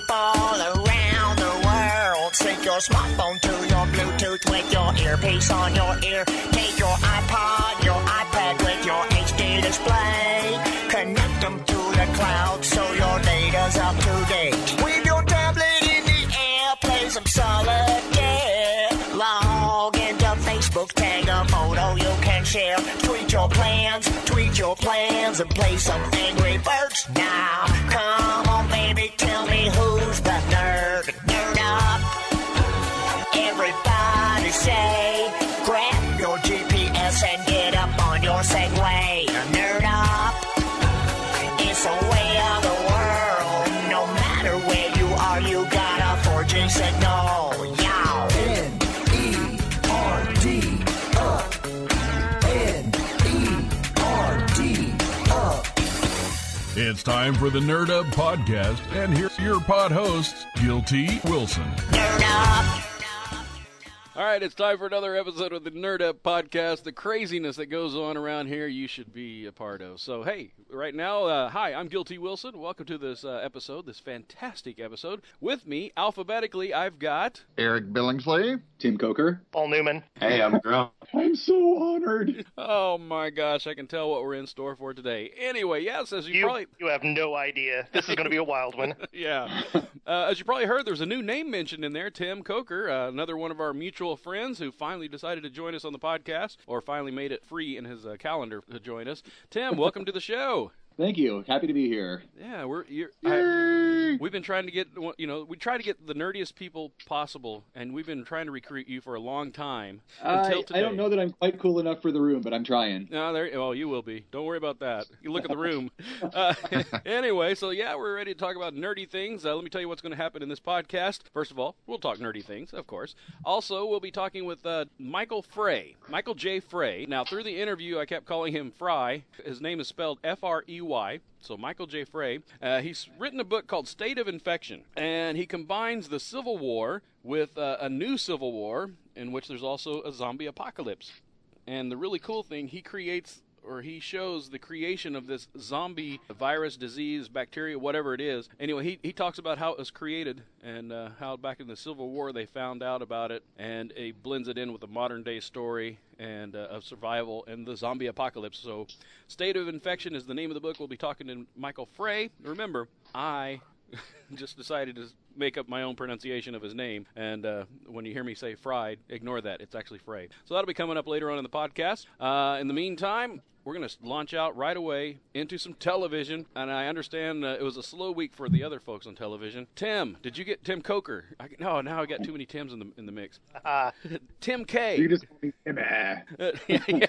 people around the world. Sync your smartphone to your Bluetooth with your earpiece on your ear. Take your iPod, your iPad with your HD display. Connect them to the cloud so your data's up to date. With your tablet in the air, play some solitaire. Log into Facebook, tag a photo you can share. Tweet your plans and play some Angry Birds. Now, come on, baby, tell me who's the nerd. Nerd up. Everybody say, grab your GPS and get up on your Segway. Nerd up. It's a way of the world. No matter where you are, you got a 4G signal. Yow. N-E-R-D up. N-E-R-D up. It's time for the Nerd Up Podcast, and here's your pod hosts, Guilty Wilson. Nerd up. All right, it's time for another episode of the Nerd Up Podcast. The craziness that goes on around here, you should be a part of. So, hey, right now, hi, I'm Guilty Wilson. Welcome to this episode, this fantastic episode. With me, alphabetically, I've got... Eric Billingsley, Tim Coker, Paul Newman. Hey, I'm Grump. I'm so honored. Oh, my gosh, I can tell what we're in store for today. Anyway, yes, as you probably... You have no idea. This is going to be a wild one. Yeah. As you probably heard, there's a new name mentioned in there, Tim Coker, another one of our mutual friends who finally decided to join us on the podcast, or finally made it free in his calendar to join us. Tim, welcome to the show. Thank you. Happy to be here. Yeah, we've been trying to get, we try to get the nerdiest people possible, and we've been trying to recruit you for a long time until today. I don't know that I'm quite cool enough for the room, but I'm trying. No, well, you will be. Don't worry about that. You look at the room. Anyway, so yeah, we're ready to talk about nerdy things. Let me tell you what's going to happen in this podcast. First of all, we'll talk nerdy things, of course. Also, we'll be talking with Michael Frey, Michael J. Frey. Now, through the interview, I kept calling him Fry. His name is spelled F-R-E-Y. So Michael J. Frey, he's written a book called State of Infection, and he combines the Civil War with a new Civil War in which there's also a zombie apocalypse. And the really cool thing, he shows the creation of this zombie virus, disease, bacteria, whatever it is. Anyway, he talks about how it was created and how back in the Civil War they found out about it, and he blends it in with a modern-day story and of survival and the zombie apocalypse. So State of Infection is the name of the book. We'll be talking to Michael Frey. Remember, I just decided to make up my own pronunciation of his name, and when you hear me say Fried, ignore that. It's actually Frey. So that'll be coming up later on in the podcast. In the meantime, we're going to launch out right away into some television, and I understand it was a slow week for the other folks on television. Tim, did you get Tim Coker? Now I got too many Tims in the mix. Tim K. You just Tim. Yeah.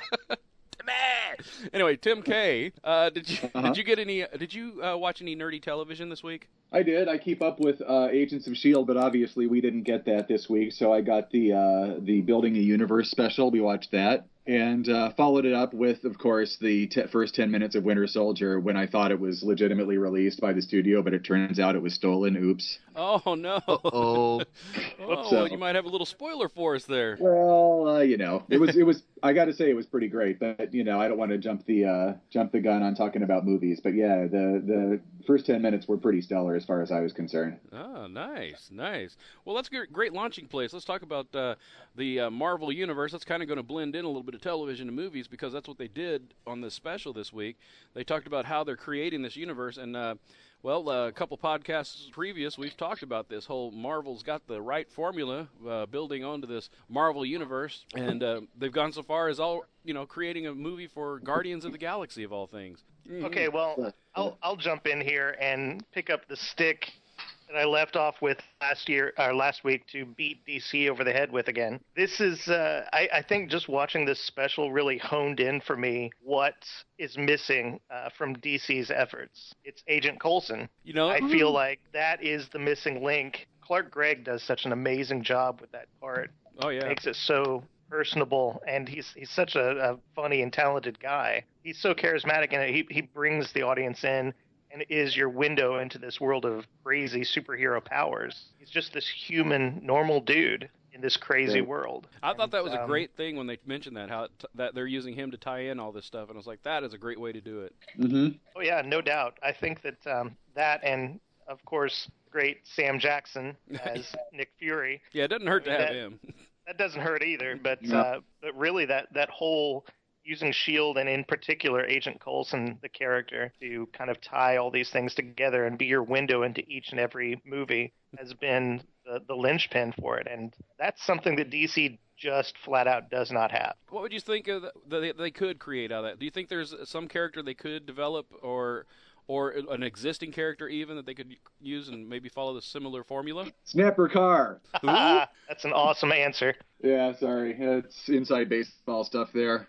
Anyway, Tim K. Did you watch any nerdy television this week? I did. I keep up with Agents of S.H.I.E.L.D., but obviously we didn't get that this week, so I got the Building a Universe special. We watched that. And followed it up with, of course, the first 10 minutes of Winter Soldier when I thought it was legitimately released by the studio, but it turns out it was stolen. Oops. Oh, no. Oh. Well, you might have a little spoiler for us there. Well, it was. I got to say it was pretty great, but I don't want to jump the gun on talking about movies. But yeah, the first 10 minutes were pretty stellar as far as I was concerned. Oh, nice. Well, that's a great launching place. Let's talk about the Marvel Universe. That's kind of going to blend in a little bit of television and movies because that's what they did on this special this week. They talked about how they're creating this universe, and a couple podcasts previous, we've talked about this whole Marvel's got the right formula building onto this Marvel universe, and they've gone so far as creating a movie for Guardians of the Galaxy of all things. Okay, well, I'll jump in here and pick up the stick that I left off with last week to beat DC over the head with again. This is, I think just watching this special really honed in for me what is missing from DC's efforts. It's Agent Coulson. I feel like that is the missing link. Clark Gregg does such an amazing job with that part. Oh, yeah. Makes it so personable, and he's such a funny and talented guy. He's so charismatic, and he brings the audience in and is your window into this world of crazy superhero powers. He's just this human, normal dude in this crazy world. I thought that was a great thing when they mentioned that, that they're using him to tie in all this stuff, and I was like, that is a great way to do it. Mm-hmm. Oh, yeah, no doubt. I think that that and, of course, great Sam Jackson as Nick Fury. Yeah, it doesn't hurt to have him. That doesn't hurt either, but No. but really that whole using S.H.I.E.L.D. and in particular Agent Coulson, the character, to kind of tie all these things together and be your window into each and every movie has been the linchpin for it. And that's something that DC just flat out does not have. What would you think of that they could create out of that? Do you think there's some character they could develop, or an existing character even that they could use and maybe follow the similar formula? Snapper Carr. That's an awesome answer. Yeah, sorry. It's inside baseball stuff there.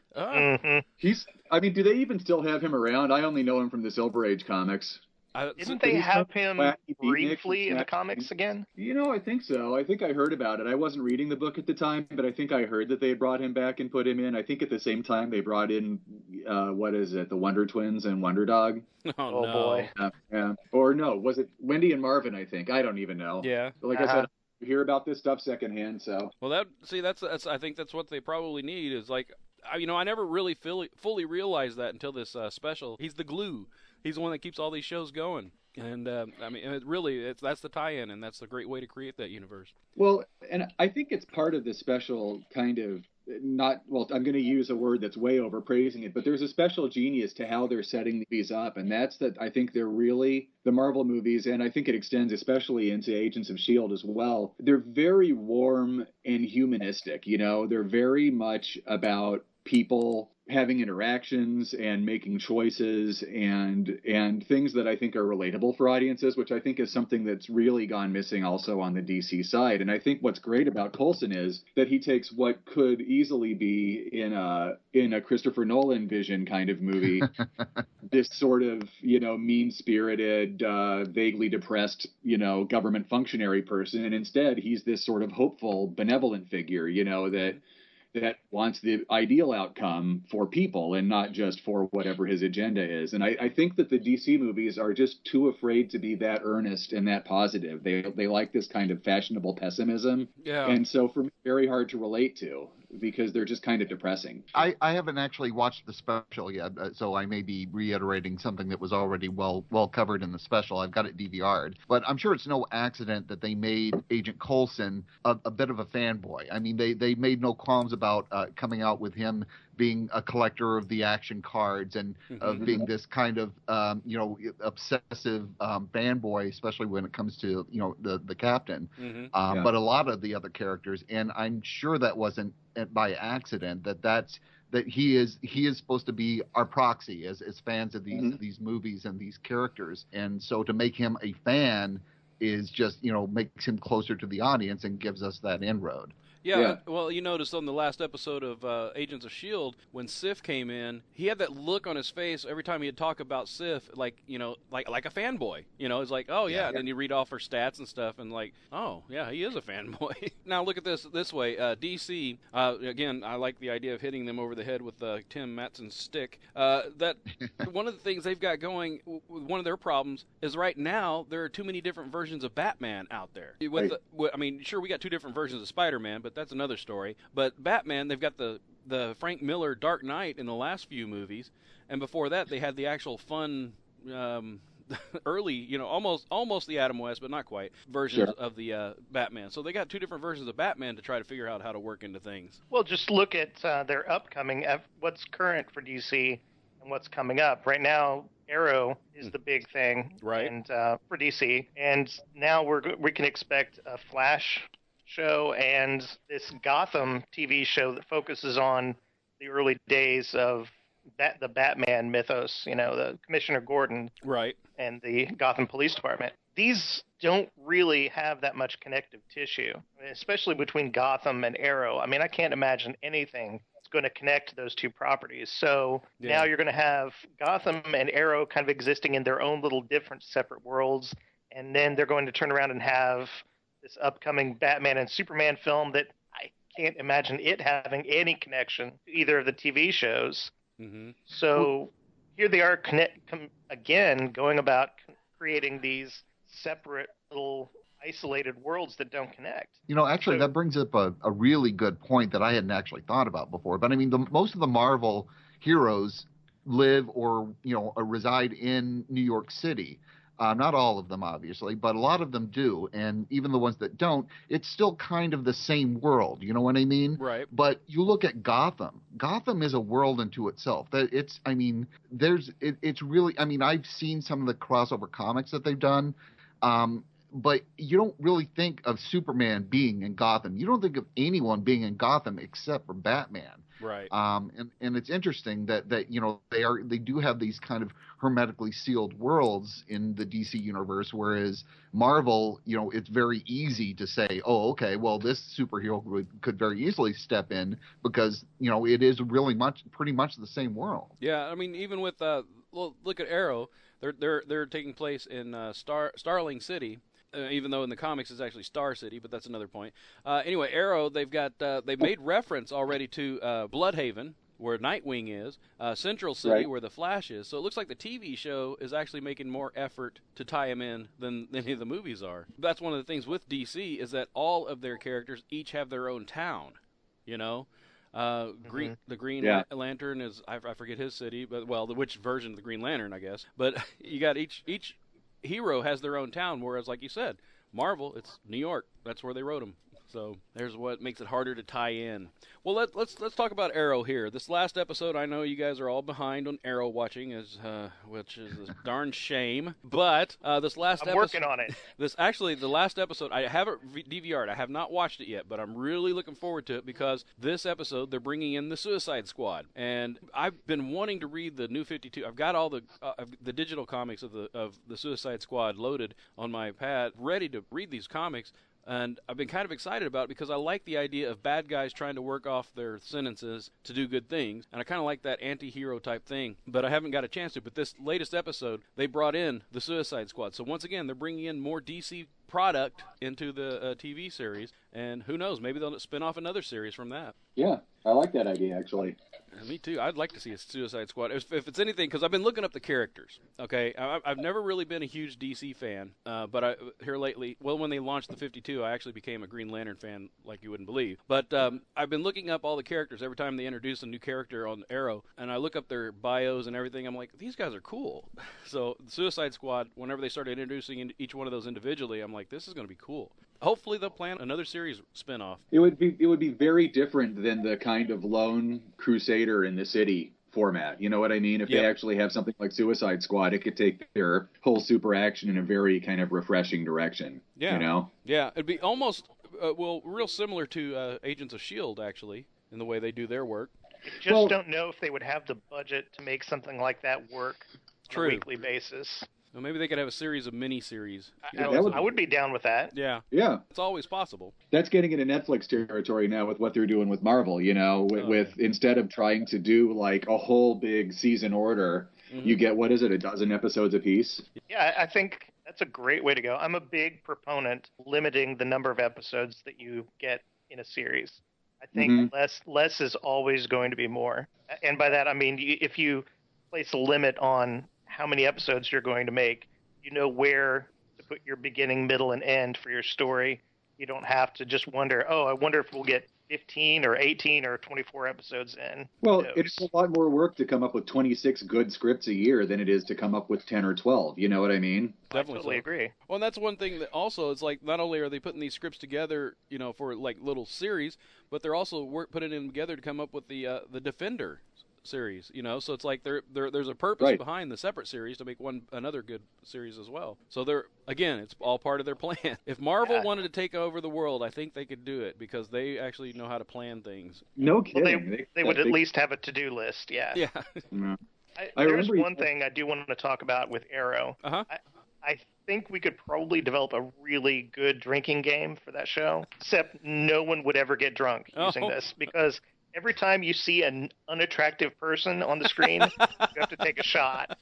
Do they even still have him around? I only know him from the Silver Age comics. Didn't they have him wacky beatnik briefly in the and comics again? I think so. I think I heard about it. I wasn't reading the book at the time, but I think I heard that they had brought him back and put him in. I think at the same time they brought in, the Wonder Twins and Wonder Dog. Oh no. boy. Yeah. Or no, was it Wendy and Marvin, I think? I don't even know. Yeah. Like I said, I hear about this stuff secondhand, so. Well, that's I think that's what they probably need is like, I never really fully realized that until this special. He's the glue. He's the one that keeps all these shows going. And that's the tie-in, and that's a great way to create that universe. Well, and I think it's part of the special kind of I'm going to use a word that's way overpraising it, but there's a special genius to how they're setting these up. And that's that I think they're really, the Marvel movies, and I think it extends especially into Agents of S.H.I.E.L.D. as well. They're very warm and humanistic, they're very much about people having interactions and making choices and things that I think are relatable for audiences, which I think is something that's really gone missing also on the DC side. And I think what's great about Coulson is that he takes what could easily be in a Christopher Nolan vision kind of movie, this sort of, mean-spirited, vaguely depressed, government functionary person. And instead he's this sort of hopeful, benevolent figure, that wants the ideal outcome for people and not just for whatever his agenda is. And I think that the DC movies are just too afraid to be that earnest and that positive. They like this kind of fashionable pessimism. Yeah. And so for me, very hard to relate to because they're just kind of depressing. I haven't actually watched the special yet, so I may be reiterating something that was already well covered in the special. I've got it DVR'd. But I'm sure it's no accident that they made Agent Coulson a bit of a fanboy. I mean, they made no qualms about coming out with him being a collector of the action cards and of being this kind of obsessive fanboy, especially when it comes to the captain. But a lot of the other characters, and I'm sure that wasn't by accident, that he is supposed to be our proxy as fans of these movies and these characters, and so to make him a fan is just makes him closer to the audience and gives us that inroad. Yeah, well, you noticed on the last episode of Agents of S.H.I.E.L.D., when Sif came in, he had that look on his face every time he'd talk about Sif, like a fanboy. It's like, oh, yeah, and then you read off her stats and stuff, and like, oh, yeah, he is a fanboy. Now, look at this way. DC, again, I like the idea of hitting them over the head with Tim Matson's stick. That one of the things they've got going, one of their problems, is right now there are too many different versions of Batman out there. Sure, we got two different versions of Spider-Man, but that's another story. But Batman, they've got the Frank Miller Dark Knight in the last few movies, and before that they had the actual fun early, almost the Adam West, but not quite, versions of the Batman. So they got two different versions of Batman to try to figure out how to work into things. Well, just look at their upcoming, what's current for DC and what's coming up. Right now, Arrow is the big thing, right? And for DC, and now we can expect a Flash show and this Gotham TV show that focuses on the early days of the Batman mythos, the Commissioner Gordon, right, and the Gotham Police Department. These don't really have that much connective tissue, especially between Gotham and Arrow. I mean, I can't imagine anything that's going to connect those two properties. So now you're going to have Gotham and Arrow kind of existing in their own little different separate worlds, and then they're going to turn around and have this upcoming Batman and Superman film that I can't imagine it having any connection to either of the TV shows. So here they are again going about creating these separate little isolated worlds that don't connect. Actually, that brings up a really good point that I hadn't actually thought about before. But I mean, most of the Marvel heroes live or reside in New York City. Not all of them, obviously, but a lot of them do. And even the ones that don't, it's still kind of the same world. You know what I mean? Right. But you look at Gotham. Gotham is a world unto itself. It's really, I've seen some of the crossover comics that they've done. But you don't really think of Superman being in Gotham. You don't think of anyone being in Gotham except for Batman. Right. And it's interesting that they do have these kind of hermetically sealed worlds in the DC universe, whereas Marvel, it's very easy to say, oh, okay, well, this superhero could very easily step in because it is really pretty much the same world. Yeah, I mean, even with look at Arrow, they're taking place in Starling City. Even though in the comics it's actually Star City, but that's another point. Anyway, Arrow, they've made reference already to Bloodhaven, where Nightwing is, Central City, Right. where the Flash is. So it looks like the TV show is actually making more effort to tie him in than any of the movies are. That's one of the things with DC is that all of their characters each have their own town. The Green Yeah. Lantern is I forget his city, but which version of the Green Lantern, I guess. But you got each hero has their own town, whereas, like you said, Marvel, it's New York. That's where they wrote them. So there's what makes it harder to tie in. Well, let's talk about Arrow here. This last episode, I know you guys are all behind on Arrow watching, which is a darn shame. But this last I'm episode, working on it. the last episode, I have it DVR'd. I have not watched it yet, but I'm really looking forward to it because this episode they're bringing in the Suicide Squad, and I've been wanting to read the New 52. I've got all the digital comics of the Suicide Squad loaded on my pad, ready to read these comics. And I've been kind of excited about it because I like the idea of bad guys trying to work off their sentences to do good things. And I kind of like that anti-hero type thing, but I haven't got a chance to. But this latest episode, they brought in the Suicide Squad. So once again, they're bringing in more DC product into the TV series. And who knows, maybe they'll spin off another series from that. Yeah, I like that idea, actually. Me too. I'd like to see a Suicide Squad. If it's anything, because I've been looking up the characters. Okay, I've never really been a huge DC fan, but here lately, when they launched the 52, I actually became a Green Lantern fan, like you wouldn't believe. But I've been looking up all the characters every time they introduce a new character on Arrow, and I look up their bios and everything. I'm like, these guys are cool. So the Suicide Squad, whenever they started introducing each one of those individually, I'm like, this is going to be cool. Hopefully they'll plan another series spinoff. It would be very different than the kind of lone crusader in the city format. You know what I mean? If they actually have something like Suicide Squad, it could take their whole super action in a very kind of refreshing direction. Yeah. You know? Yeah, it'd be almost, real similar to Agents of S.H.I.E.L.D., actually, in the way they do their work. Just don't know if they would have the budget to make something like that work on a weekly basis. Well, maybe they could have a series of mini-series. I would be down with that. Yeah. Yeah. It's always possible. That's getting into Netflix territory now with what they're doing with Marvel, with instead of trying to do like a whole big season order, you get, what is it, a dozen episodes apiece? Yeah, I think that's a great way to go. I'm a big proponent limiting the number of episodes that you get in a series. I think less is always going to be more. And by that, I mean, if you place a limit on how many episodes you're going to make, you know where to put your beginning, middle, and end for your story. You don't have to just wonder, I wonder if we'll get 15 or 18 or 24 episodes in. Well, it's a lot more work to come up with 26 good scripts a year than it is to come up with 10 or 12. You know what I mean? Definitely I totally agree. Well, and that's one thing that also it's like not only are they putting these scripts together, for like little series, but they're also putting them together to come up with the Defender series, so it's like there's a purpose behind the separate series to make another good series as well. So it's all part of their plan. If Marvel wanted to take over the world, I think they could do it because they actually know how to plan things. No kidding. Well, they would at least have a to-do list. Yeah. There's one thing I do want to talk about with Arrow. I think we could probably develop a really good drinking game for that show, except no one would ever get drunk using this because every time you see an unattractive person on the screen, you have to take a shot.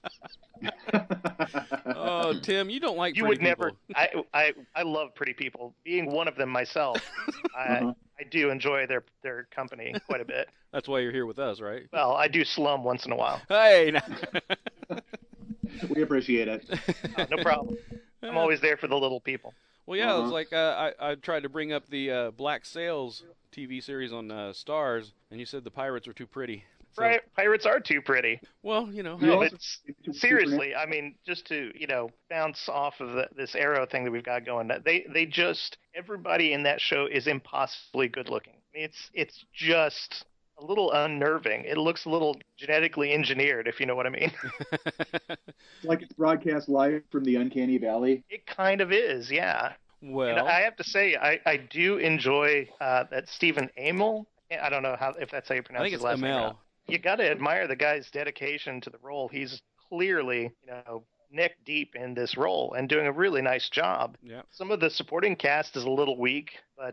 Oh, Tim, you don't like you pretty would people. never. I love pretty people. Being one of them myself, I do enjoy their company quite a bit. That's why you're here with us, right? Well, I do slum once in a while. Hey. We appreciate it. No problem. I'm always there for the little people. Well, yeah, it's like I tried to bring up the Black Sails TV series on Stars, and you said the pirates were too pretty. So, Pirates are too pretty. well, you know, You hey, also- Seriously, I mean, just to bounce off of this Arrow thing that we've got going, they just everybody in that show is impossibly good looking. I mean, it's just a little unnerving. It looks a little genetically engineered, if you know what I mean. like it's broadcast live from the Uncanny Valley. It kind of is, yeah. And well, I have to say, I do enjoy that Stephen Amell. I don't know if that's how you pronounce I think his it's last name. or Amell. not. You got to admire the guy's dedication to the role. He's clearly, neck deep in this role and doing a really nice job. Yeah. Some of the supporting cast is a little weak, but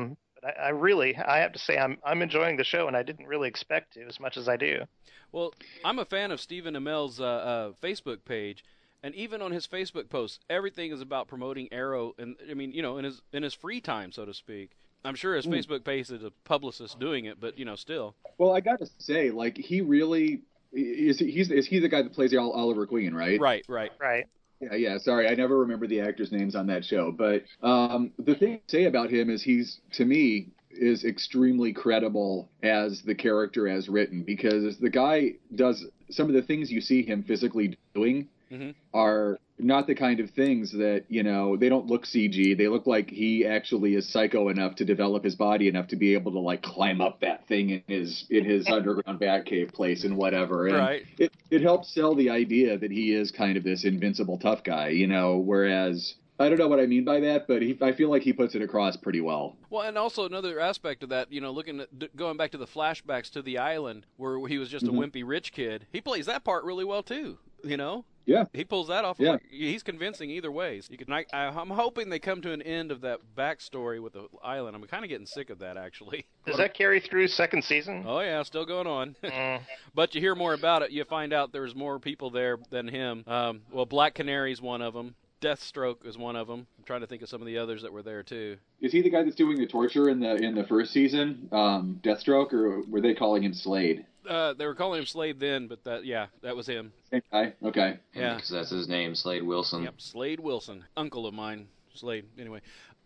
I have to say I'm enjoying the show, and I didn't really expect to as much as I do. Well, I'm a fan of Stephen Amell's Facebook page, and even on his Facebook posts, everything is about promoting Arrow, and I mean, in his free time, so to speak. I'm sure his Facebook page is a publicist doing it, but still. Well, I got to say, like, he really is he the guy that plays Oliver Queen, right? Right. Right. Yeah. Sorry, I never remember the actors' names on that show. But the thing to say about him is to me, is extremely credible as the character as written, because the guy does some of the things you see him physically doing are not the kind of things that, they don't look CG. They look like he actually is psycho enough to develop his body enough to be able to like climb up that thing in his underground Batcave place and whatever. And Right. It helps sell the idea that he is kind of this invincible tough guy, whereas I don't know what I mean by that, but I feel like he puts it across pretty well. Well, and also another aspect of that, going back to the flashbacks to the island where he was just a wimpy rich kid, he plays that part really well too. Yeah. He pulls that off. Yeah. He's convincing either way. So I'm hoping they come to an end of that backstory with the island. I'm kind of getting sick of that, actually. Does that carry through second season? Oh, yeah, still going on. But you hear more about it. You find out there's more people there than him. Well, Black Canary's one of them. Deathstroke is one of them. I'm trying to think of some of the others that were there, too. Is he the guy that's doing the torture in the first season, Deathstroke, or were they calling him Slade? They were calling him Slade then, but that was him. Same guy? Okay. Yeah. Because that's his name, Slade Wilson. Yep, Slade Wilson. Uncle of mine, Slade. Anyway.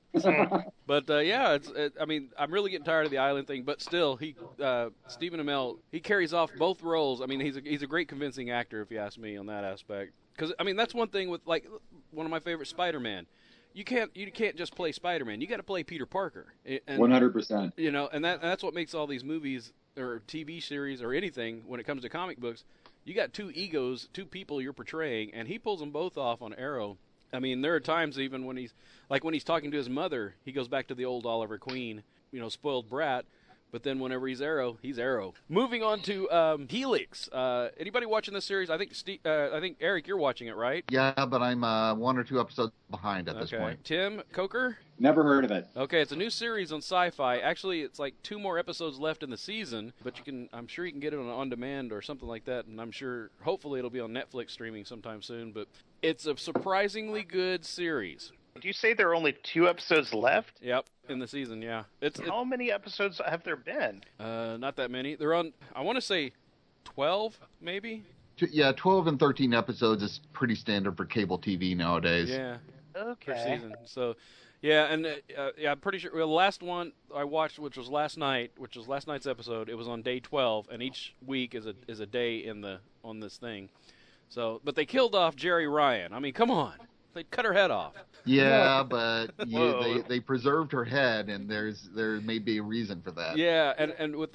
But, I mean, I'm really getting tired of the island thing, but still, Stephen Amell, he carries off both roles. I mean, he's a great convincing actor, if you ask me, on that aspect. Because, I mean, that's one thing with, like, one of my favorite Spider-Man. You can't just play Spider-Man. You got to play Peter Parker. And, 100%. And that's what makes all these movies or TV series or anything when it comes to comic books. You got two egos, two people you're portraying, and he pulls them both off on Arrow. I mean, there are times even when he's talking to his mother, he goes back to the old Oliver Queen, spoiled brat. But then whenever he's Arrow, he's Arrow. Moving on to Helix. Anybody watching this series? I think Eric, you're watching it, right? Yeah, but I'm 1 or 2 episodes behind at this point. Tim Coker? Never heard of it. Okay, it's a new series on Sci-Fi. Actually, it's like 2 more episodes left in the season, but I'm sure you can get it on demand or something like that, and I'm sure, hopefully it'll be on Netflix streaming sometime soon, but it's a surprisingly good series. Did you say there are only 2 episodes left? Yep, in the season, yeah. How many episodes have there been? Not that many. They're on, I want to say 12, maybe? Yeah, 12 and 13 episodes is pretty standard for cable TV nowadays. Yeah. Okay. Per season. So, yeah, and I'm pretty sure the last one I watched, which was last night's episode, it was on day 12, and each week is a day on this thing. So, but they killed off Jerry Ryan. I mean, come on. They cut her head off. Yeah, but they preserved her head, and there may be a reason for that. Yeah, and with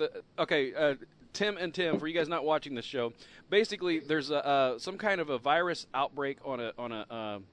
Tim, for you guys not watching this show, basically there's some kind of a virus outbreak on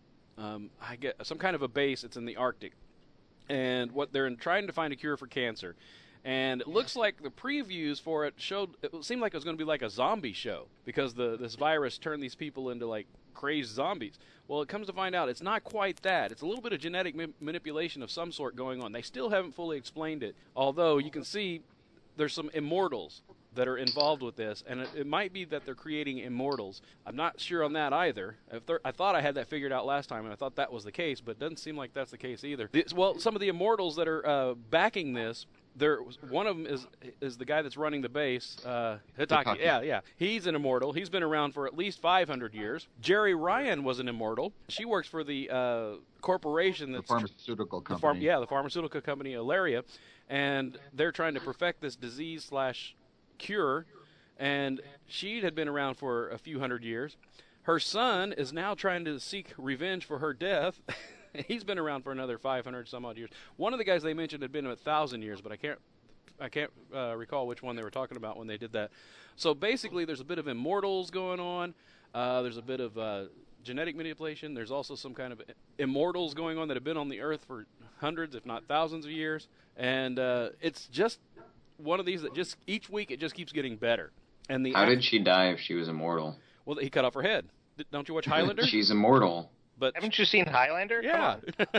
some kind of a base. It's in the Arctic, and what they're trying to find a cure for cancer. And it looks like the previews for it seemed like it was going to be like a zombie show because this virus turned these people into like crazed zombies. Well, it comes to find out it's not quite that. It's a little bit of genetic manipulation of some sort going on. They still haven't fully explained it, although you can see there's some immortals that are involved with this, and it might be that they're creating immortals. I'm not sure on that either. I thought I had that figured out last time, and I thought that was the case, but it doesn't seem like that's the case either. Some of the immortals that are backing this, one of them is the guy that's running the base, Hitaki. Yeah. He's an immortal. He's been around for at least 500 years. Jerry Ryan was an immortal. She works for the corporation that's... The pharmaceutical company. The pharmaceutical company, Ilaria, and they're trying to perfect this disease/cure, and she had been around for a few hundred years. Her son is now trying to seek revenge for her death. He's been around for another 500 some odd years. One of the guys they mentioned had been 1,000 years, but I can't recall which one they were talking about when they did that. So basically, there's a bit of immortals going on. There's a bit of genetic manipulation. There's also some kind of immortals going on that have been on the Earth for hundreds, if not thousands of years. And it's just one of these that just each week it just keeps getting better. And How did she die if she was immortal? Well, he cut off her head. Don't you watch Highlander? She's immortal. But Haven't you seen Highlander? yeah,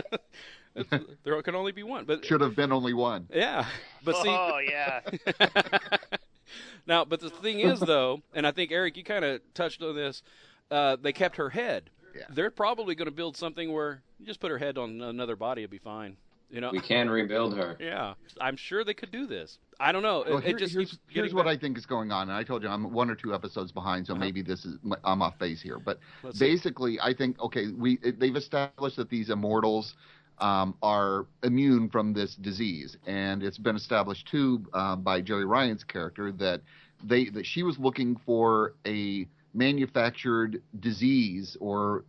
there can only be one. But Should have been only one. yeah, but see. Oh yeah. Now, but the thing is, though, and I think, Eric, you kind of touched on this, they kept her head. Yeah. They're probably going to build something where you just put her head on another body, it'll be fine. You know? We can rebuild her. Yeah. I'm sure they could do this. I don't know. Well, It just keeps here's getting what better. I think is going on, and I told you I'm 1 or 2 episodes behind, so maybe I'm off base here. But Let's see. basically, I think they've established that these immortals are immune from this disease, and it's been established too by Jerry Ryan's character that she was looking for a manufactured disease or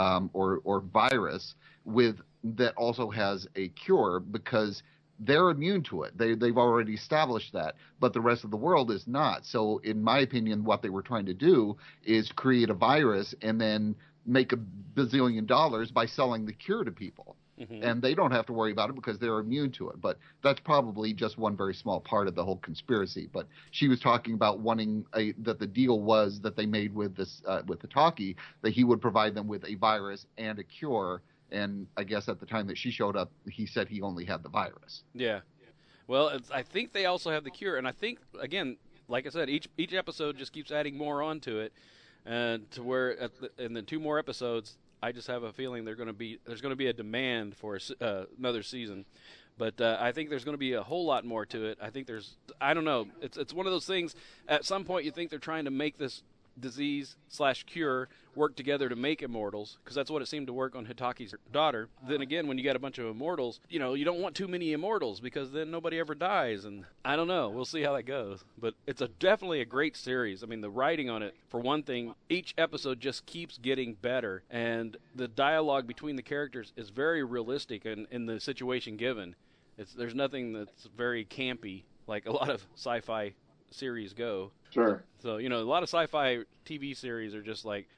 virus that also has a cure, because they're immune to it. They've already established that, but the rest of the world is not. So in my opinion, what they were trying to do is create a virus and then make $1 bazillion by selling the cure to people. Mhm. And they don't have to worry about it because they're immune to it. But that's probably just one very small part of the whole conspiracy. But she was talking about wanting that the deal was that they made with this with the talkie, that he would provide them with a virus and a cure. And I guess at the time that she showed up, he said he only had the virus. Yeah. Well, I think they also have the cure, and I think, again, like I said, each episode just keeps adding more onto it, and to where in the 2 more episodes, I just have a feeling there's going to be a demand for another season. But I think there's going to be a whole lot more to it. I don't know. It's one of those things. At some point, you think they're trying to make this disease/cure work together to make immortals, because that's what it seemed to work on Hitaki's daughter. Then again, when you got a bunch of immortals, you don't want too many immortals, because then nobody ever dies, and I don't know. We'll see how that goes. But it's definitely a great series. I mean, the writing on it, for one thing, each episode just keeps getting better, and the dialogue between the characters is very realistic in the situation given. There's nothing that's very campy like a lot of sci-fi series go. Sure. So, a lot of sci-fi TV series are just like,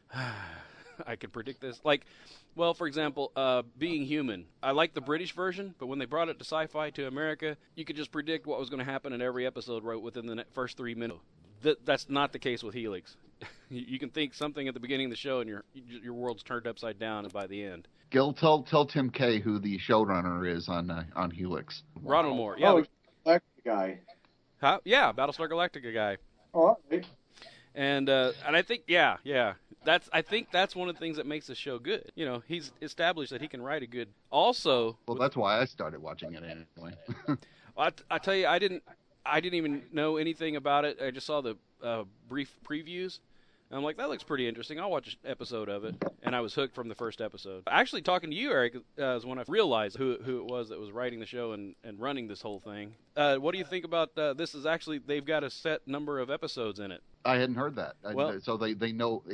I could predict this. Like, well, for example, Being Human. I like the British version, but when they brought it to sci-fi to America, you could just predict what was going to happen in every episode right within the first 3 minutes. That's not the case with Helix. You can think something at the beginning of the show, and your world's turned upside down by the end. Gil, tell Tim Kaye who the showrunner is on Helix. Ronald Moore. Yeah. Oh, that guy. Huh? Yeah, Battlestar Galactica guy. Oh, all right. And I think, yeah, I think that's one of the things that makes the show good. He's established that he can write a good. Also, Well, that's why I started watching it anyway. I tell you, I didn't even know anything about it. I just saw the brief previews. And I'm like, that looks pretty interesting. I'll watch an episode of it. And I was hooked from the first episode. Actually, talking to you, Eric, is when I realized who it was that was writing the show and running this whole thing. What do you think about this? Is actually, they've got a set number of episodes in it. I hadn't heard that. Well- So they know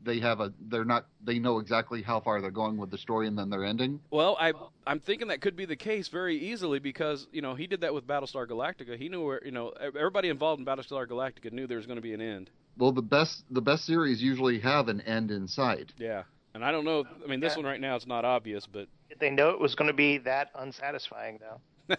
they know exactly how far they're going with the story and then they're ending. Well, I'm thinking that could be the case very easily, because he did that with Battlestar Galactica. He knew where everybody involved in Battlestar Galactica knew there was going to be an end. Well, the best series usually have an end in sight. Yeah, and I don't know. I mean, this one right now it's not obvious, but Did they know it was going to be that unsatisfying though?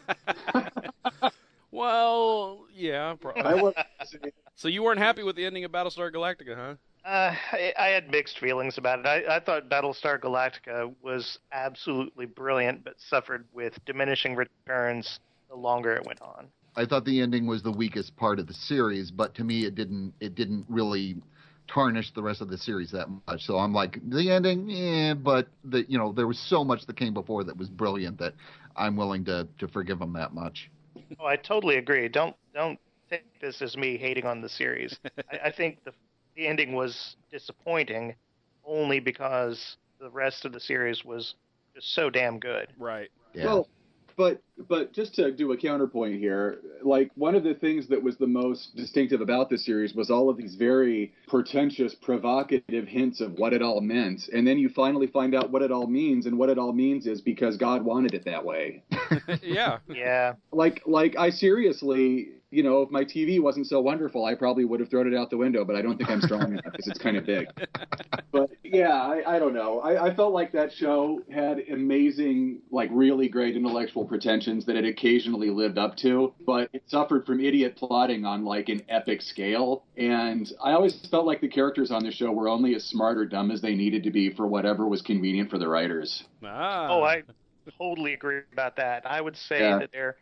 well, yeah. I would So you weren't happy with the ending of Battlestar Galactica, huh? I had mixed feelings about it. I thought Battlestar Galactica was absolutely brilliant, but suffered with diminishing returns the longer it went on. I thought the ending was the weakest part of the series, but to me it didn't really tarnish the rest of the series that much. So I'm like, the ending, but there was so much that came before that was brilliant that I'm willing to forgive them that much. Oh, I totally agree. Don't take this as me hating on the series. I think the ending was disappointing only because the rest of the series was just so damn good. Right. Yeah. Well, But just to do a counterpoint here, like one of the things that was the most distinctive about this series was all of these very pretentious, provocative hints of what it all meant, and then you finally find out what it all means, and what it all means is because God wanted it that way. Yeah. Yeah. Like I seriously, you know, if my TV wasn't so wonderful, I probably would have thrown it out the window, but I don't think I'm strong enough because it's kind of big. But yeah, I don't know. I felt like that show had amazing, like really great intellectual pretensions that it occasionally lived up to, but it suffered from idiot plotting on like an epic scale. And I always felt like the characters on the show were only as smart or dumb as they needed to be for whatever was convenient for the writers. Oh, I totally agree about that. I would say that their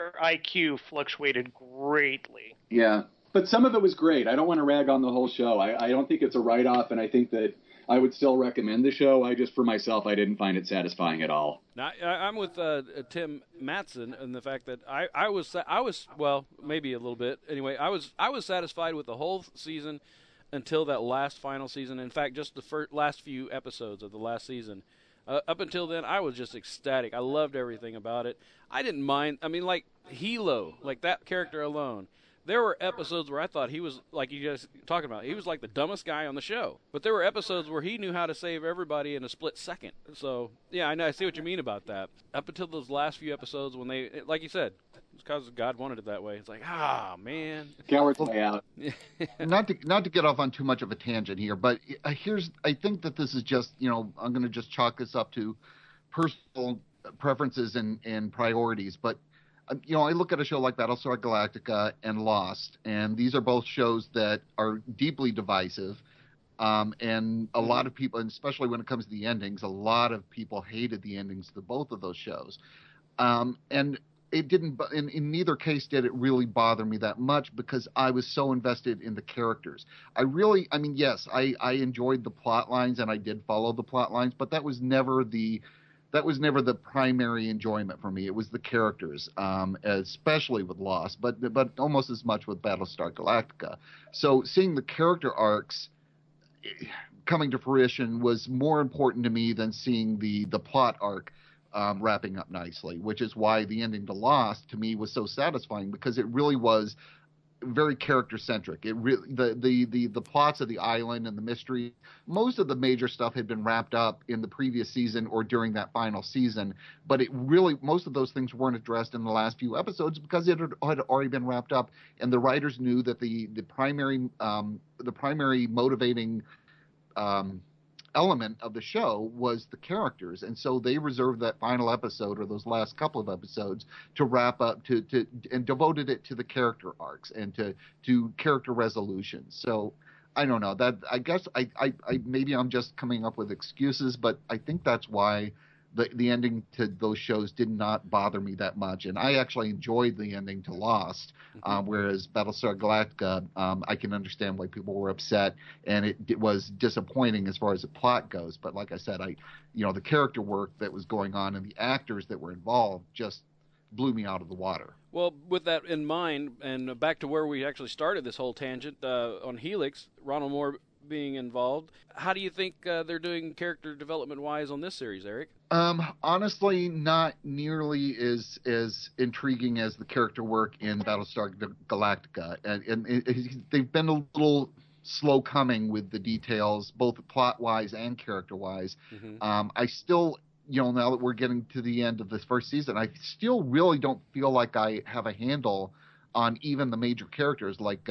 IQ fluctuated greatly. Yeah. But some of it was great. I don't want to rag on the whole show. I don't think it's a write-off, and I think that I would still recommend the show. I just, for myself, I didn't find it satisfying at all. Now, I'm with Tim Mattson in the fact that I was well, maybe a little bit. Anyway, I was satisfied with the whole season until that last final season. In fact, just the last few episodes of the last season. Up until then, I was just ecstatic. I loved everything about it. I didn't mind. I mean, like Hilo, like that character alone. There were episodes where I thought he was, like you guys talking about, he was like the dumbest guy on the show. But there were episodes where he knew how to save everybody in a split second. So, yeah, I know. I see what you mean about that. Up until those last few episodes when they, like you said, it's because God wanted it that way. It's like, man. Coward's way out. Not to get off on too much of a tangent here, but I think that this is just, you know, I'm going to just chalk this up to personal preferences and priorities. But, you know, I look at a show like Battlestar Galactica and Lost, and these are both shows that are deeply divisive. And a lot of people, and especially when it comes to the endings, a lot of people hated the endings to both of those shows. And it didn't, in neither case did it really bother me that much because I was so invested in the characters. Yes, I enjoyed the plot lines and I did follow the plot lines, but that was never the primary enjoyment for me. It was the characters, especially with Lost, but almost as much with Battlestar Galactica. So seeing the character arcs coming to fruition was more important to me than seeing the plot arc wrapping up nicely, which is why the ending to Lost to me was so satisfying because it really was very character centric. It really the plots of the island and the mystery, most of the major stuff had been wrapped up in the previous season or during that final season, but it really most of those things weren't addressed in the last few episodes because it had already been wrapped up, and the writers knew that the primary motivating element of the show was the characters, and so they reserved that final episode or those last couple of episodes to wrap up and devoted it to the character arcs and to character resolutions. So I don't know, that I guess I maybe I'm just coming up with excuses, but I think that's why the ending to those shows did not bother me that much, and I actually enjoyed the ending to Lost, whereas Battlestar Galactica, I can understand why people were upset, and it was disappointing as far as the plot goes. But like I said, the character work that was going on and the actors that were involved just blew me out of the water. Well, with that in mind, and back to where we actually started this whole tangent on Helix, Ronald Moore being involved, how do you think they're doing character development-wise on this series, Eric? Honestly, not nearly as intriguing as the character work in Battlestar Galactica, and they've been a little slow coming with the details, both plot-wise and character-wise. Mm-hmm. I still, now that we're getting to the end of this first season, I still really don't feel like I have a handle on even the major characters, like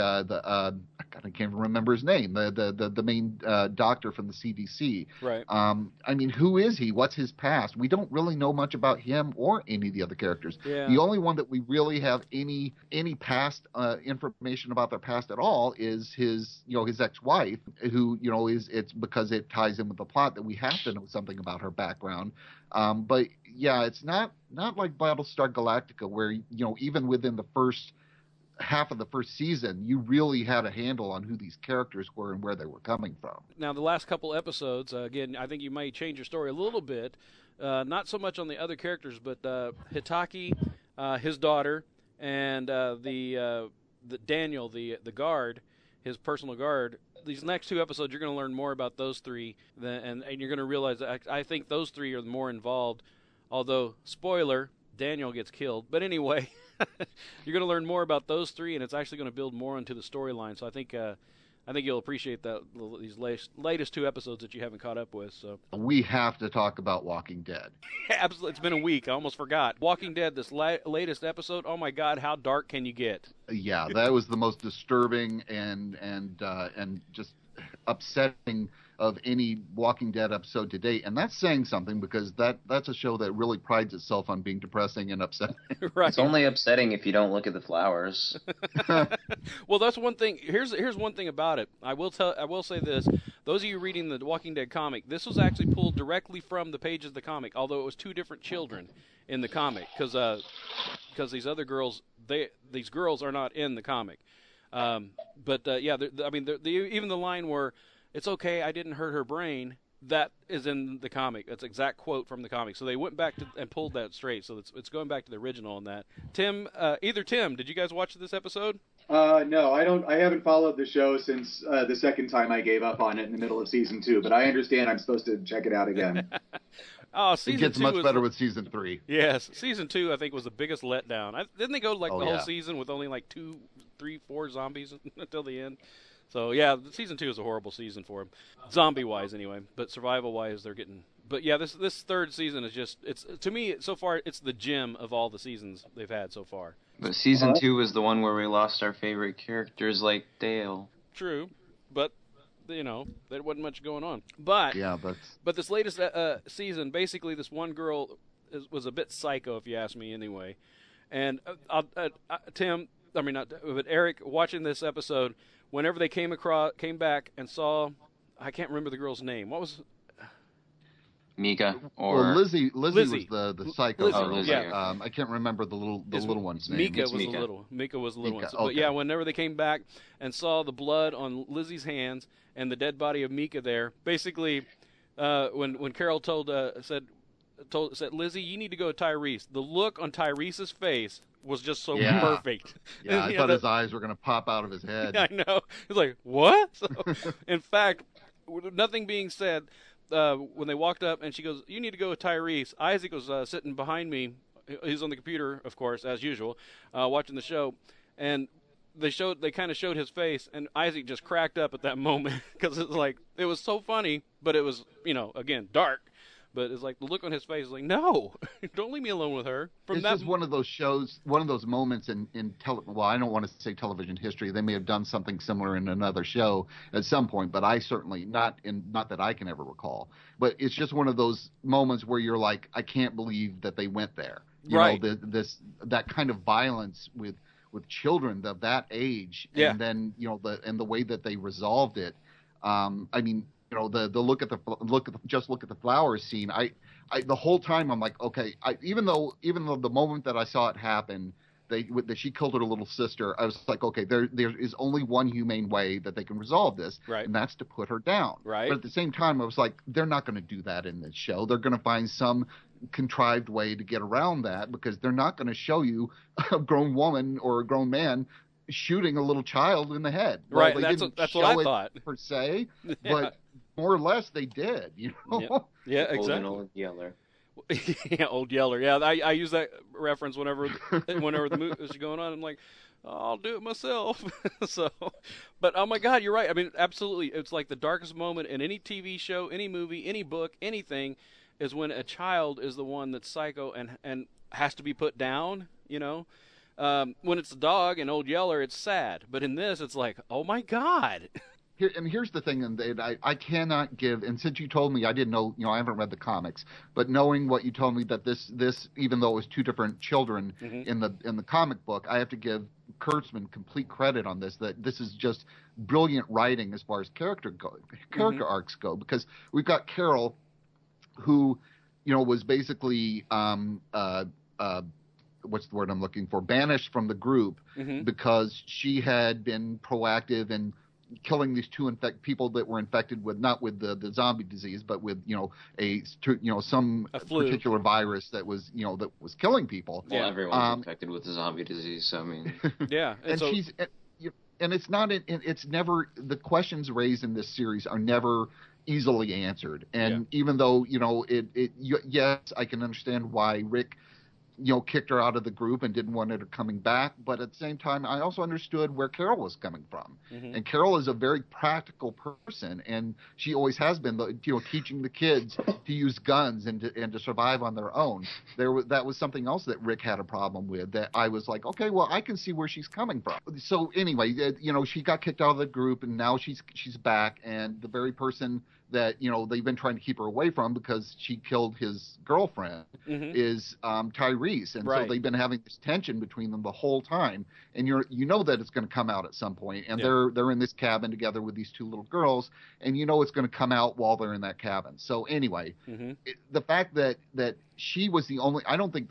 I can't remember his name, the main doctor from the CDC. Right. Who is he? What's his past? We don't really know much about him or any of the other characters. Yeah. The only one that we really have any past information about their past at all is his ex-wife, who it's because it ties in with the plot that we have to know something about her background. But yeah, it's not like Battlestar Galactica, where even within the first half of the first season, you really had a handle on who these characters were and where they were coming from. Now, the last couple episodes, again, I think you may change your story a little bit. Not so much on the other characters, but Hitaki, his daughter, and the Daniel, the guard, his personal guard. These next two episodes, you're going to learn more about those three, and you're going to realize that I think those three are more involved. Although, spoiler, Daniel gets killed. But anyway, you're going to learn more about those three, and it's actually going to build more into the storyline. So I think you'll appreciate these latest 2 episodes that you haven't caught up with. So We have to talk about Walking Dead. absolutely, it's been a week. I almost forgot. Walking Dead, this latest episode. Oh my God, how dark can you get? Yeah, that was the most disturbing and just upsetting of any Walking Dead episode to date, and that's saying something because that's a show that really prides itself on being depressing and upsetting. Right. It's only upsetting if you don't look at the flowers. Well, that's one thing. Here's one thing about it. I will say this. Those of you reading the Walking Dead comic, this was actually pulled directly from the pages of the comic, although it was 2 different children in the comic because these other girls, these girls are not in the comic. Yeah, I mean, even the line where it's okay, I didn't hurt her brain, that is in the comic. That's an exact quote from the comic. So they went back and pulled that straight. So it's going back to the original on that. Tim, did you guys watch this episode? No, I don't. I haven't followed the show since the second time I gave up on it in the middle of season 2. But I understand I'm supposed to check it out again. Oh, It season gets 2 much was better with season 3. Yes, season 2 I think was the biggest letdown. Didn't they go the whole yeah. season with only like 2, 3, 4 zombies until the end? So yeah, season 2 is a horrible season for them, zombie-wise anyway. But survival-wise, they're getting. But yeah, this 3rd season is just to me so far it's the gem of all the seasons they've had so far. But season 2 was the one where we lost our favorite characters like Dale. True, but there wasn't much going on. But Yeah, but this latest season, basically, this one girl was a bit psycho, if you ask me, anyway. And Eric, watching this episode, whenever they came back and saw, I can't remember the girl's name. What was? Mika well, Lizzie was the psycho Lizzie, girl. yeah. I can't remember the little one's name. Mika was the little one. So, But yeah, whenever they came back and saw the blood on Lizzie's hands and the dead body of Mika there, basically, when Carol said, Lizzie, you need to go to Tyrese. The look on Tyrese's face was just so perfect. Yeah, I thought his eyes were going to pop out of his head. I know. He's like, what? So, in fact, with nothing being said, when they walked up and she goes, you need to go with Tyrese. Isaac was sitting behind me. He's on the computer, of course, as usual, watching the show. And they kind of showed his face, and Isaac just cracked up at that moment because it was so funny, but it was, again, dark. But it's like the look on his face is like, no, don't leave me alone with her. It's just one of those shows, one of those moments in well, I don't want to say television history. They may have done something similar in another show at some point, but I certainly not that I can ever recall. But it's just one of those moments where you're like, I can't believe that they went there. Right. That kind of violence with children of that age, and then the way that they resolved it. I mean. The look at the flowers scene. I the whole time I'm like, okay. Even though the moment that I saw it happen, that she killed her little sister, I was like, okay, there is only one humane way that they can resolve this, right. And that's to put her down. Right. But at the same time, I was like, they're not going to do that in this show. They're going to find some contrived way to get around that because they're not going to show you a grown woman or a grown man shooting a little child in the head. Right. Well, That's what I thought per se, yeah. But more or less they did. Yeah, exactly. Old Yeller. Yeah, Old Yeller. Yeah, I use that reference whenever the movie is going on. I'm like, I'll do it myself. So, but oh my God, you're right. I mean, absolutely. It's like the darkest moment in any TV show, any movie, any book, anything, is when a child is the one that's psycho and has to be put down. When it's a dog and Old Yeller, it's sad. But in this, it's like, oh my God. Here's the thing, and I cannot give. And since you told me, I didn't know. I haven't read the comics, but knowing what you told me that this even though it was 2 different children in the comic book, I have to give Kurtzman complete credit on this. That this is just brilliant writing as far as character arcs go, because we've got Carol, who was basically what's the word I'm looking for? Banished from the group because she had been proactive in killing these 2 people that were infected with, not with the zombie disease, but with some particular virus that was that was killing people. Well, everyone's infected with the zombie disease. So I mean, yeah, and it's not. It's never, the questions raised in this series are never easily answered. And even though yes, I can understand why Rick kicked her out of the group and didn't want her coming back. But at the same time, I also understood where Carol was coming from. Mm-hmm. And Carol is a very practical person, and she always has been, teaching the kids to use guns and to survive on their own. That was something else that Rick had a problem with, that I was like, okay, well, I can see where she's coming from. So anyway, she got kicked out of the group, and now she's back, and the very person that they've been trying to keep her away from because she killed his girlfriend is Tyrese, and so they've been having this tension between them the whole time, and that it's going to come out at some point, and they're in this cabin together with these two little girls, and it's going to come out while they're in that cabin. So anyway, the fact that she was the only, I don't think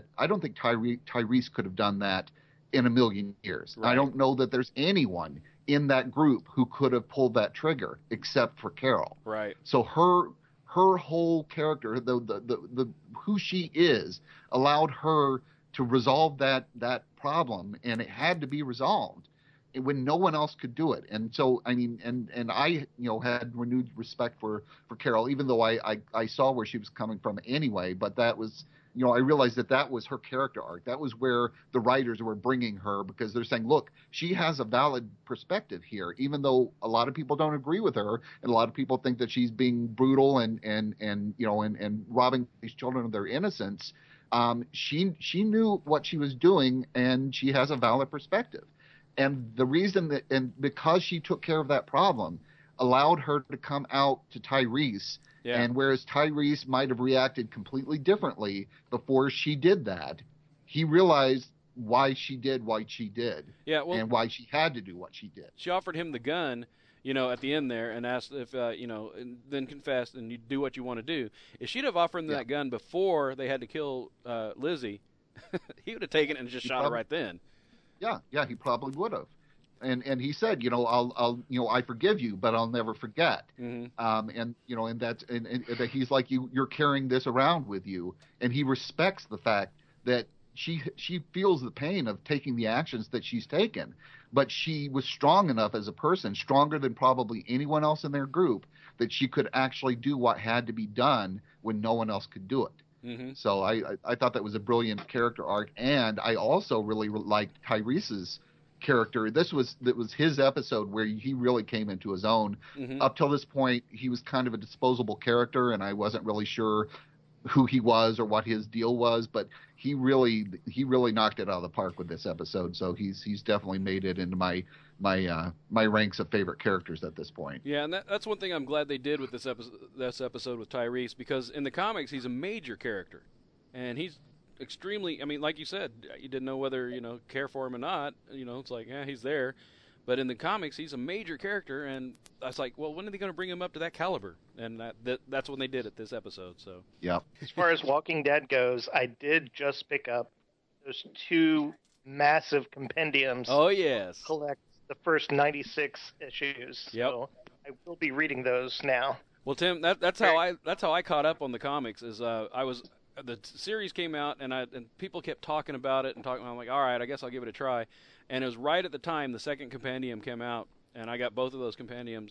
Tyrese could have done that in a million years. Right. I don't know that there's anyone in that group who could have pulled that trigger except for Carol. Right. So her whole character, the who she is, allowed her to resolve that problem, and it had to be resolved when no one else could do it. And so I mean, and I had renewed respect for Carol, even though I saw where she was coming from anyway. But that was, I realized that was her character arc. That was where the writers were bringing her, because they're saying, look, she has a valid perspective here, even though a lot of people don't agree with her, and a lot of people think that she's being brutal and robbing these children of their innocence. She knew what she was doing, and she has a valid perspective. And the reason because she took care of that problem, allowed her to come out to Tyrese. Yeah. And whereas Tyrese might have reacted completely differently before she did that, he realized why she did what she did. Yeah, well, and why she had to do what she did. She offered him the gun, at the end there, and asked if, and then confessed, and you do what you want to do. If she'd have offered him that gun before they had to kill Lizzie, he would have taken it and just shot her right then. Yeah, he probably would have. And he said, I'll I forgive you, but I'll never forget. Mm-hmm. And that's that he's like, you're carrying this around with you, and he respects the fact that she feels the pain of taking the actions that she's taken, but she was strong enough as a person, stronger than probably anyone else in their group, that she could actually do what had to be done when no one else could do it. Mm-hmm. So I thought that was a brilliant character arc, and I also really liked Tyrese's character. That was his episode where he really came into his own. Mm-hmm. Up till this point, he was kind of a disposable character, and I wasn't really sure who he was or what his deal was, but he really knocked it out of the park with this episode. So he's definitely made it into my ranks of favorite characters at this point. Yeah, and that's one thing I'm glad they did with this episode with Tyrese, because in the comics he's a major character, and he's extremely, like you said, you didn't know whether care for him or not. It's like, he's there, but in the comics he's a major character, and I was like, well, when are they going to bring him up to that caliber? And that's when they did it this episode. So yeah. As far as Walking Dead goes, I did just pick up those 2 massive compendiums. Oh yes, collect the first 96 issues. Yep. So I will be reading those now. Well, Tim, that's how I caught up on the comics. Is the series came out, and people kept talking about it and talking. I'm like, all right, I guess I'll give it a try. And it was right at the time the second compendium came out, and I got both of those compendiums,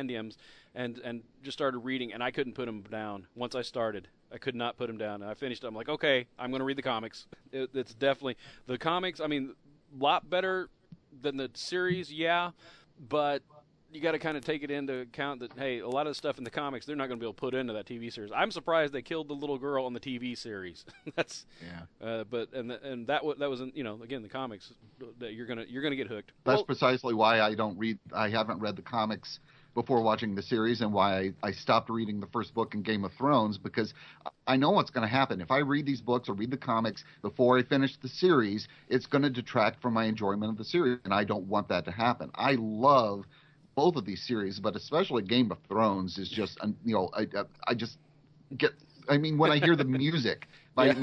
and just started reading, and I couldn't put them down. Once I started, I could not put them down. And I finished. I'm like, okay, I'm going to read the comics. It's definitely the comics. A lot better than the series, yeah, but you got to kind of take it into account that, hey, a lot of the stuff in the comics they're not going to be able to put into that TV series. I'm surprised they killed the little girl on the TV series. That's but that was again the comics that you're gonna get hooked. That's precisely why I haven't read the comics before watching the series, and why I stopped reading the first book in Game of Thrones, because I know what's going to happen. If I read these books or read the comics before I finish the series, it's going to detract from my enjoyment of the series, and I don't want that to happen. I love both of these series, but especially Game of Thrones is just, I just get, when I hear the music, the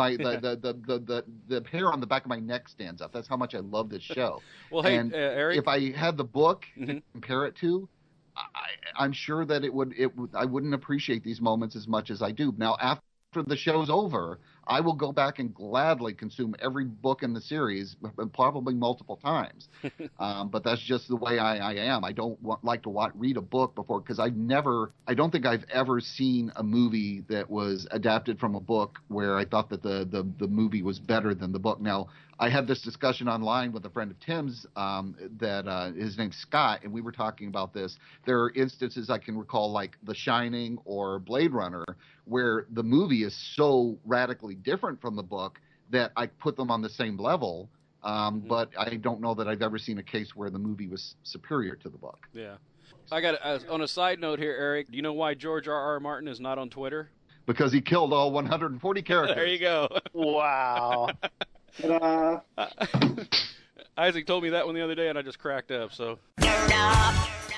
hair on the back of my neck stands up. That's how much I love this show. Well, hey, Eric, if I had the book to compare it to, I'm sure that I wouldn't appreciate these moments as much as I do. Now, after the show's over, I will go back and gladly consume every book in the series, probably multiple times. But that's just the way I am. I don't like to read a book before, because I don't think I've ever seen a movie that was adapted from a book where I thought that the movie was better than the book. Now, I had this discussion online with a friend of Tim's that his name's Scott, and we were talking about this. There are instances I can recall, like The Shining or Blade Runner, where the movie is so radically different from the book that I put them on the same level. But I don't know that I've ever seen a case where the movie was superior to the book. Yeah. I got on a side note here, Eric. Do you know why George R.R. Martin is not on Twitter? Because he killed all 140 characters. There you go. Wow. Ta-da. Isaac told me that one the other day, and I just cracked up. So. Nerd up.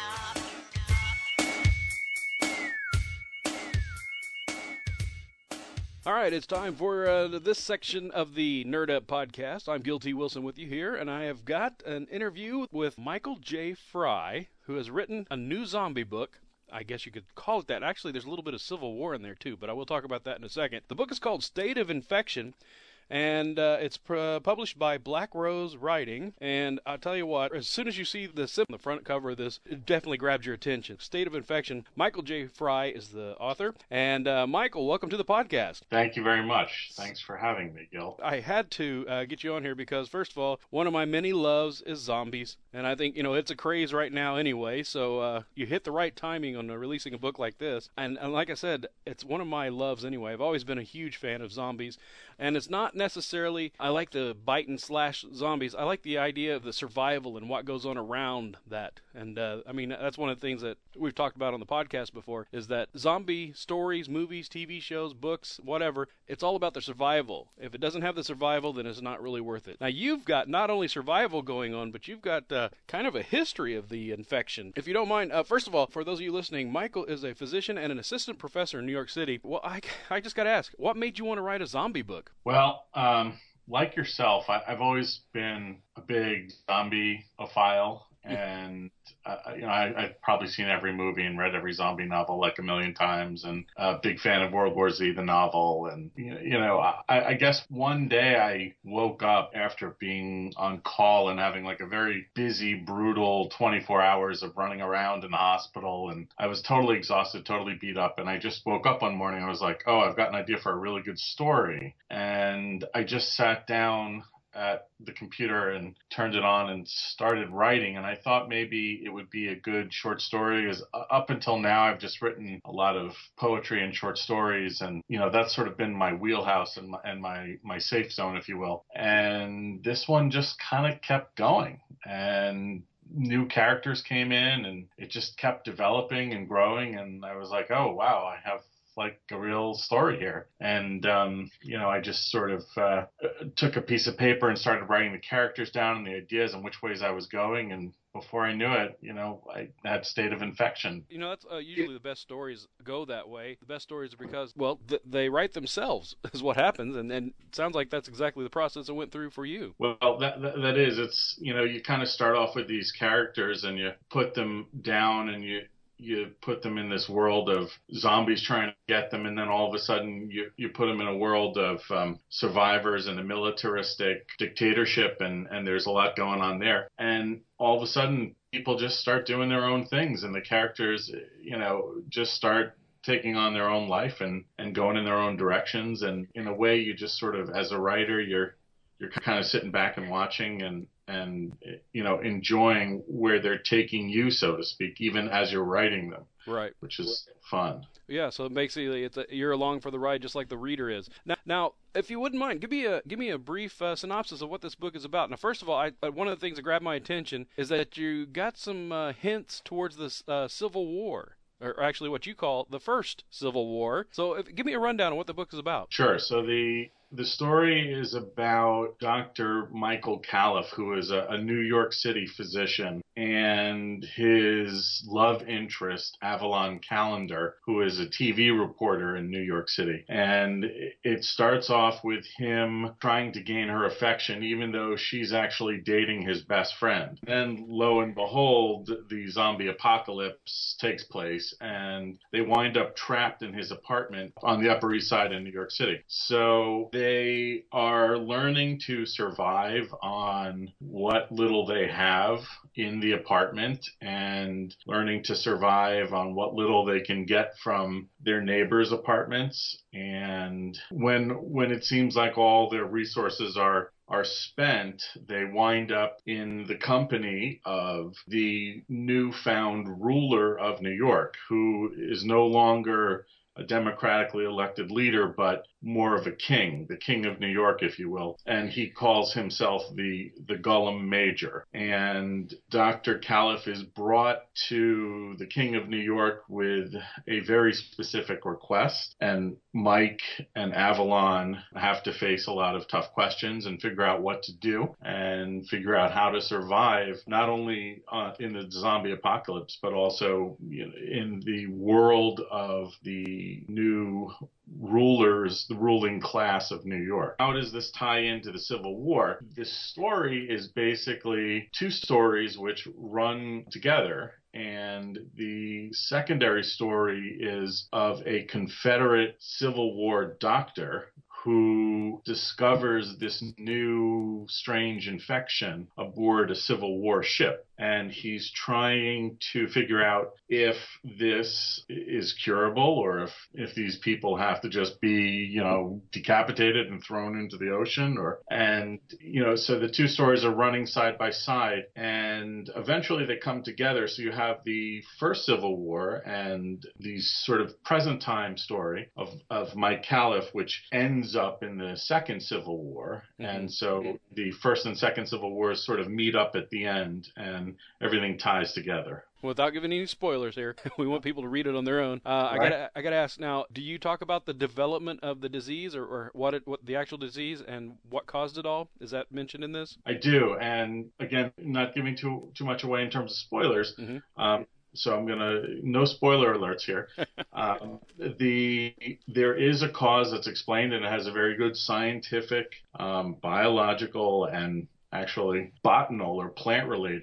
All right, it's time for this section of the Nerd Up podcast. I'm Guilty Wilson with you here, and I have got an interview with Michael J. Frye, who has written a new zombie book. I guess you could call it that. Actually, there's a little bit of Civil War in there, too, but I will talk about that in a second. The book is called State of Infection, and it's published by Black Rose Writing. And I'll tell you what, as soon as you see the symbol on the front cover of this, it definitely grabs your attention. State of Infection. Michael J. Frye is the author. And Michael, welcome to the podcast. Thank you very much. Thanks for having me, Gil. I had to get you on here because, first of all, one of my many loves is zombies. And I think, it's a craze right now anyway, so you hit the right timing on releasing a book like this. And like I said, it's one of my loves anyway. I've always been a huge fan of zombies. And it's not necessarily, I like the bite and slash zombies. I like the idea of the survival and what goes on around that. And, that's one of the things that we've talked about on the podcast before, is that zombie stories, movies, TV shows, books, whatever, it's all about the survival. If it doesn't have the survival, then it's not really worth it. Now, you've got not only survival going on, but you've got kind of a history of the infection. If you don't mind, first of all, for those of you listening, Michael is a physician and an assistant professor in New York City. Well, I just got to ask, what made you want to write a zombie book? Well, like yourself, I've always been a big zombie-ophile, and I've probably seen every movie and read every zombie novel like a million times, and a big fan of World War Z, the novel. And, I guess one day I woke up after being on call and having like a very busy, brutal 24 hours of running around in the hospital. And I was totally exhausted, totally beat up. And I just woke up one morning. I was like, oh, I've got an idea for a really good story. And I just sat down at the computer and turned it on and started writing. And I thought maybe it would be a good short story, because up until now I've just written a lot of poetry and short stories, and that's sort of been my wheelhouse and my safe zone, if you will. And this one just kind of kept going, and new characters came in, and it just kept developing and growing. And I was like, oh wow, I have like a real story here. And I just sort of took a piece of paper and started writing the characters down and the ideas and which ways I was going, and before I knew it, I had State of Infection. That's usually the best stories go that way. The best stories are because, they write themselves is what happens, and it sounds like that's exactly the process it went through for you. Well, that is, it's, you kind of start off with these characters and you put them down and you put them in this world of zombies trying to get them, and then all of a sudden you put them in a world of survivors and a militaristic dictatorship, and there's a lot going on there. And all of a sudden people just start doing their own things, and the characters, just start taking on their own life and going in their own directions. And in a way, you just sort of, as a writer, you're kind of sitting back and watching and enjoying where they're taking you, so to speak, even as you're writing them. Right. Which is fun. Yeah, so basically you're along for the ride just like the reader is. Now, if you wouldn't mind, give me a brief synopsis of what this book is about. Now, first of all, one of the things that grabbed my attention is that you got some hints towards the Civil War, or actually what you call the first Civil War. So give me a rundown of what the book is about. Sure. So the story is about Dr. Michael Califf, who is a New York City physician, and his love interest, Avalon Callender, who is a TV reporter in New York City. And it starts off with him trying to gain her affection, even though she's actually dating his best friend. Then, lo and behold, the zombie apocalypse takes place, and they wind up trapped in his apartment on the Upper East Side in New York City. So they are learning to survive on what little they have in the apartment and learning to survive on what little they can get from their neighbors' apartments. And when it seems like all their resources are spent, they wind up in the company of the newfound ruler of New York, who is no longer a democratically elected leader, but more of a king, the king of New York, if you will. And he calls himself the Gollum Major. And Dr. Califf is brought to the king of New York with a very specific request. And Mike and Avalon have to face a lot of tough questions and figure out what to do and figure out how to survive, not only in the zombie apocalypse, but also in the world of the new rulers, the ruling class of New York. How does this tie into the Civil War? This story is basically two stories which run together. And the secondary story is of a Confederate Civil War doctor who discovers this new strange infection aboard a Civil War ship. And he's trying to figure out if this is curable or if these people have to just be, decapitated and thrown into the ocean. So the two stories are running side by side, and eventually they come together. So you have the first Civil War and the sort of present time story of Mike Califf, which ends up in the second Civil War. Mm-hmm. And so the first and second Civil Wars sort of meet up at the end, and everything ties together. Without giving any spoilers here, we want people to read it on their own. Right. I gotta ask now: do you talk about the development of the disease, or what the actual disease and what caused it all? Is that mentioned in this? I do, and again, not giving too much away in terms of spoilers. Mm-hmm. So I'm no spoiler alerts here. There is a cause that's explained, and it has a very good scientific, biological, and actually botanal or plant-related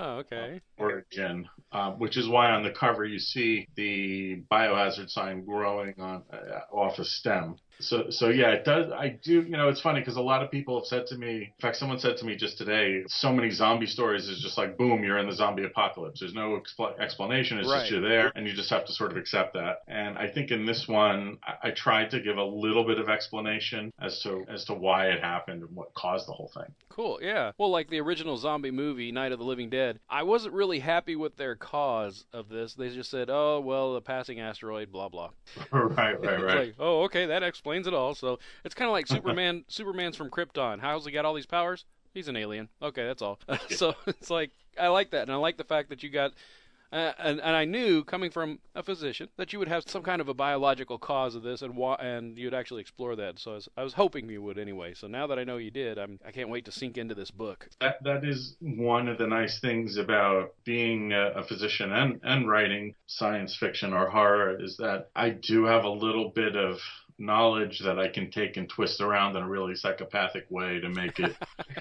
origin, which is why on the cover you see the biohazard sign growing off a stem. So yeah, it does. I do. It's funny because a lot of people have said to me. In fact, someone said to me just today, so many zombie stories is just like, boom, you're in the zombie apocalypse. There's no explanation. It's just you're there, and you just have to sort of accept that. And I think in this one, I tried to give a little bit of explanation as to why it happened and what caused the whole thing. Cool. Yeah. Well, like the original zombie movie, Night of the Living Dead, I wasn't really happy with their cause of this. They just said, oh, well, a passing asteroid, blah, blah. Right. It's like, oh, okay, that explains it all. So it's kind of like Superman. Superman's from Krypton. How's he got all these powers? He's an alien. Okay, that's all. So it's like, I like that, and I like the fact that you got and I knew, coming from a physician, that you would have some kind of a biological cause of this, and you'd actually explore that. So I was hoping you would anyway. So now that I know you did, I can't wait to sink into this book. That is one of the nice things about being a physician and writing science fiction or horror, is that I do have a little bit of knowledge that I can take and twist around in a really psychopathic way to make it,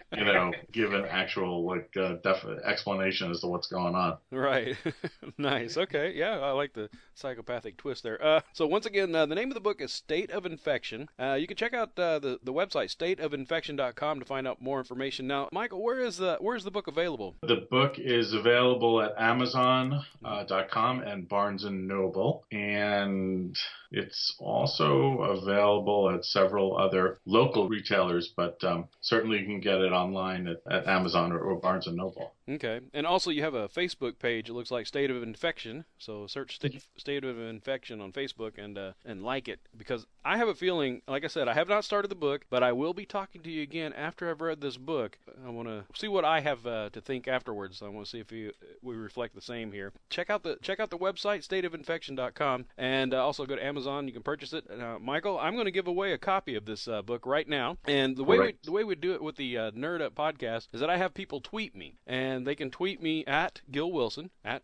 give an actual explanation as to what's going on. Right. Nice. Okay. Yeah, I like the psychopathic twist there. So once again, the name of the book is State of Infection. You can check out the website stateofinfection.com to find out more information. Now, Michael, where's the book available? The book is available at Amazon.com and Barnes and Noble, and it's also available at several other local retailers, but certainly you can get it online at Amazon or Barnes and Noble. Okay. And also you have a Facebook page. It looks like State of Infection. So search State of Infection on Facebook and like it, because I have a feeling, like I said, I have not started the book, but I will be talking to you again after I've read this book. I want to see what I have to think afterwards. I want to see if we reflect the same here. Check out the website, stateofinfection.com, and also go to Amazon. You can purchase it. Michael, I'm going to give away a copy of this book right now. And the way we do it with the Nerd Up podcast is that I have people tweet me, and they can tweet me at Gil Wilson, at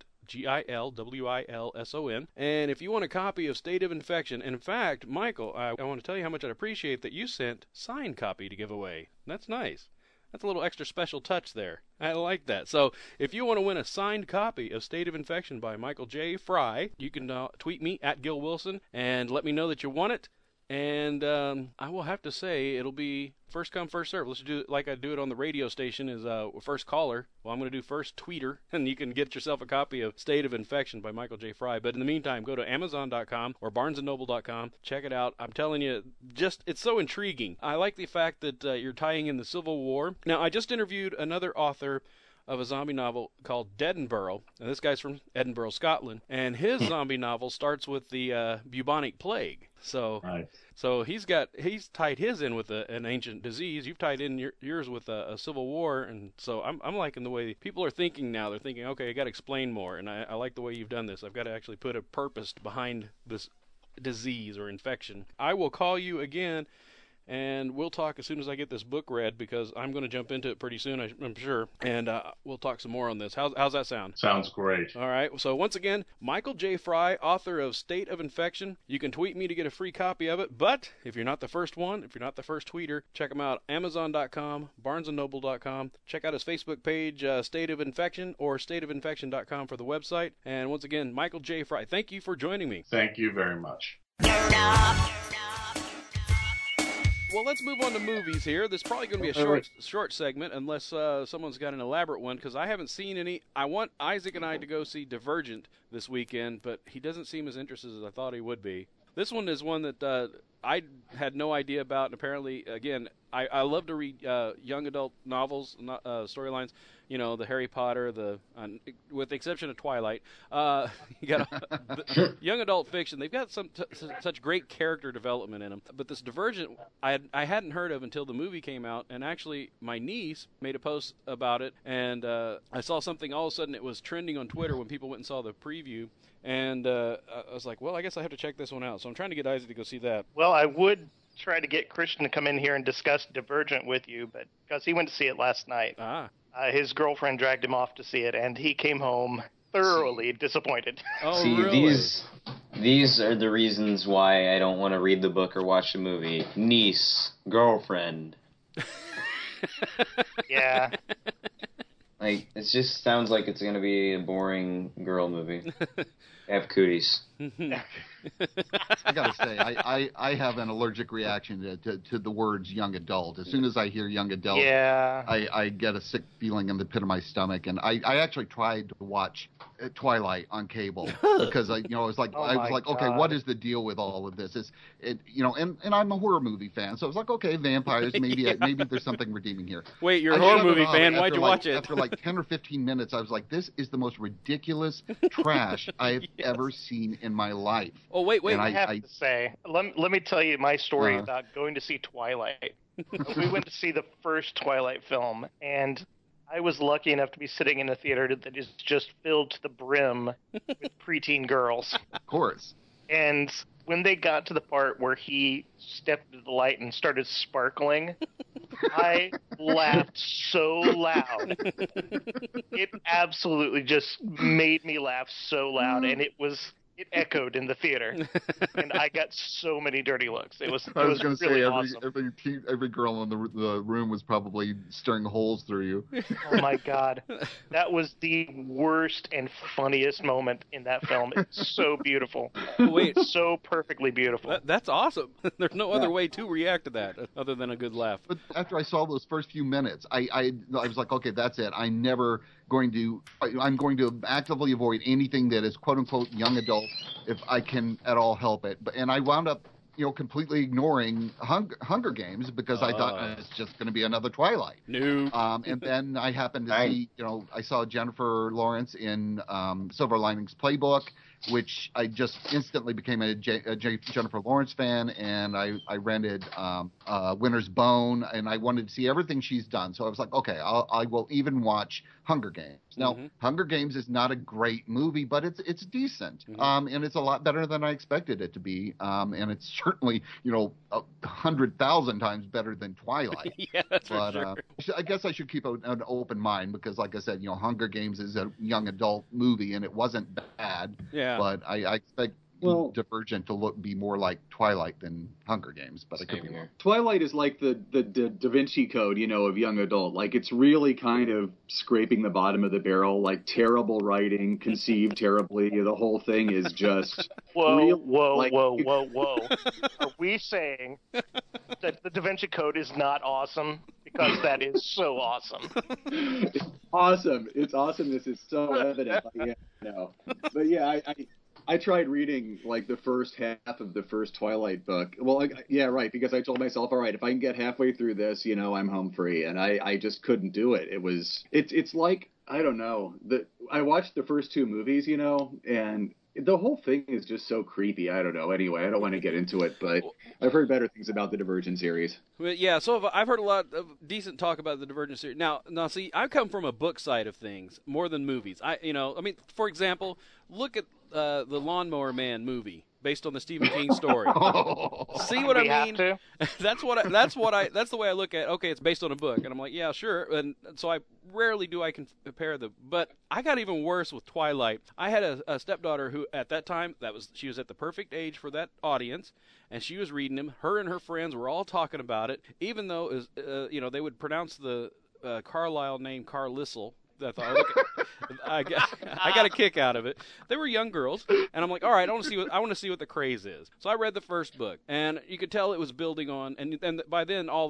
GILWILSON. And if you want a copy of State of Infection, and in fact, Michael, I want to tell you how much I'd appreciate that you sent signed copy to give away. That's nice. That's a little extra special touch there. I like that. So if you want to win a signed copy of State of Infection by Michael J. Fry, you can tweet me at Gil Wilson and let me know that you want it. And I will have to say it'll be first come, first serve. Let's do it like I do it on the radio station is first caller. Well, I'm going to do first tweeter, and you can get yourself a copy of State of Infection by Michael J. Fry. But in the meantime, go to Amazon.com or BarnesandNoble.com. Check it out. I'm telling you, it's so intriguing. I like the fact that you're tying in the Civil War. Now, I just interviewed another author of a zombie novel called Edinburgh, and this guy's from Edinburgh, Scotland, and his zombie novel starts with the bubonic plague. So, Right. so he's tied his in with an ancient disease. You've tied in yours with a civil war, and so I'm liking the way people are thinking now. They're thinking, okay, I got to explain more, and I like the way you've done this. I've got to actually put a purpose behind this disease or infection. I will call you again. And we'll talk as soon as I get this book read, because I'm going to jump into it pretty soon, I'm sure. And we'll talk some more on this. How's that sound? Sounds great. All right. So once again, Michael J. Fry, author of State of Infection. You can tweet me to get a free copy of it. But if you're not the first one, if you're not the first tweeter, check him out. Amazon.com, BarnesandNoble.com. Check out his Facebook page, State of Infection, or StateOfInfection.com for the website. And once again, Michael J. Fry, thank you for joining me. Thank you very much. Well, let's move on to movies here. This is probably going to be a short segment, unless someone's got an elaborate one, because I haven't seen any. I want Isaac and I to go see Divergent this weekend, but he doesn't seem as interested as I thought he would be. This one is one that I had no idea about, and apparently, again, I love to read young adult novels, storylines. You know, the Harry Potter, with the exception of Twilight. You got the young adult fiction. They've got such great character development in them. But this Divergent, I hadn't heard of until the movie came out, and actually my niece made a post about it, and I saw something. All of a sudden, it was trending on Twitter when people went and saw the preview, and I was like, well, I guess I have to check this one out. So I'm trying to get Isaac to go see that. Well, I would try to get Christian to come in here and discuss Divergent with you, but because he went to see it last night. His girlfriend dragged him off to see it, and he came home thoroughly disappointed. Oh, See, really? these are the reasons why I don't want to read the book or watch the movie. Niece, girlfriend. Yeah. Like, it just sounds like it's going to be a boring girl movie. Have cooties. I gotta say, I have an allergic reaction to the words young adult. As soon as I hear young adult, Yeah. I get a sick feeling in the pit of my stomach. And I actually tried to watch Twilight on cable because I was like, okay, what is the deal with all of this? And I'm a horror movie fan, so I was like, okay, vampires, maybe maybe there's something redeeming here. Wait, you're a horror movie fan? Why'd you watch it? After like 10 or 15 minutes, I was like, this is the most ridiculous trash I've ever seen in my life. Oh, wait. And I have to say, let me tell you my story about going to see Twilight. We went to see the first Twilight film, and I was lucky enough to be sitting in a theater that is just filled to the brim with preteen girls. Of course. And when they got to the part where he stepped into the light and started sparkling, I laughed so loud. It absolutely just made me laugh so loud, and it echoed in the theater, and I got so many dirty looks. It was I was going to really say awesome. every girl in the room was probably stirring holes through you. Oh my God, that was the worst and funniest moment in that film. It's so beautiful. Wait, so perfectly beautiful. That's awesome. There's no other way to react to that other than a good laugh. But after I saw those first few minutes, I was like, okay, that's it. I'm going to actively avoid anything that is quote unquote young adult if I can at all help it. And I wound up, completely ignoring Hunger Games because I thought it's just going to be another Twilight. No. And then I happened to see, I saw Jennifer Lawrence in Silver Linings Playbook, which I just instantly became a Jennifer Lawrence fan, and I rented Winter's Bone, and I wanted to see everything she's done. So I was like, okay, I will even watch Hunger Games. Now, Hunger Games is not a great movie, but it's decent, and it's a lot better than I expected it to be, and it's certainly 100,000 times better than Twilight. Yeah, that's for sure. I guess I should keep an open mind because, like I said, Hunger Games is a young adult movie, and it wasn't bad. Yeah. But I expect Divergent to be more like Twilight than Hunger Games, but I could be wrong. Twilight is like the Da Vinci Code, of young adult. Like, it's really kind of scraping the bottom of the barrel, like terrible writing, conceived terribly. The whole thing is just whoa. Are we saying that the Da Vinci Code is not awesome? Because that is so awesome. It's awesome. Its awesomeness is so evident. But yeah, I tried reading like the first half of the first Twilight book. Well, because I told myself, all right, if I can get halfway through this, I'm home free, and I just couldn't do it. It's like, I don't know, I watched the first two movies, and the whole thing is just so creepy. I don't know. Anyway, I don't want to get into it, but I've heard better things about the Divergent series. Well, yeah, so I've heard a lot of decent talk about the Divergent series. Now, see, I come from a book side of things more than movies. For example, look at the Lawnmower Man movie based on the Stephen King story. See what I mean? That's the way I look at. Okay, it's based on a book, and I'm like, yeah, sure. And so I rarely do I compare them. But I got even worse with Twilight. I had a stepdaughter who, at that time, she was at the perfect age for that audience, and she was reading them. Her and her friends were all talking about it, even though it was, they would pronounce the Carlisle name Carlisle. I thought, I got a kick out of it. They were young girls, and I'm like, all right, I want to see what the craze is. So I read the first book, and you could tell it was building on, and by then all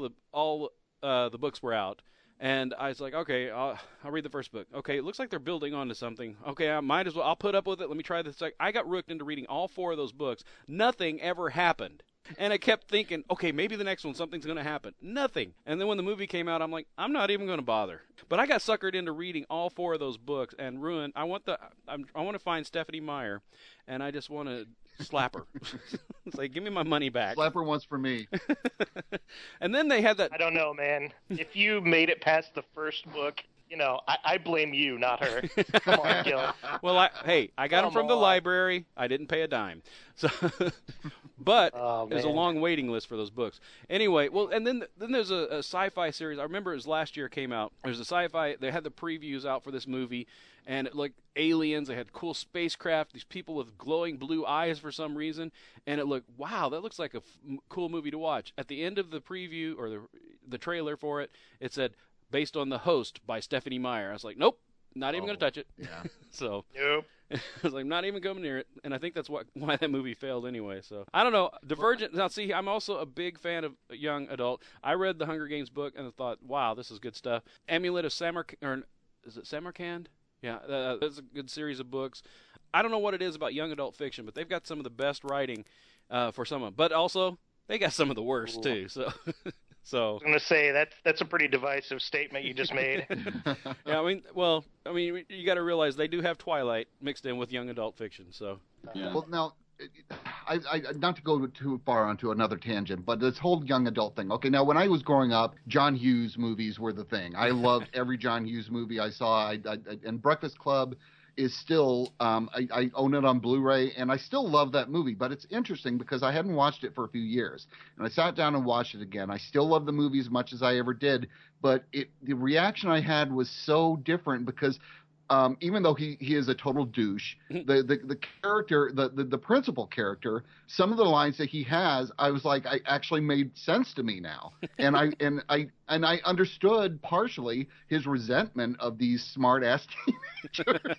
the books were out, and I was like, okay, I'll read the first book. Okay, it looks like they're building onto something. Okay, I might as well. I'll put up with it. Let me try this. I got rooked into reading all 4 of those books. Nothing ever happened. And I kept thinking, okay, maybe the next one, something's going to happen. Nothing. And then when the movie came out, I'm like, I'm not even going to bother. But I got suckered into reading all 4 of those books and ruined. I want to find Stephenie Meyer, and I just want to slap her. It's like, give me my money back. Slap her once for me. And then they had that. I don't know, man. If you made it past the first book, I blame you, not her. Come on, Gil. Well, I got them from the library. I didn't pay a dime. So, but there's a long waiting list for those books. Anyway, well, and then there's a sci-fi series. I remember it was last year it came out. There's a sci-fi. They had the previews out for this movie, and it looked aliens. They had cool spacecraft. These people with glowing blue eyes for some reason, and it looked, wow, that looks like a cool movie to watch. At the end of the preview or the trailer for it, it said, based on The Host by Stephenie Meyer. I was like, nope, not even going to touch it. Yeah. So nope. I was like, not even coming near it. And I think that's why that movie failed anyway. So I don't know. Divergent. Now, see, I'm also a big fan of young adult. I read the Hunger Games book and I thought, wow, this is good stuff. Amulet of Samarkand, or is it Samarkand? Yeah, that's a good series of books. I don't know what it is about young adult fiction, but they've got some of the best writing for some of them. But also, they got some of the worst too. So. So I was going to say that's a pretty divisive statement you just made. Yeah, I mean, you got to realize they do have Twilight mixed in with young adult fiction. So, yeah. Well, now, I not to go too far onto another tangent, but this whole young adult thing. Okay, now when I was growing up, John Hughes movies were the thing. I loved every John Hughes movie I saw. And Breakfast Club is still, I own it on Blu-ray, and I still love that movie. But it's interesting because I hadn't watched it for a few years, and I sat down and watched it again. I still love the movie as much as I ever did, but the reaction I had was so different because even though he is a total douche, the character, the principal character, some of the lines that he has, I was like, I actually made sense to me now, and I understood partially his resentment of these smart ass teenagers.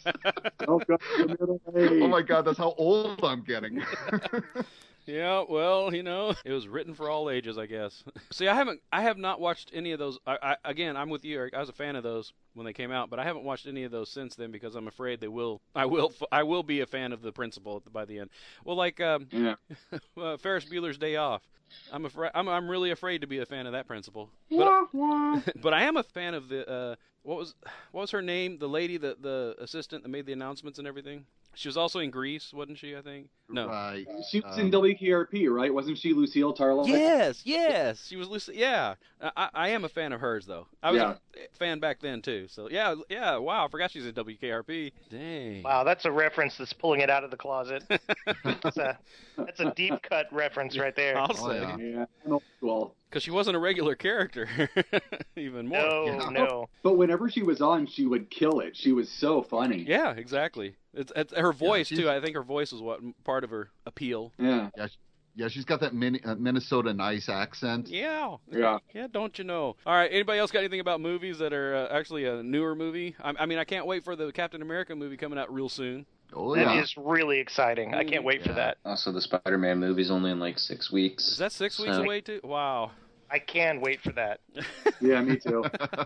Oh my God, that's how old I'm getting. Yeah, well, it was written for all ages, I guess. See, I have not watched any of those. Again, I'm with you, Eric. I was a fan of those when they came out, but I haven't watched any of those since then because I'm afraid I will be a fan of the principal by the end. Well, like Ferris Bueller's Day Off. I'm really afraid to be a fan of that principal. But I am a fan of the what was her name? The lady, the assistant that made the announcements and everything. She was also in Grease, wasn't she? I think. No. Right. She was in WKRP, right? Wasn't she Lucille Tarlock? Yes. She was Lucille. Yeah. I am a fan of hers, though. I was a fan back then too. So yeah. Wow, I forgot she's in WKRP. Dang. Wow, that's a reference that's pulling it out of the closet. That's a deep cut reference right there. I'll say. Yeah. Well, Because she wasn't a regular character. Even more. No. but whenever she was on, she would kill it. She was so funny. Yeah, exactly. It's her voice she's- too. I think her voice is what part of her appeal. Yeah. Yeah, she's got that Minnesota nice accent. Yeah. Yeah. Yeah, don't you know? All right, anybody else got anything about movies that are actually a newer movie? I mean, I can't wait for the Captain America movie coming out real soon. Oh, That yeah. is really exciting. I can't wait for that. Also, the Spider-Man movie's only in like 6 weeks. Is that 6 weeks So- away too? Wow. I can wait for that. Yeah, me too.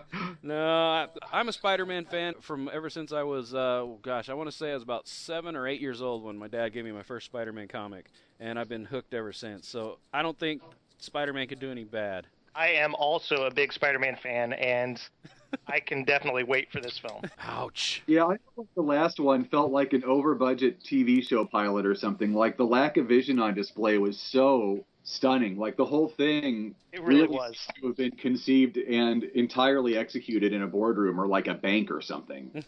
No, I'm a Spider-Man fan from ever since I was, I want to say I was about 7 or 8 years old when my dad gave me my first Spider-Man comic, and I've been hooked ever since. So I don't think Spider-Man could do any bad. I am also a big Spider-Man fan, and I can definitely wait for this film. Ouch. Yeah, I thought the last one felt like an over-budget TV show pilot or something. Like, the lack of vision on display was so stunning. Like, the whole thing It really seems was. to have been conceived and entirely executed in a boardroom or like a bank or something.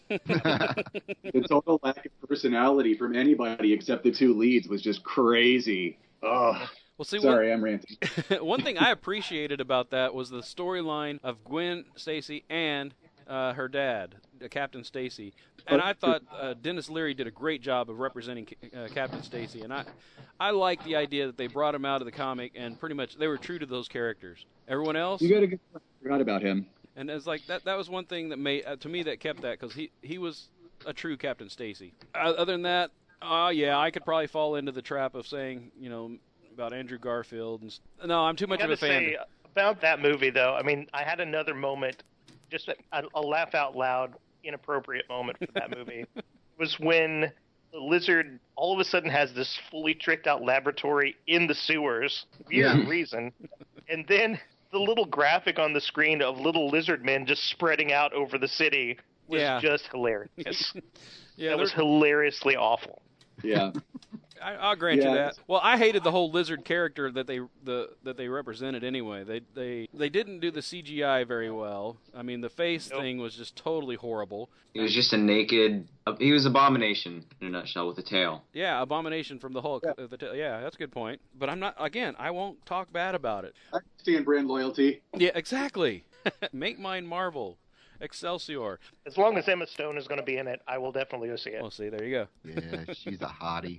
The total lack of personality from anybody except the two leads was just crazy. Oh, Well, see, sorry, I'm ranting. one thing I appreciated about that was the storyline of Gwen Stacy and her dad, Captain Stacy. And I thought Dennis Leary did a great job of representing Captain Stacy. And I like the idea that they brought him out of the comic and pretty much they were true to those characters. Everyone else, You gotta forgot about him. and it's like that was one thing that made to me that kept that, because he was a true Captain Stacy. Other than that, yeah, I could probably fall into the trap of saying, about Andrew Garfield. No, I'm too much of a fan. Say, about that movie, though, I mean, I had another moment, just a laugh out loud, inappropriate moment for that movie. It was when the lizard all of a sudden has this fully tricked out laboratory in the sewers. Weird reason. And then the little graphic on the screen of little lizard men just spreading out over the city was just hilarious. Yeah, that was hilariously awful. Yeah. I'll grant you that. Well, I hated the whole lizard character that they represented anyway. They didn't do the CGI very well. I mean, the face thing was just totally horrible. He was just a naked. He was Abomination in a nutshell with a tail. Yeah, Abomination from the Hulk. Yeah, that's a good point. But I'm not. Again, I won't talk bad about it. I understand brand loyalty. Yeah, exactly. Make mine Marvel. Excelsior. As long as Emma Stone is going to be in it, I will definitely go see it. Well, see, there you go. Yeah, she's a hottie.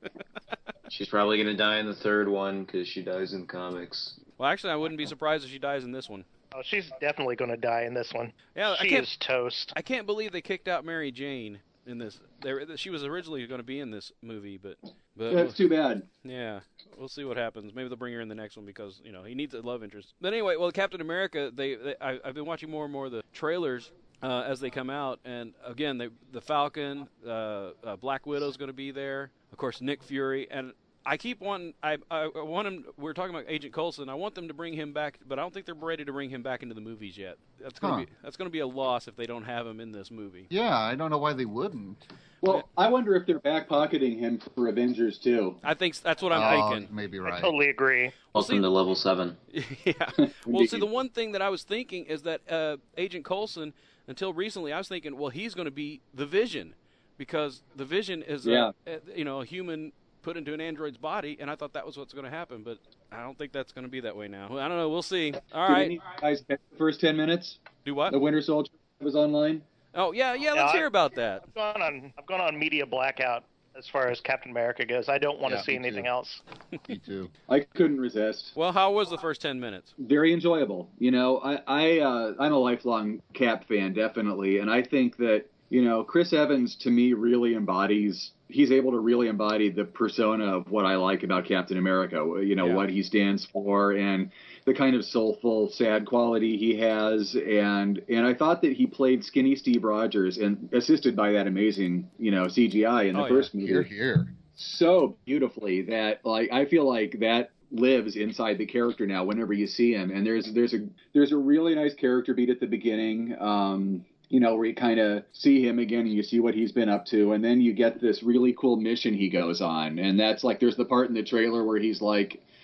She's probably going to die in the third one because she dies in the comics. Well, actually, I wouldn't be surprised if she dies in this one. Oh, she's definitely going to die in this one. Yeah, she is toast. I can't believe they kicked out Mary Jane in this. She was originally going to be in this movie, but That's too bad. Yeah, we'll see what happens. Maybe they'll bring her in the next one because he needs a love interest. But anyway, well, Captain America, I've been watching more and more of the trailers as they come out, and again, the Falcon, Black Widow's going to be there. Of course, Nick Fury, and I keep wanting. I want him. We're talking about Agent Coulson. I want them to bring him back, but I don't think they're ready to bring him back into the movies yet. That's going to be a loss if they don't have him in this movie. Yeah, I don't know why they wouldn't. Well, I wonder if they're back pocketing him for Avengers too. I think that's what I'm thinking. Maybe right. I totally agree. Welcome to level 7. Yeah. Well, see, the one thing that I was thinking is that Agent Coulson, until recently, I was thinking, well, he's going to be the Vision, because the Vision is a human put into an android's body, and I thought that was what's going to happen, but I don't think that's going to be that way now. I don't know. We'll see. All right. Did any guys catch the first 10 minutes? Do what? The Winter Soldier was online. Oh yeah. Let's hear about that. I've gone on media blackout as far as Captain America goes. I don't want to see anything else. Me too. I couldn't resist. Well, how was the first 10 minutes? Very enjoyable. I'm a lifelong Cap fan, definitely, and I think that Chris Evans to me really he's able to really embody the persona of what I like about Captain America, what he stands for and the kind of soulful, sad quality he has. And I thought that he played skinny Steve Rogers, and assisted by that amazing, CGI in the first movie. Here. So beautifully that I feel like that lives inside the character now whenever you see him. And there's a really nice character beat at the beginning. Where you kind of see him again and you see what he's been up to. And then you get this really cool mission he goes on. And that's like, there's the part in the trailer where he's like,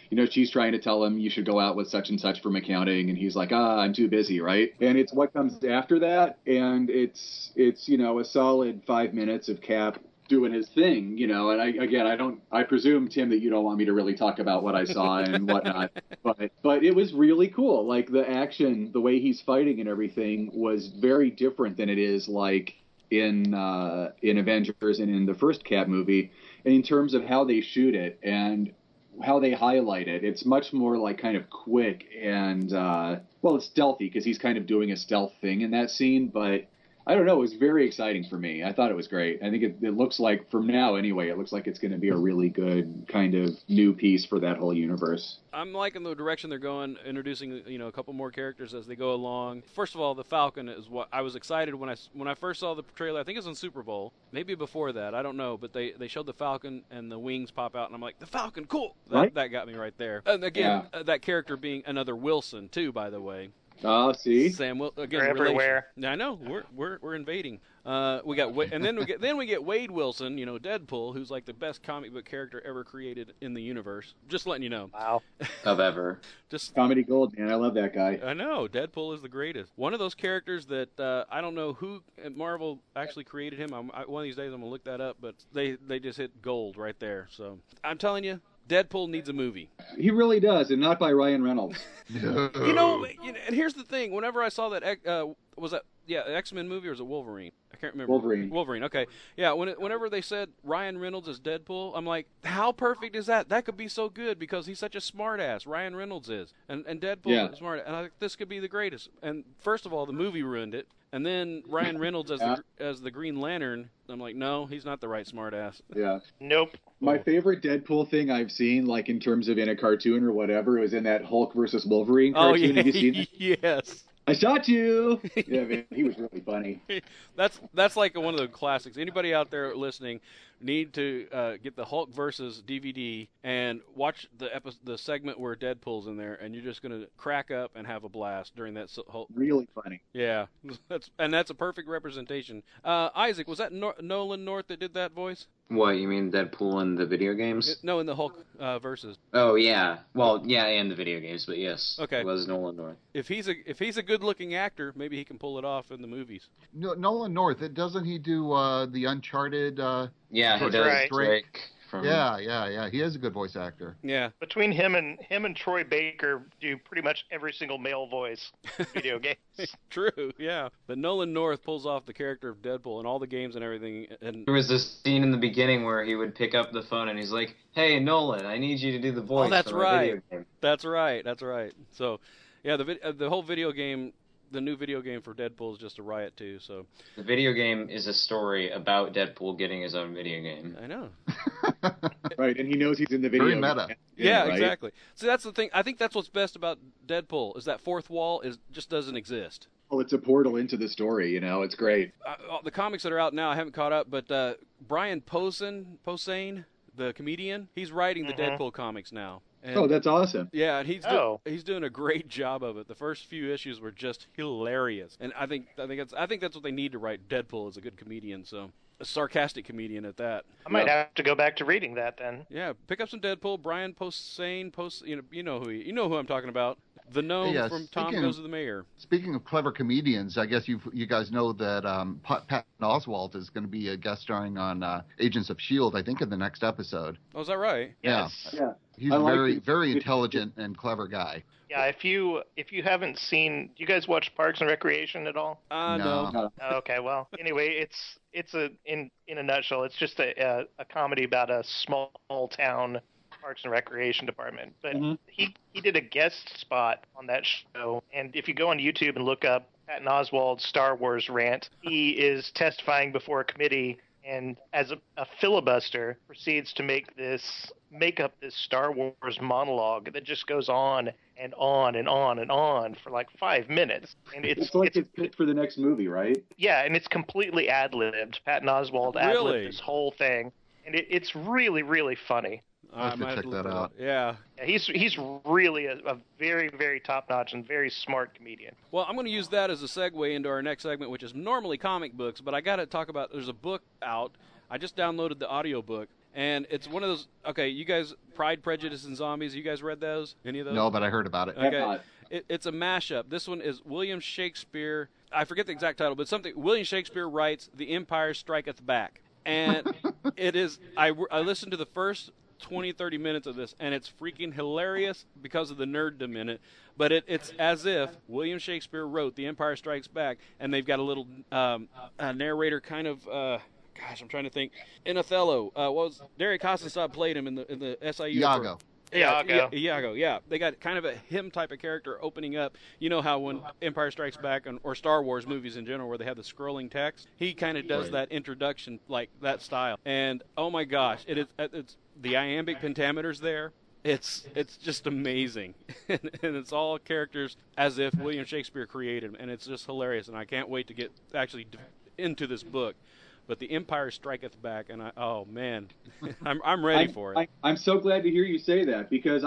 she's trying to tell him you should go out with such and such from accounting, and he's like, I'm too busy, right? And it's what comes after that, and it's a solid 5 minutes of Cap doing his thing, and I presume, Tim, that you don't want me to really talk about what I saw and whatnot, but it was really cool. Like, the action, the way he's fighting and everything was very different than it is like in Avengers and in the first Cap movie. And in terms of how they shoot it and how they highlight it, it's much more like kind of quick and it's stealthy because he's kind of doing a stealth thing in that scene, but I don't know. It was very exciting for me. I thought it was great. I think it looks like, from now anyway, it looks like it's going to be a really good kind of new piece for that whole universe. I'm liking the direction they're going, introducing a couple more characters as they go along. First of all, the Falcon is what I was excited when I first saw the trailer. I think it was on Super Bowl, maybe before that. I don't know, but they showed the Falcon and the wings pop out, and I'm like, the Falcon, cool. That got me right there. And again, that character being another Wilson too, by the way. Oh, see, Sam. Again, they're everywhere. I know we're invading. We get Wade Wilson, Deadpool, who's like the best comic book character ever created in the universe. Just letting you know. Wow. Of ever. Just comedy gold, man. I love that guy. I know Deadpool is the greatest. One of those characters that I don't know who at Marvel actually created him. One of these days I'm gonna look that up, but they just hit gold right there. So I'm telling you, Deadpool needs a movie. He really does, and not by Ryan Reynolds. And here's the thing. Whenever I saw that, X-Men movie, or was it Wolverine? I can't remember. Wolverine, okay. Yeah, whenever they said Ryan Reynolds is Deadpool, I'm like, how perfect is that? That could be so good because he's such a smart-ass. Ryan Reynolds is. And Deadpool is smart. And I think this could be the greatest. And first of all, the movie ruined it. And then Ryan Reynolds as the Green Lantern, I'm like, no, he's not the right smartass. Yeah. Nope. My favorite Deadpool thing I've seen, like in terms of in a cartoon or whatever, was in that Hulk versus Wolverine cartoon. Have you seen it? Yes. I shot you. Yeah, man, he was really funny. That's like one of the classics. Anybody out there listening need to get the Hulk versus DVD and watch the segment where Deadpool's in there, and you're just gonna crack up and have a blast during that whole. Really funny. Yeah, that's a perfect representation. Isaac, was that Nolan North that did that voice? What, you mean Deadpool in the video games? No, in the Hulk versus. Oh yeah, well yeah, in the video games, but yes, okay, it was Nolan North. If he's a good-looking actor, maybe he can pull it off in the movies. No, Nolan North, doesn't he do the Uncharted? Yeah, he does. Right. Drake. Yeah. He is a good voice actor. Yeah. Between him and Troy Baker do pretty much every single male voice in video games. True, yeah. But Nolan North pulls off the character of Deadpool in all the games and everything. And there was this scene in the beginning where he would pick up the phone and he's like, "Hey, Nolan, I need you to do the voice." Oh, that's for my right. video game. That's right. So, yeah, the whole video game. The new video game for Deadpool is just a riot too. So the video game is a story about Deadpool getting his own video game. I know. Right, and he knows he's in the video. Very meta. Yeah, right? exactly. So that's the thing. I think that's what's best about Deadpool is that fourth wall just doesn't exist. Well, it's a portal into the story. It's great. The comics that are out now, I haven't caught up, but Brian Posehn, the comedian, he's writing the Deadpool comics now. And, that's awesome. Yeah, and he's doing a great job of it. The first few issues were just hilarious, and I think that's what they need to write. Deadpool is a good comedian, so a sarcastic comedian at that. I might have to go back to reading that then. Yeah, pick up some Deadpool. Brian Posehn, you know who I'm talking about. The gnome from Tom Goes to the Mayor. Speaking of clever comedians, I guess you guys know that Patton Oswalt is going to be a guest starring on Agents of S.H.I.E.L.D., I think, in the next episode. Oh, is that right? Yeah. He's a very intelligent and clever guy. Yeah, if you haven't seen, do you guys watch Parks and Recreation at all? No. Okay, well, anyway, it's in a nutshell, it's just a comedy about a small town Parks and Recreation department. But he did a guest spot on that show, and if you go on YouTube and look up Patton Oswalt's Star Wars rant, he is testifying before a committee, and as a filibuster proceeds to make up this Star Wars monologue that just goes on and on and on and on for like 5 minutes. And it's picked for the next movie, right? Yeah, and it's completely ad-libbed. Patton Oswalt ad-libbed this whole thing, and it's really, really funny. I have to check that out. Yeah. He's really a very, very top-notch and very smart comedian. Well, I'm going to use that as a segue into our next segment, which is normally comic books, but I got to talk about, there's a book out. I just downloaded the audiobook. And it's one of those. Okay, you guys, Pride, Prejudice, and Zombies. You guys read those? Any of those? No, but I heard about it. Okay, it's a mashup. This one is William Shakespeare. I forget the exact title, but something. William Shakespeare writes, "The Empire Striketh Back," and it is. I listened to the first 20, 30 minutes of this, and it's freaking hilarious because of the nerddom in it. But it's as if William Shakespeare wrote The Empire Strikes Back, and they've got a little narrator kind of, gosh, I'm trying to think. In Othello, Derek Hasselstad played him in the SIU. Iago. Iago, yeah. They got kind of a him type of character opening up. You know how when Empire Strikes Back, or Star Wars movies in general, where they have the scrolling text, he kind of does that introduction like that style. And oh my gosh, it's the iambic pentameter's there. It's just amazing, and it's all characters as if William Shakespeare created them, and it's just hilarious. And I can't wait to get actually into this book. But The Empire Striketh Back, and oh man, I'm ready for it. I'm so glad to hear you say that, because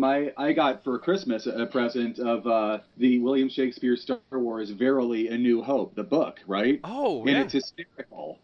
I got for Christmas a present of the William Shakespeare Star Wars Verily A New Hope, the book, right? Oh, and yeah. It's hysterical.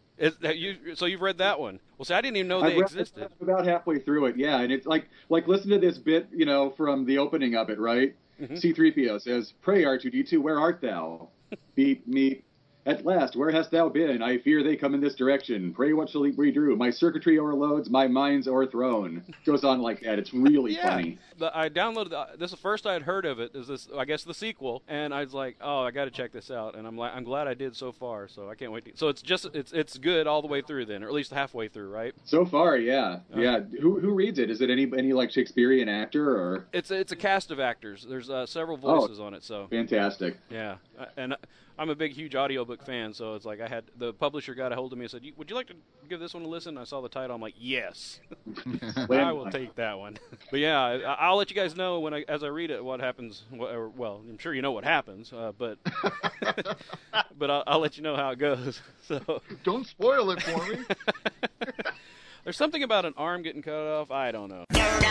So you've read that one? Well, see, I didn't even know they existed. I'm about halfway through it, yeah, and it's like listen to this bit, from the opening of it, right? Mm-hmm. C-3PO says, "Pray, R2-D2, where art thou?" Beep, meep. "At last, where hast thou been? I fear they come in this direction. Pray, what shall we do? My circuitry overloads, my mind's o'erthrown." Goes on like that. It's really funny. I downloaded this. The first I had heard of it is this. I guess the sequel, and I was like, "Oh, I got to check this out." And I'm glad I did so far. So I can't wait. So it's good all the way through then, or at least halfway through, right? So far, yeah, yeah. Who reads it? Is it any like Shakespearean actor or? It's a cast of actors. There's several voices on it. So fantastic. Yeah, and I'm a big, huge audiobook fan, so it's like the publisher got a hold of me and said, "Would you like to give this one a listen?" I saw the title. I'm like, yes, I will take that one. But yeah, I'll let you guys know as I read it what happens. Well, I'm sure you know what happens, but but I'll let you know how it goes. So don't spoil it for me. There's something about an arm getting cut off. I don't know.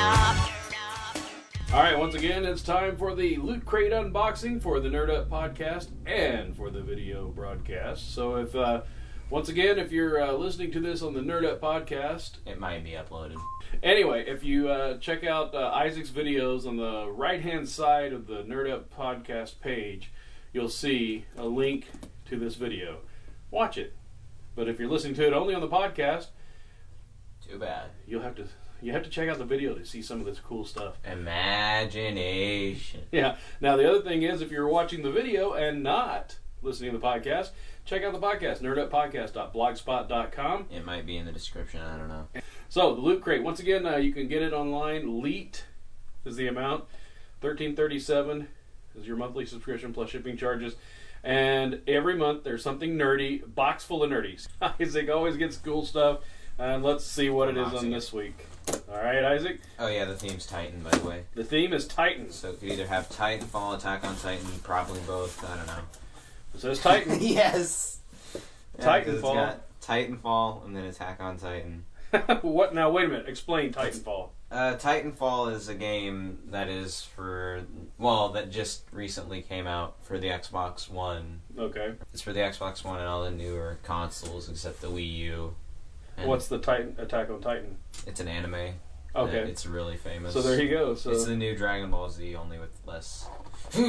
All right, once again, it's time for the Loot Crate unboxing for the Nerd Up podcast and for the video broadcast. So once again, if you're listening to this on the Nerd Up podcast, it might be uploaded. Anyway, if you check out Isaac's videos on the right-hand side of the Nerd Up podcast page, you'll see a link to this video. Watch it. But if you're listening to it only on the podcast, too bad. You have to check out the video to see some of this cool stuff. Imagination. Yeah. Now, the other thing is, if you're watching the video and not listening to the podcast, check out the podcast, nerduppodcast.blogspot.com. It might be in the description. I don't know. So, the Loot Crate. Once again, you can get it online. LEET is the amount. $13.37 is your monthly subscription plus shipping charges. And every month, there's something nerdy. Box full of nerdies. Isaac always gets cool stuff. And let's see what it is on this week. All right, Isaac? Oh, yeah, the theme's Titan, by the way. The theme is Titan. So it could either have Titanfall, Attack on Titan, probably both. I don't know. It says Titan. Yes! Titanfall. It's got Titanfall and then Attack on Titan. What? Now, wait a minute. Explain Titanfall. Titanfall is a game that is that just recently came out for the Xbox One. Okay. It's for the Xbox One and all the newer consoles except the Wii U. And what's the Attack on Titan? It's an anime. Okay. It's really famous. So there you go. So it's the new Dragon Ball Z, only with less. All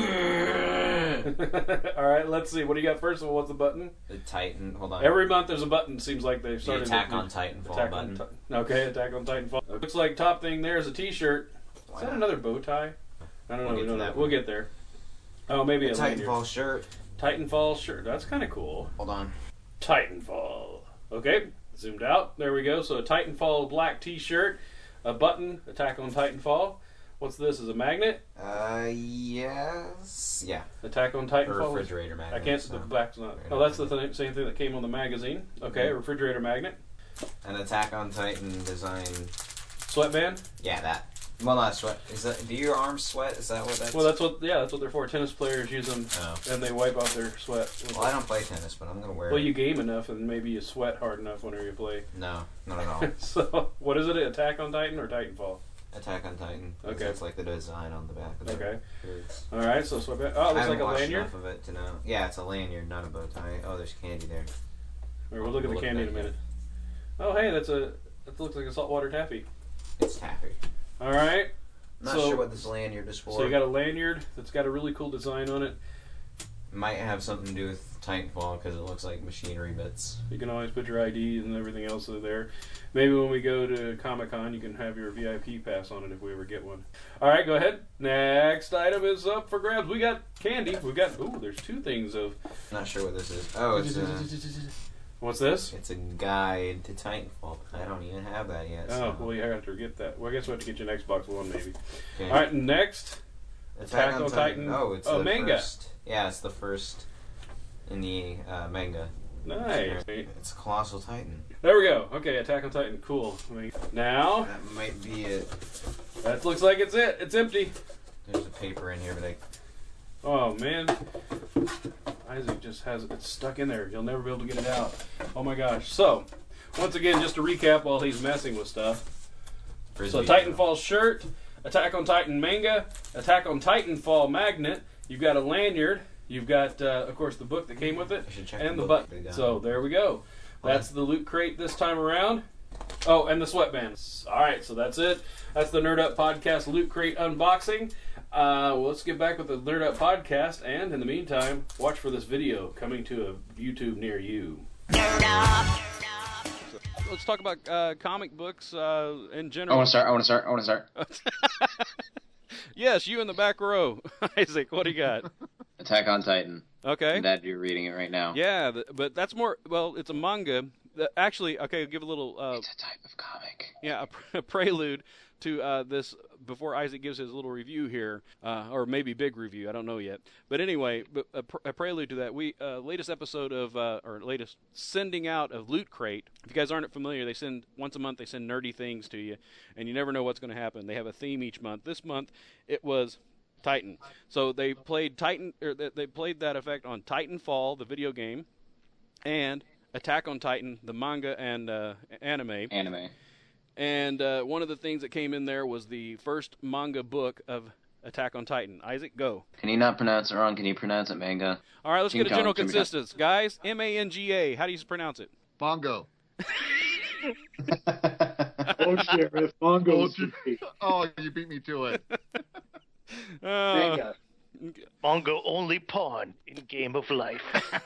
right, let's see. What do you got first of all? What's the button? The Titan. Hold on. Every month there's a button. Seems like they've started. The Attack on Titanfall button. Okay, Attack on Titanfall. Looks like top thing there is a T-shirt. Is that another bow tie? I don't know. We'll get there. Oh, maybe a Titanfall shirt. Titanfall shirt. That's kind of cool. Hold on. Titanfall. Okay. Zoomed out. There we go. So a Titanfall black T-shirt, a button, Attack on Titanfall. What's this? Is a magnet? Yes. Yeah. Attack on Titanfall. A refrigerator magnet. I can't. The back's not. Oh, that's the same thing that came on the magazine. Okay, a refrigerator magnet. An Attack on Titan design. Sweatband. Yeah, that. Well, not sweat. Is that? Do your arms sweat? Is that what that's? Well, that's what they're for. Tennis players use them, and they wipe off their sweat. Well, I don't play tennis, but I'm gonna wear. Well, you game enough, and maybe you sweat hard enough whenever you play. No, not at all. So, what is it? Attack on Titan or Titanfall? Attack on Titan. Okay. That's like the design on the back of it. Okay. All right. So sweatband. Oh, it looks like a lanyard. Enough of it to know. Yeah, it's a lanyard, not a bow tie. Oh, there's candy there. All right, we'll look at the candy in a minute. Oh, hey, that's a That looks like a saltwater taffy. It's taffy. All right. I'm not sure what this lanyard is for. So you got a lanyard that's got a really cool design on it. Might have something to do with Titanfall because it looks like machinery bits. You can always put your IDs and everything else there. Maybe when we go to Comic-Con, you can have your VIP pass on it if we ever get one. All right, go ahead. Next item is up for grabs. We got candy. We got, there's two things of... Not sure what this is. Oh, it's a... What's this? It's a guide to Titanfall. I don't even have that yet. Oh, well, you have to get that. Well, I guess we'll have to get you an Xbox One, maybe. Okay. All right, next. Attack on Titan. Oh, it's the manga. First. Yeah, it's the first in the manga. Nice. It's Colossal Titan. There we go. Okay, Attack on Titan. Cool. Now. That might be it. That looks like it's it. It's empty. There's a paper in here, but I... Oh, man. Isaac just has it stuck in there. You'll never be able to get it out. Oh, my gosh. So, once again, just to recap while he's messing with stuff. So, Titanfall shirt, Attack on Titan manga, Attack on Titanfall magnet. You've got a lanyard. You've got, of course, the book that came with it, and the button. So there we go. That's the loot crate this time around. Oh, and the sweatbands. All right, so that's it. That's the Nerd Up Podcast Loot Crate unboxing. Well, let's get back with the Nerd Up Podcast, and in the meantime, watch for this video coming to a YouTube near you. Let's talk about comic books in general. I want to start. Yes, you in the back row. Isaac, what do you got? Attack on Titan. Okay. That you're reading it right now. Yeah, but that's more, well, it's a manga. Actually, okay, I'll give a little... it's a type of comic. Yeah, a prelude to this, before Isaac gives his little review here, or maybe big review, I don't know yet. But anyway, a prelude to that, we latest episode of, or latest sending out of Loot Crate. If you guys aren't familiar, they send, once a month, they send nerdy things to you, and you never know what's going to happen. They have a theme each month. This month, it was Titan. So they played they played that effect on Titanfall, the video game, and Attack on Titan, the manga and anime. And one of the things that came in there was the first manga book of Attack on Titan. Isaac, go. Can you not pronounce it wrong? Can you pronounce it manga? All right, let's get a general consistency. Guys, M-A-N-G-A. How do you pronounce it? Bongo. Oh, Sheriff. Bongo. Oh, you beat me to it. Bongo only pawn in Game of Life.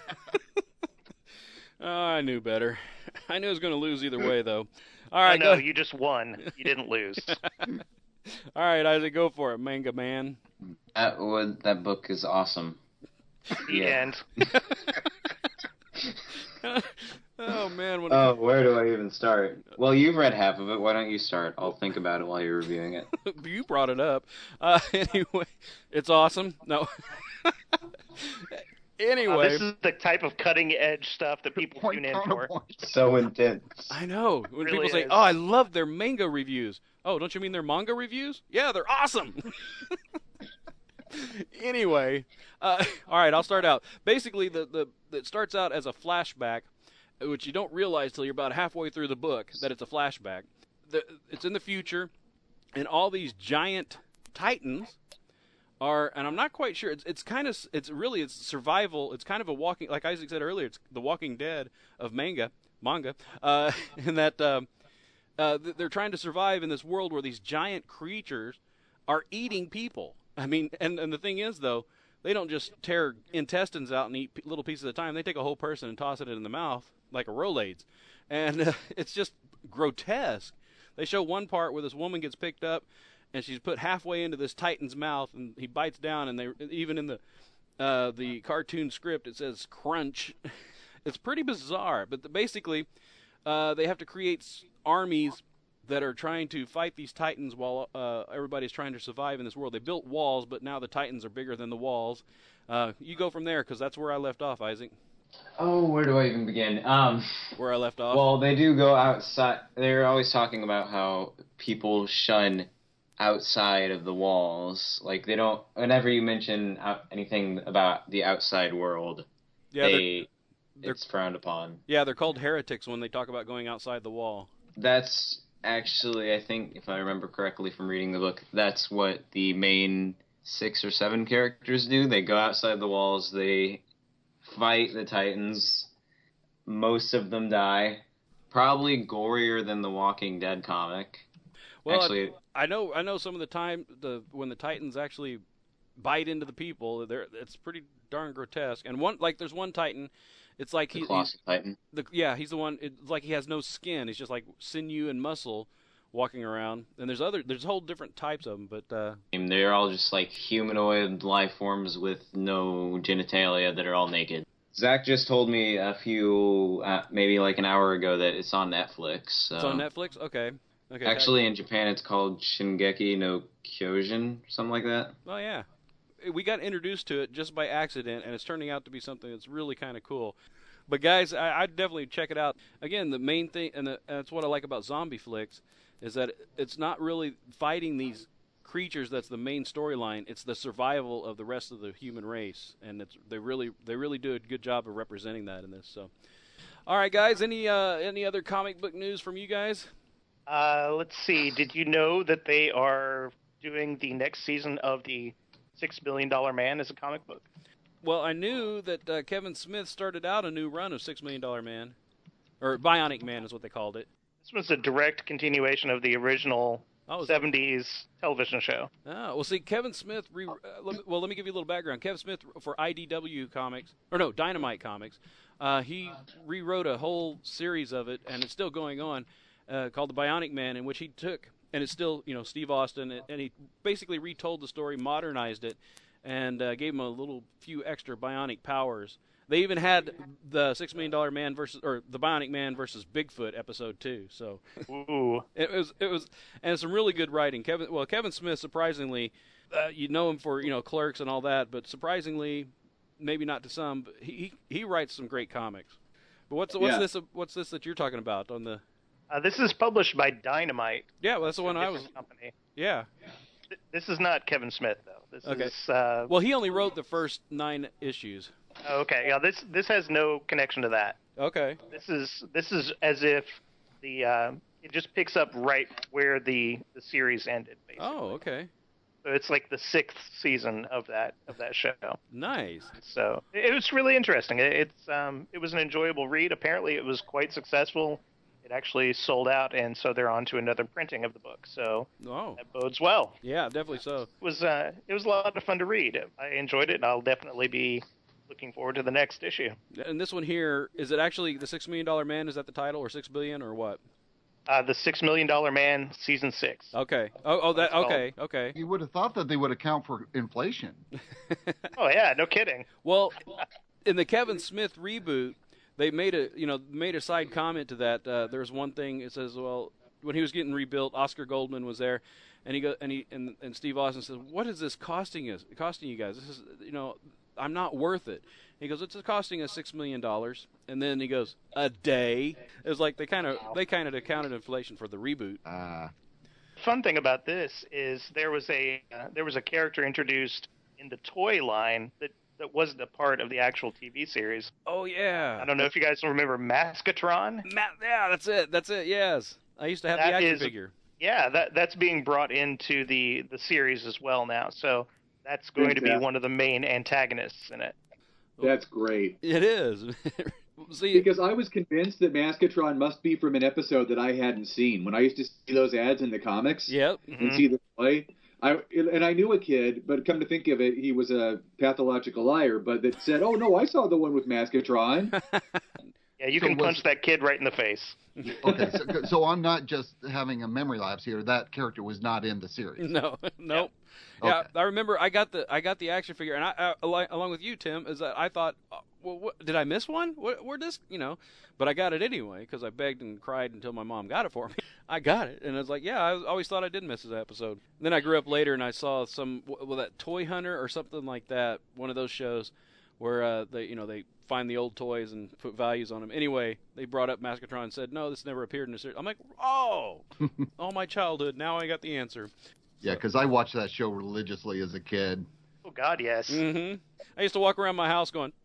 I knew better. I knew I was going to lose either way, though. All right, no, you just won. You didn't lose. All right, Isaac, go for it, Manga Man. That book is awesome. The end. Oh, man. Where do I even start? Well, you've read half of it. Why don't you start? I'll think about it while you're reviewing it. You brought it up. Anyway, it's awesome. No. Anyway. This is the type of cutting-edge stuff that people tune in for. So intense. I know. When really people say, oh, I love their manga reviews. Oh, don't you mean their manga reviews? Yeah, they're awesome. Anyway. All right, I'll start out. Basically, it starts out as a flashback, which you don't realize till you're about halfway through the book that it's a flashback. It's in the future, and all these giant titans are, and I'm not quite sure. It's survival. It's kind of a walking, like Isaac said earlier. It's the Walking Dead of manga, in that they're trying to survive in this world where these giant creatures are eating people. I mean, and the thing is though, they don't just tear intestines out and eat little pieces at a time. They take a whole person and toss it in the mouth like a Rolaids, and it's just grotesque. They show one part where this woman gets picked up, and she's put halfway into this Titan's mouth, and he bites down, and they even in the cartoon script it says crunch. It's pretty bizarre, but basically they have to create armies that are trying to fight these Titans while everybody's trying to survive in this world. They built walls, but now the Titans are bigger than the walls. You go from there, because that's where I left off, Isaac. Oh, where do I even begin? Where I left off? Well, they do go outside. They're always talking about how people shun outside of the walls. Like, they don't... Whenever you mention anything about the outside world, it's frowned upon. Yeah, they're called heretics when they talk about going outside the wall. That's actually, I think, if I remember correctly from reading the book, that's what the main 6 or 7 characters do. They go outside the walls, they fight the Titans. Most of them die. Probably gorier than the Walking Dead comic. Well, Actually, I know some of the time when the Titans actually bite into the people, it's pretty darn grotesque. And there's one Titan, it's like the Colossal Titan. He's the one. It's like he has no skin. He's just like sinew and muscle walking around. And there's whole different types of them, but They're all just like humanoid life forms with no genitalia that are all naked. Zach just told me a few, maybe like an hour ago, that it's on Netflix. So. It's on Netflix? Okay. Actually, in Japan, it's called Shingeki no Kyojin, something like that. Oh, yeah. We got introduced to it just by accident, and it's turning out to be something that's really kind of cool. But, guys, I'd definitely check it out. Again, the main thing, and that's what I like about zombie flicks, is that it's not really fighting these creatures that's the main storyline. It's the survival of the rest of the human race, and they really do a good job of representing that in this. So, all right, guys, any other comic book news from you guys? Let's see. Did you know that they are doing the next season of the $6 Million Man as a comic book? Well, I knew that Kevin Smith started out a new run of $6 Million Man, or Bionic Man is what they called it. This was a direct continuation of the original 70s television show. Oh, well, see, Kevin Smith, let me give you a little background. Kevin Smith, for IDW Comics, Dynamite Comics, he rewrote a whole series of it, and it's still going on, called The Bionic Man, in which he took, and it's still, Steve Austin, and he basically retold the story, modernized it, and gave him a few extra bionic powers. They even had the $6 Million Man the Bionic Man versus Bigfoot episode 2. So ooh. it was, and it's some really good writing. Kevin Smith, surprisingly, you know him for Clerks and all that, but surprisingly, maybe not to some, but he writes some great comics. But what's this that you're talking about on the? This is published by Dynamite. Yeah, well, that's the one I was. Company. Yeah. This is not Kevin Smith though. This is. Well, he only wrote the first 9 issues. Okay, yeah. This has no connection to that. Okay. This is as if it just picks up right where the series ended. Basically. Oh, okay. So it's like the 6th season of that show. Nice. So it was really interesting. It was an enjoyable read. Apparently, it was quite successful. It actually sold out, and so they're on to another printing of the book. So that bodes well. Yeah, definitely so. It was a lot of fun to read. I enjoyed it, and I'll definitely be looking forward to the next issue. And this one here, is it actually the $6 Million Man? Is that the title, or $6 billion, or what? The $6 Million Man, season 6. Okay. Okay. You would have thought that they would account for inflation. Oh yeah, no kidding. Well, in the Kevin Smith reboot, they made a side comment to that. There's one thing. It says, well, when he was getting rebuilt, Oscar Goldman was there, and Steve Austin says, "What is this costing you guys? This is, I'm not worth it." He goes, "It's costing us $6 million," and then he goes, "A day." It was like they kind of accounted inflation for the reboot. Fun thing about this is there was a character introduced in the toy line that wasn't a part of the actual TV series. Oh yeah. I don't know if you guys remember Maskatron. Yeah, that's it. Yes, I used to have the action figure. Yeah, that's being brought into the series as well now. So that's going to be one of the main antagonists in it. That's great. It is. See, because I was convinced that Maskatron must be from an episode that I hadn't seen. When I used to see those ads in the comics and see the play, I knew a kid, but come to think of it, he was a pathological liar, but that said, "Oh no, I saw the one with Maskatron." Yeah, you can punch that kid right in the face. Okay, so I'm not just having a memory lapse here. That character was not in the series. No. Yeah. Yeah, I remember I got the action figure, and I along with you, Tim, is that I thought, well, did I miss one? Where this, But I got it anyway because I begged and cried until my mom got it for me. I got it, and I was like, yeah, I always thought I did miss this episode. And then I grew up later, and I saw that Toy Hunter or something like that, one of those shows where they find the old toys and put values on them. Anyway, they brought up Maskatron and said, no, this never appeared in the series. I'm like, oh, all my childhood, now I got the answer. Yeah, because I watched that show religiously as a kid. Oh, God, yes. Mm-hmm. I used to walk around my house going,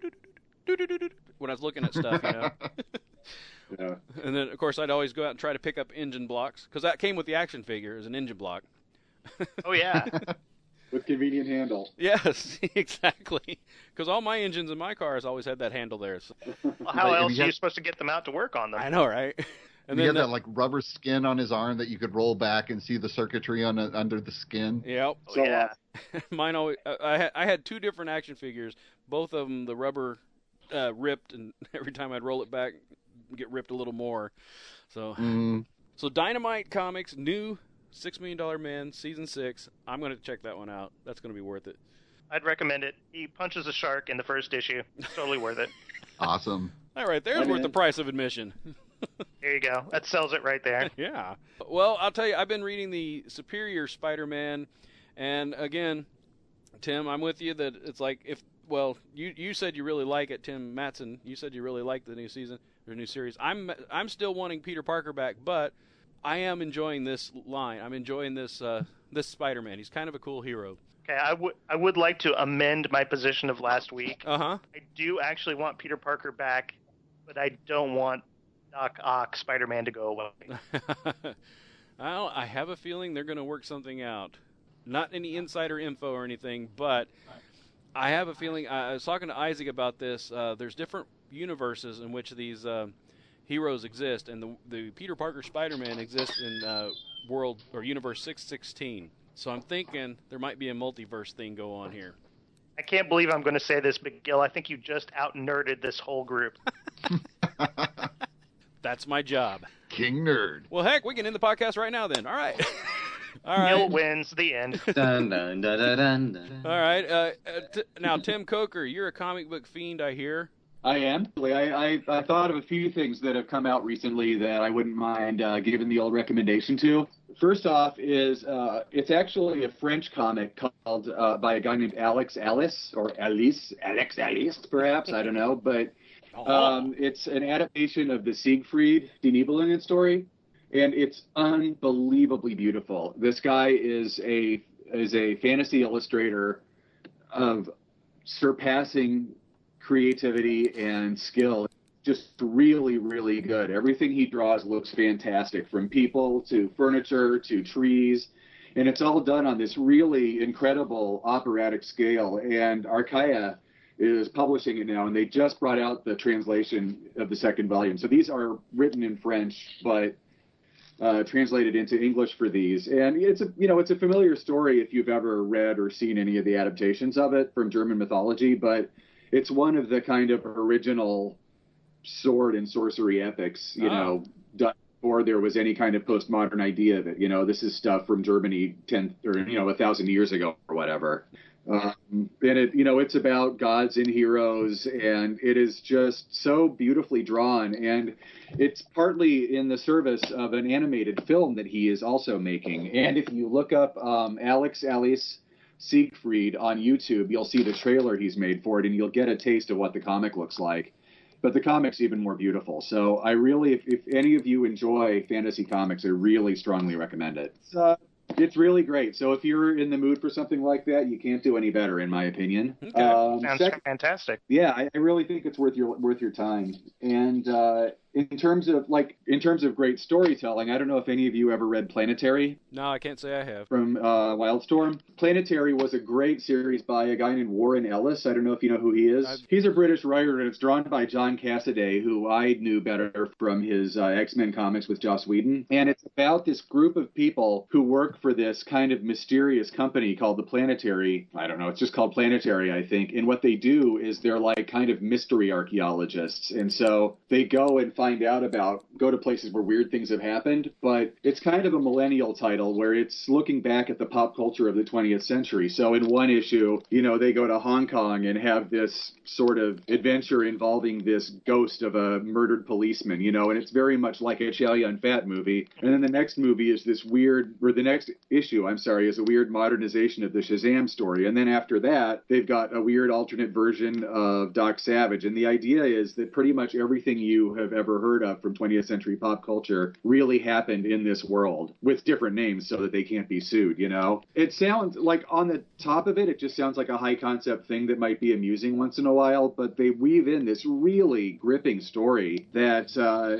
when I was looking at stuff, Yeah. And then, of course, I'd always go out and try to pick up engine blocks, because that came with the action figure as an engine block. Oh, yeah. with convenient handle. Yes, exactly. Because all my engines in my cars always had that handle there. So. Well, how Right, and else he are you had- supposed to get them out to work on them? I know, right? And he had that like rubber skin on his arm that you could roll back and see the circuitry under the skin. Yep. Oh, So, yeah. Mine always. I had 2 different action figures. Both of them, the rubber ripped, and every time I'd roll it back, get ripped a little more. So, so Dynamite Comics, new $6 Million Man, season 6. I'm going to check that one out. That's going to be worth it. I'd recommend it. He punches a shark in the first issue. It's totally worth it. Awesome. All right, there's worth the price of admission. There you go. That sells it right there. Yeah. Well, I'll tell you, I've been reading the Superior Spider-Man, and again, Tim, I'm with you that it's like well, you said you really like it, Tim Matson. You said you really like the new season or new series. I'm still wanting Peter Parker back, but I am enjoying this line. I'm enjoying this this Spider-Man. He's kind of a cool hero. Okay, I would like to amend my position of last week. Uh-huh. I do actually want Peter Parker back, but I don't want Doc Ock Spider-Man to go away. Well, I have a feeling they're going to work something out. Not any insider info or anything, but I have a feeling. I was talking to Isaac about this. There's different universes in which these heroes exist, and the Peter Parker Spider-Man exists in world or universe 616. So I'm thinking there might be a multiverse thing go on here. I can't believe I'm going to say this, but Gil, I think you just out-nerded this whole group. That's my job. King Nerd. Well, heck, we can end the podcast right now then. All right. All Gil right. wins. The end. Dun, dun, dun, dun, dun, dun. All right. Now, Tim Coker, you're a comic book fiend, I hear. I am. I thought of a few things that have come out recently that I wouldn't mind giving the old recommendation to. First off is it's actually a French comic called by a guy named Alex Alice, perhaps, I don't know, but it's an adaptation of the Siegfried Die Nibelungen story, and it's unbelievably beautiful. This guy is a fantasy illustrator of surpassing creativity and skill. Just really, really good. Everything he draws looks fantastic, from people to furniture to trees, and it's all done on this really incredible operatic scale. And Archaia is publishing it now, and they just brought out the translation of the second volume. So these are written in French, but translated into English for these. And it's a familiar story if you've ever read or seen any of the adaptations of it from German mythology, but it's one of the kind of original sword and sorcery epics, done before there was any kind of postmodern idea of it. This is stuff from Germany 1,000 years ago or whatever. And it's about gods and heroes, and it is just so beautifully drawn. And it's partly in the service of an animated film that he is also making. And if you look up Alex Alice Siegfried on YouTube, you'll see the trailer he's made for it, and you'll get a taste of what the comic looks like. But the comic's even more beautiful. So I really, if any of you enjoy fantasy comics, I really strongly recommend it. It's really great. So if you're in the mood for something like that, you can't do any better, in my opinion. Okay. Sounds fantastic. Yeah, I really think it's worth your time. And in terms of great storytelling, I don't know if any of you ever read Planetary. No, I can't say I have. From Wildstorm. Planetary was a great series by a guy named Warren Ellis. I don't know if you know who he is. He's a British writer, and it's drawn by John Cassaday, who I knew better from his X-Men comics with Joss Whedon. And it's about this group of people who work for this kind of mysterious company called the Planetary. I don't know, it's just called Planetary, I think. And what they do is they're like kind of mystery archaeologists. And so they go and go to places where weird things have happened, but it's kind of a millennial title where it's looking back at the pop culture of the 20th century. So in one issue, they go to Hong Kong and have this sort of adventure involving this ghost of a murdered policeman, and it's very much like a Chow Yun-Fat movie. And then the next issue is a weird modernization of the Shazam story. And then after that, they've got a weird alternate version of Doc Savage. And the idea is that pretty much everything you have ever never heard of from 20th century pop culture really happened in this world with different names so that they can't be sued, you know? It sounds like on the top of it, it just sounds like a high concept thing that might be amusing once in a while, but they weave in this really gripping story that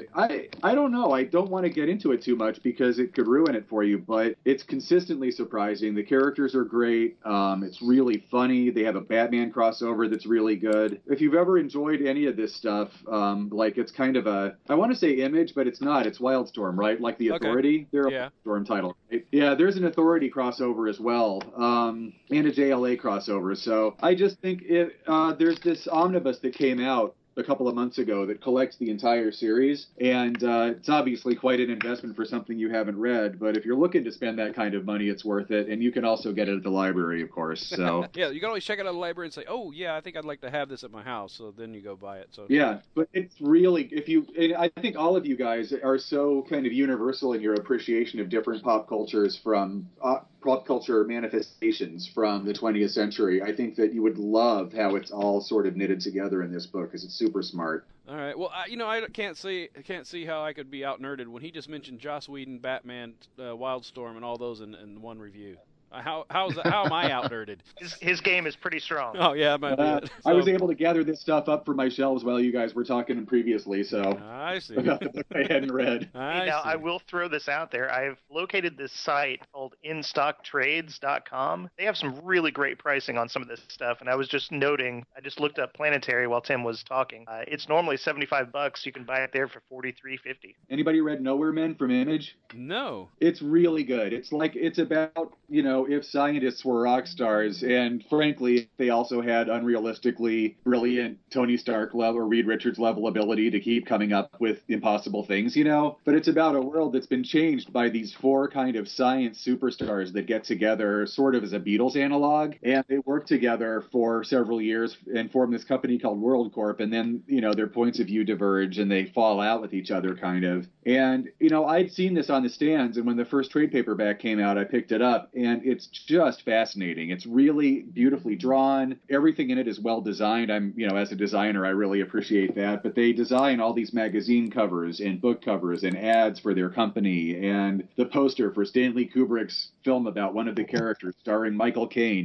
I don't know. I don't want to get into it too much because it could ruin it for you, but it's consistently surprising. The characters are great. It's really funny. They have a Batman crossover that's really good. If you've ever enjoyed any of this stuff, like it's kind of I want to say Image, but it's not. It's Wildstorm, right? Like the Authority. They're a Wildstorm title. Right? Yeah, there's an Authority crossover as well, and a JLA crossover. So I just think there's this omnibus that came out a couple of months ago that collects the entire series, and it's obviously quite an investment for something you haven't read, but if you're looking to spend that kind of money, it's worth it, and you can also get it at the library, of course. So yeah, you can always check it out at the library and say, oh yeah, I think I'd like to have this at my house, so then you go buy it. So yeah, but it's really, and I think all of you guys are so kind of universal in your appreciation of different pop cultures from pop culture manifestations from the 20th century. I think that you would love how it's all sort of knitted together in this book because it's super smart. All right. Well, I can't see how I could be out nerded when he just mentioned Joss Whedon, Batman, Wildstorm, and all those in one review. How am I out nerded? His game is pretty strong. Oh yeah, might be it. I was able to gather this stuff up for my shelves while you guys were talking previously. So I see. About the book I hadn't read. I will throw this out there. I've located this site called InStockTrades.com. They have some really great pricing on some of this stuff, and I was just noting. I just looked up Planetary while Tim was talking. It's normally $75. You can buy it there for $43.50. Anybody read Nowhere Men from Image? No. It's really good. It's about, if scientists were rock stars, and frankly, they also had unrealistically brilliant Tony Stark level or Reed Richards level ability to keep coming up with impossible things, but it's about a world that's been changed by these four kind of science superstars that get together sort of as a Beatles analog, and they work together for several years and form this company called World Corp, and then, their points of view diverge and they fall out with each other kind of. And, I'd seen this on the stands, and when the first trade paperback came out, I picked it up, and it's just fascinating. It's really beautifully drawn. Everything in it is well designed. As a designer, I really appreciate that. But they design all these magazine covers and book covers and ads for their company, and the poster for Stanley Kubrick's film about one of the characters starring Michael Caine.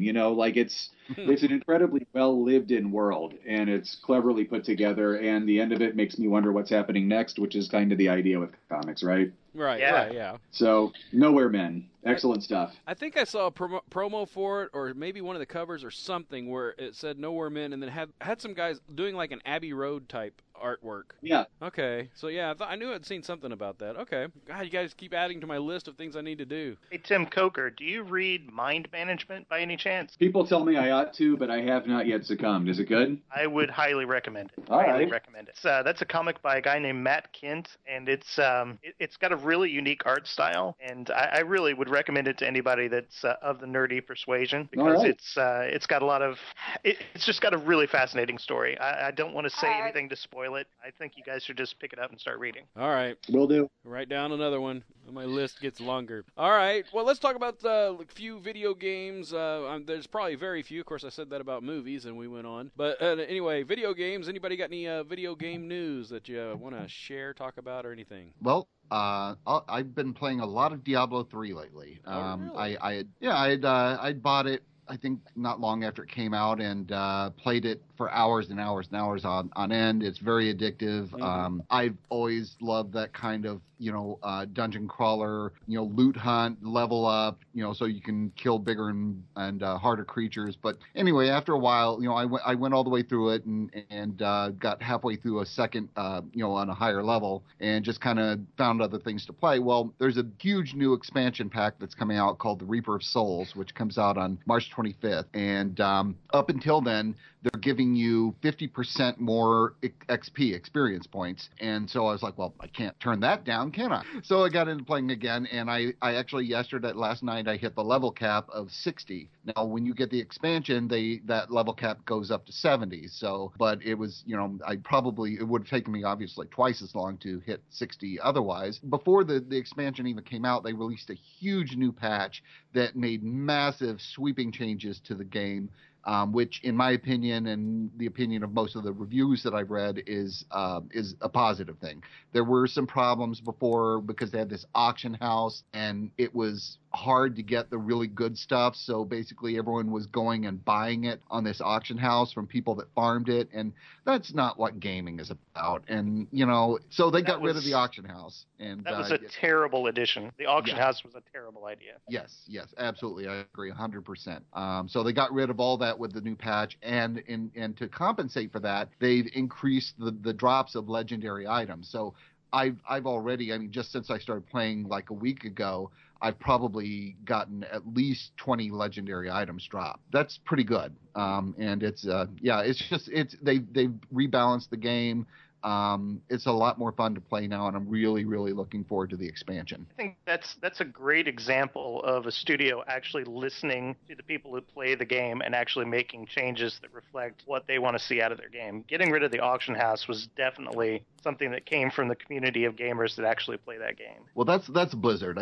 It's an incredibly well lived in world, and it's cleverly put together, and the end of it makes me wonder what's happening next, which is kind of the idea with comics, right? Right, yeah. So, Nowhere Men. Excellent stuff. I think I saw a promo for it, or maybe one of the covers or something, where it said Nowhere Men, and then had some guys doing like an Abbey Road type artwork. Yeah. Okay. So yeah, I knew I'd seen something about that. Okay. God, you guys keep adding to my list of things I need to do. Hey, Tim Coker, do you read Mind Management by any chance? People tell me I ought to, but I have not yet succumbed. Is it good? I would highly recommend it. Highly recommend it. That's a comic by a guy named Matt Kint, and it's got a really unique art style, and I really would recommend it to anybody that's of the nerdy persuasion, because it's got a lot of it's just got a really fascinating story. I don't want to say anything to spoil it. I think you guys should just pick it up and start reading. All right. Will do. Write down another one. My list gets longer. All right. Well, let's talk about a few video games. There's probably very few. Of course, I said that about movies, and we went on. But anyway, video games. Anybody got any video game news that you want to share, talk about, or anything? Well, I've been playing a lot of Diablo 3 lately. Really? I'd bought it, I think, not long after it came out, and played it for hours and hours and hours on end. It's very addictive. Mm-hmm. I've always loved that kind of, dungeon crawler, loot hunt, level up, so you can kill bigger and harder creatures. But anyway, after a while, I went all the way through it and got halfway through a second, on a higher level, and just kind of found other things to play. Well, there's a huge new expansion pack that's coming out called the Reaper of Souls, which comes out on March 25th. And up until then, they're giving you 50% more XP, experience points. And so I was like, well, I can't turn that down, can I? So I got into playing again, and I actually last night, I hit the level cap of 60. Now, when you get the expansion, that level cap goes up to 70. So, but it was, it would have taken me obviously twice as long to hit 60 otherwise. Before the expansion even came out, they released a huge new patch that made massive sweeping changes to the game. which, in my opinion, and the opinion of most of the reviews that I've read, is a positive thing. There were some problems before because they had this auction house, and it was hard to get the really good stuff. So basically, everyone was going and buying it on this auction house from people that farmed it, and that's not what gaming is about. And so they got rid of the auction house, and that was a terrible addition. The auction house was a terrible idea. Yes, absolutely, I agree 100%. So they got rid of all that with the new patch, and to compensate for that, they've increased the drops of legendary items. So I've already, just since I started playing like a week ago, I've probably gotten at least 20 legendary items dropped. That's pretty good. And it's they've rebalanced the game. It's a lot more fun to play now, and I'm really, really looking forward to the expansion. I think that's a great example of a studio actually listening to the people who play the game and actually making changes that reflect what they want to see out of their game. Getting rid of the auction house was definitely something that came from the community of gamers that actually play that game. Well, that's Blizzard.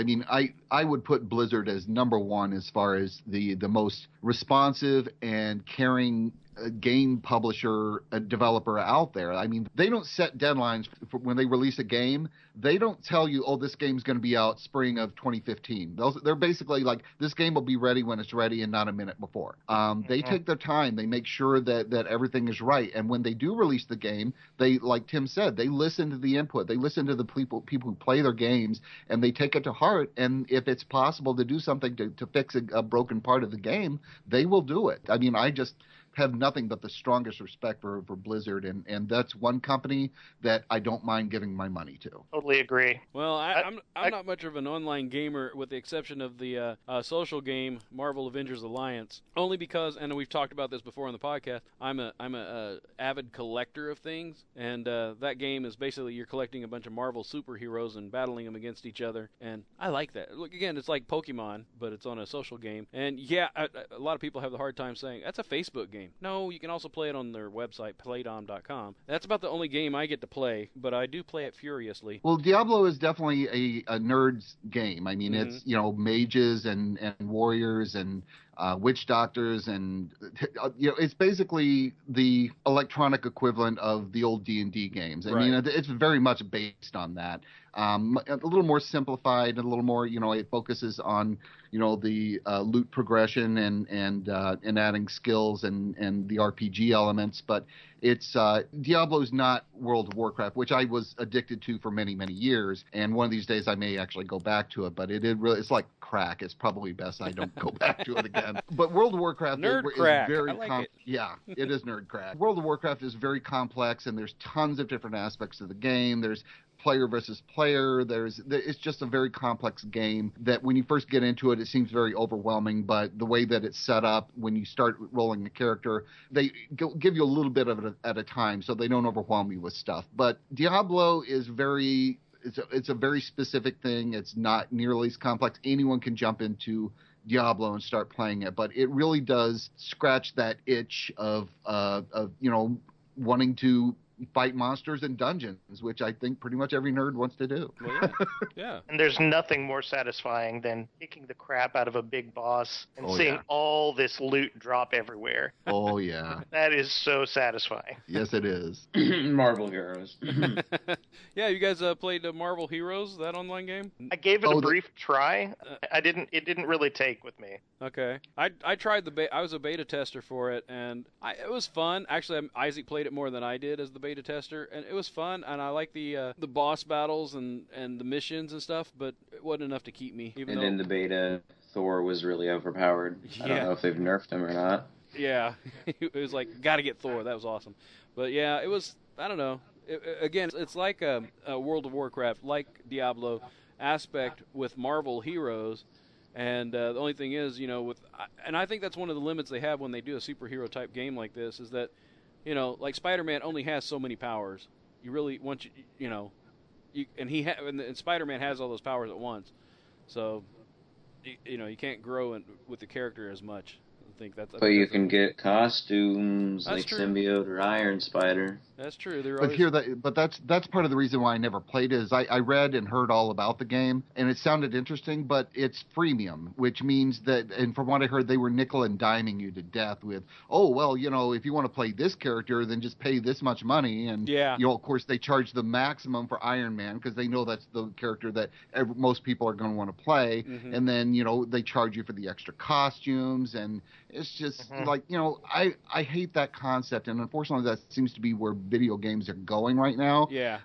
I would put Blizzard as number one as far as the most responsive and caring game publisher, developer out there. They don't set deadlines for when they release a game. They don't tell you, oh, this game's going to be out spring of 2015. They're basically like, this game will be ready when it's ready and not a minute before. They take their time. They make sure that everything is right. And when they do release the game, they, like Tim said, they listen to the input. They listen to the people who play their games, and they take it to heart. And if it's possible to do something to fix a broken part of the game, they will do it. I just have nothing but the strongest respect for Blizzard, and that's one company that I don't mind giving my money to. Totally agree. Well, I'm not much of an online gamer, with the exception of the social game Marvel Avengers Alliance, only because, and we've talked about this before on the podcast, I'm a avid collector of things, and that game is basically you're collecting a bunch of Marvel superheroes and battling them against each other, and I like that. Look, again, it's like Pokemon, but it's on a social game, and yeah, a lot of people have the hard time saying that's a Facebook game. No, you can also play it on their website, playdom.com. That's about the only game I get to play, but I do play it furiously. Well, Diablo is definitely a nerd's game. It's, mages and warriors and witch doctors, and it's basically the electronic equivalent of the old D&D games. Right. It's very much based on that. A little more simplified, a little more, it focuses on, the loot progression and adding skills and the RPG elements. But it's Diablo's not World of Warcraft, which I was addicted to for many, many years. And one of these days I may actually go back to it. But it's like crack. It's probably best I don't go back to it again. But World of Warcraft is very yeah, it is nerd crack. World of Warcraft is very complex, and there's tons of different aspects of the game. There's player versus player. It's just a very complex game that when you first get into it, it seems very overwhelming, but the way that it's set up, when you start rolling a character, they give you a little bit of it at a time so they don't overwhelm you with stuff. But Diablo is it's a very specific thing. It's not nearly as complex. Anyone can jump into Diablo and start playing it, but it really does scratch that itch of wanting to fight monsters in dungeons, which I think pretty much every nerd wants to do. Well, yeah. And there's nothing more satisfying than kicking the crap out of a big boss and seeing all this loot drop everywhere. Oh, yeah. That is so satisfying. Yes, it is. Marvel Heroes. Yeah, you guys played Marvel Heroes, that online game? I gave it a brief try. It didn't really take with me. Okay. I tried I was a beta tester for it, and it was fun. Actually, Isaac played it more than I did as the beta tester, and it was fun, and I like the boss battles and the missions and stuff, but it wasn't enough to keep me. In the beta, Thor was really overpowered. I don't know if they've nerfed him or not. Yeah, it was like, gotta get Thor. That was awesome. But yeah, it was, I don't know. Again, it's like a World of Warcraft, like Diablo aspect with Marvel Heroes. And the only thing is, and I think that's one of the limits they have when they do a superhero type game like this, is that, like Spider-Man only has so many powers. You really want and Spider-Man has all those powers at once, so you can't grow with the character as much. think that's. But you can get costumes That's like true. Symbiote or Iron Spider. That's true. They're But always... that's part of the reason why I never played it. Is I read and heard all about the game, and it sounded interesting, but it's freemium, which means that, and from what I heard, they were nickel and diming you to death with, oh well, if you want to play this character, then just pay this much money, and of course they charge the maximum for Iron Man because they know that's the character that most people are going to want to play, and then they charge you for the extra costumes, and it's just I hate that concept, and unfortunately that seems to be where video games are going right now. Yeah.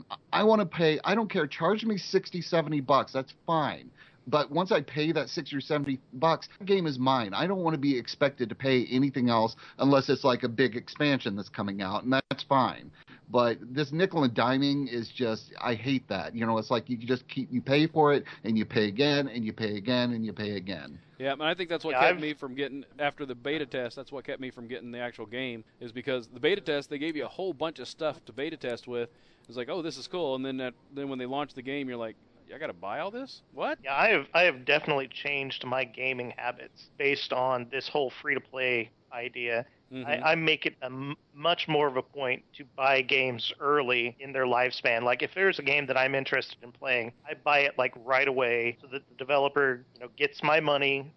I want to pay, I don't care, charge me $60-$70, that's fine. But once I pay that $60 or $70, the game is mine. I don't want to be expected to pay anything else unless it's like a big expansion that's coming out, and that's fine. But this nickel and diming is just, I hate that. It's like you pay for it, and you pay again, and you pay again, and you pay again. Yeah, and I think that's what kept me from getting, after the beta test, that's what kept me from getting the actual game, is because the beta test, they gave you a whole bunch of stuff to beta test with. It's like, oh, this is cool, and then when they launch the game, you're like, I got to buy all this? What? Yeah, I have definitely changed my gaming habits based on this whole free-to-play idea. I make it much more of a point to buy games early in their lifespan. Like if there's a game that I'm interested in playing, I buy it like right away so that the developer gets my money.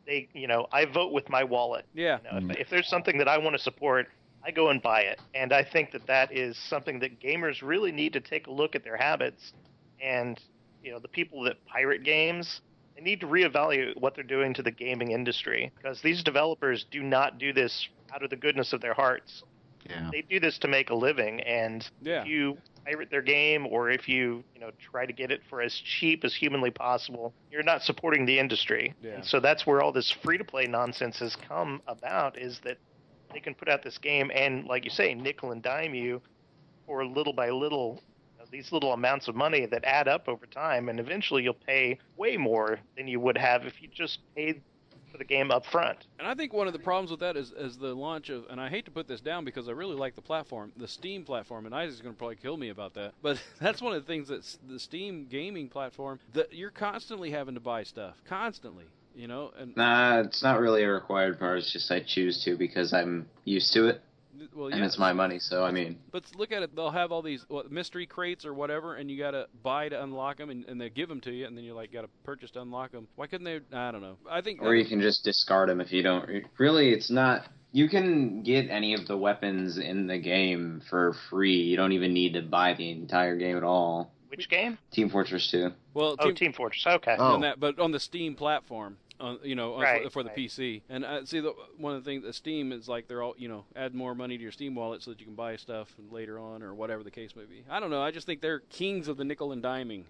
I vote with my wallet. Yeah. If there's something that I want to support, I go and buy it. And I think that is something that gamers really need to take a look at their habits. And the people that pirate games, they need to reevaluate what they're doing to the gaming industry, because these developers do not do this out of the goodness of their hearts. Yeah. They do this to make a living, and if you pirate their game, or if you try to get it for as cheap as humanly possible, you're not supporting the industry. Yeah. And so that's where all this free-to-play nonsense has come about, is that they can put out this game and, like you say, nickel and dime you for little by little, these little amounts of money that add up over time, and eventually you'll pay way more than you would have if you just paid for the game up front. And I think one of the problems with that is the launch of, and I hate to put this down because I really like the platform, the Steam platform, and Isaac's going to probably kill me about that, but that's one of the things that's the Steam gaming platform, that you're constantly having to buy stuff. Constantly. And Nah, it's not really a required part. It's just I choose to because I'm used to it. Well, and it's my money, so I mean. But look at it. They'll have all these mystery crates or whatever, and you got to buy to unlock them, and they give them to you, and then you got to purchase to unlock them. Why couldn't they? I don't know. I think. Or you can just discard them if you don't. Really, it's not. You can get any of the weapons in the game for free. You don't even need to buy the entire game at all. Which game? Team Fortress 2. Well, Team Fortress. Okay. But on the Steam platform. Right, for the PC. And one of the things that Steam is like, they're all, add more money to your Steam wallet so that you can buy stuff later on or whatever the case may be. I don't know. I just think they're kings of the nickel and diming.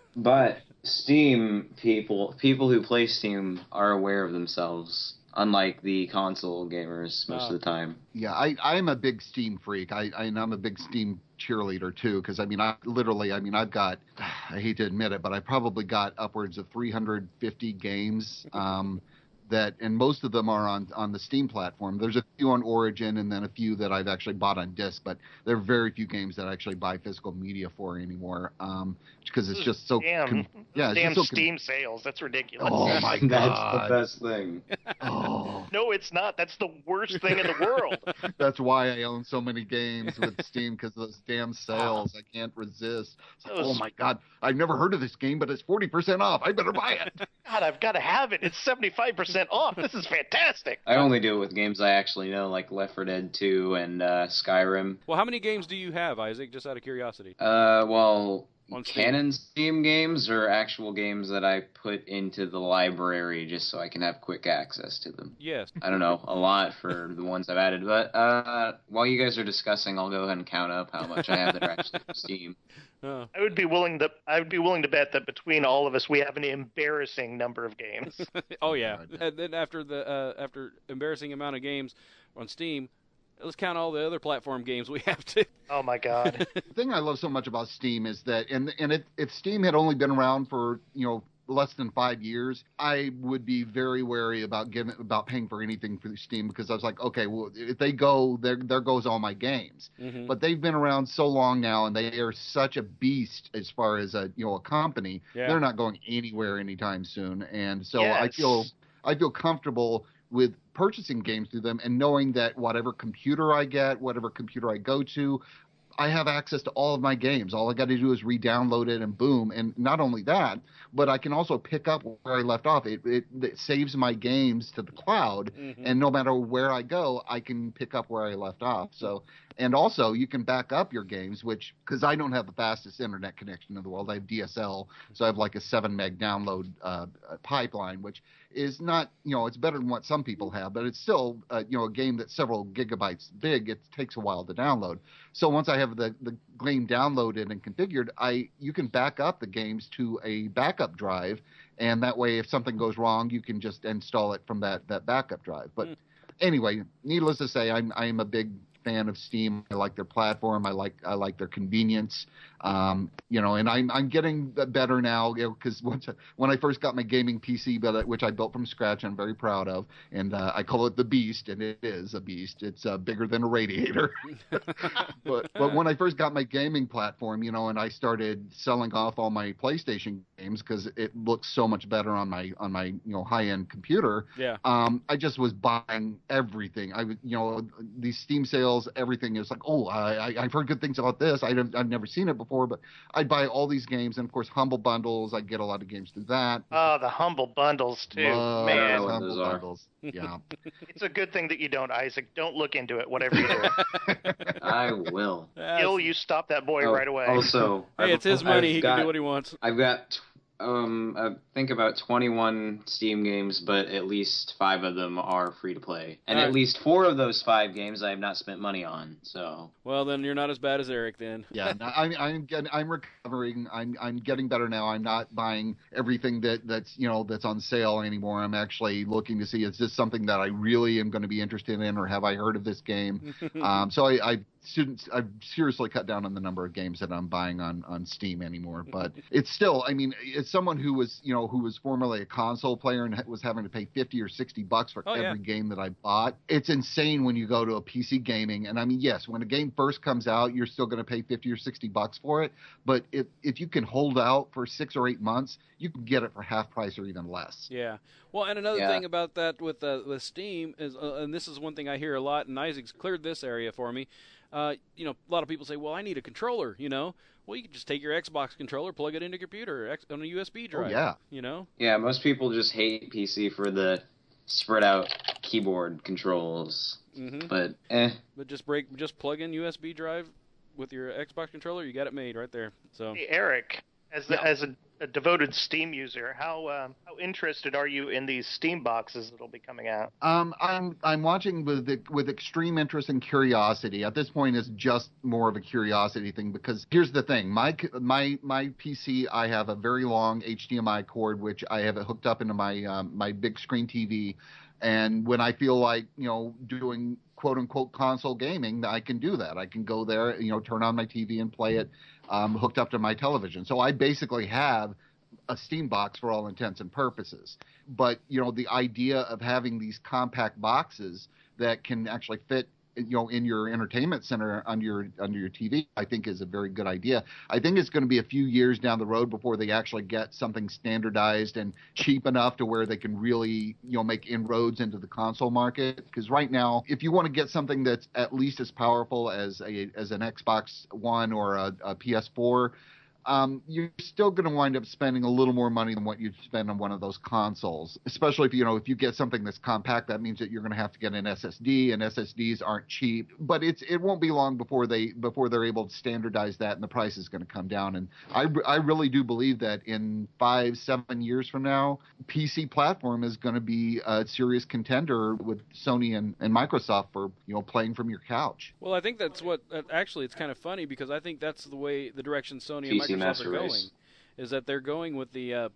But Steam people who play Steam are aware of themselves, unlike the console gamers most of the time. Yeah, I'm a big Steam freak. I'm a big Steam cheerleader too, because I've got, I hate to admit it, but I probably got upwards of 350 games and most of them are on the Steam platform. There's a few on Origin and then a few that I've actually bought on disc, but there are very few games that I actually buy physical media for anymore, because it's just so Steam sales. That's ridiculous. Oh my God, that's the best thing. No, it's not. That's the worst thing in the world. That's why I own so many games with Steam, because of those damn sales. I can't resist. Oh my God, I've never heard of this game, but it's 40% off. I better buy it. God, I've got to have it. It's 75% off. This is fantastic. I only do it with games I actually know, like Left 4 Dead 2 and Skyrim. Well, how many games do you have, Isaac, just out of curiosity? Canon Steam games are actual games that I put into the library just so I can have quick access to them. Yes. I don't know, a lot for the ones I've added. But while you guys are discussing, I'll go ahead and count up how much I have that are actually from Steam. I would be willing to bet that between all of us we have an embarrassing number of games. Oh yeah. And then after embarrassing amount of games on Steam, let's count all the other platform games we have to. Oh my God. The thing I love so much about Steam is that, if Steam had only been around for less than 5 years, I would be very wary about paying for anything through Steam, because I was like, okay, well, if they go, there goes all my games. Mm-hmm. But they've been around so long now, and they are such a beast as far as a company. Yeah. They're not going anywhere anytime soon, and so yes. I feel comfortable with purchasing games through them and knowing that whatever computer I get, whatever computer I go to, I have access to all of my games. All I got to do is re-download it and boom. And not only that, but I can also pick up where I left off. It saves my games to the cloud, and no matter where I go, I can pick up where I left off. So, and also you can back up your games, which, because I don't have the fastest internet connection in the world, I have DSL, so I have like a 7 meg download pipeline, which is not, it's better than what some people have, but it's still, a game that's several gigabytes big. It takes a while to download. So once I have the game downloaded and configured, you can back up the games to a backup drive, and that way if something goes wrong, you can just install it from that backup drive. But anyway, needless to say, I am a big fan of Steam. I like their platform. I like their convenience. And I'm getting better now, because when I first got my gaming PC, which I built from scratch, I'm very proud of, and I call it the Beast, and it is a beast. It's bigger than a radiator. but when I first got my gaming platform, and I started selling off all my PlayStation games because it looks so much better on my high-end computer. Yeah. I just was buying everything. These Steam sales, everything is like, I've heard good things about this. I've never seen it before, but I'd buy all these games, and of course Humble Bundles. I'd get a lot of games through that. Oh, the Humble Bundles too, man. Humble Bundles. Yeah. It's a good thing that you don't, Isaac. Don't look into it, whatever you do. I will. Gil, you stop that boy right away. Also, hey, it's his money. He can do what he wants. I've got I think about 21 Steam games, but at least 5 of them are free to play, and at least 4 of those 5 games I have not spent money on. So, well, then you're not as bad as Eric. Then, yeah, I'm recovering. I'm getting better now. I'm not buying everything that's on sale anymore. I'm actually looking to see, is this something that I really am going to be interested in, or have I heard of this game? So I've seriously cut down on the number of games that I'm buying on Steam anymore. But it's still, it's someone who was formerly a console player and was having to pay $50 or $60 for every game that I bought. It's insane when you go to a PC gaming. And yes, when a game first comes out, you're still going to pay $50 or $60 for it. But if you can hold out for 6 or 8 months, you can get it for half price or even less. Yeah. Well, and another thing about that with Steam is, and this is one thing I hear a lot, and Isaac's cleared this area for me. A lot of people say, well, I need a controller, Well, you can just take your Xbox controller, plug it into your computer on a USB drive. Oh, yeah. Yeah, most people just hate PC for the spread out keyboard controls. But just plug in USB drive with your Xbox controller, you got it made right there. So, hey, Eric, as a devoted Steam user, how interested are you in these Steam boxes that'll be coming out? I'm watching with extreme interest and curiosity. At this point, it's just more of a curiosity thing, because here's the thing: my PC, I have a very long HDMI cord which I have it hooked up into my big screen TV, and when I feel like doing quote unquote console gaming, I can do that. I can go there, turn on my TV and play it hooked up to my television. So I basically have a Steam box for all intents and purposes. But, the idea of having these compact boxes that can actually fit, in your entertainment center under your TV, I think is a very good idea. I think it's going to be a few years down the road before they actually get something standardized and cheap enough to where they can really, make inroads into the console market. Because right now, if you want to get something that's at least as powerful as an Xbox One or a PS4, you're still going to wind up spending a little more money than what you'd spend on one of those consoles. Especially if you get something that's compact, that means that you're going to have to get an SSD, and SSDs aren't cheap. But it won't be long before they're able to standardize that, and the price is going to come down. And I really do believe that in 5-7 years from now, PC platform is going to be a serious contender with Sony and Microsoft for playing from your couch. Well, I think that's what actually it's kind of funny, because I think that's the direction Sony and Microsoft are going, is that they're going with the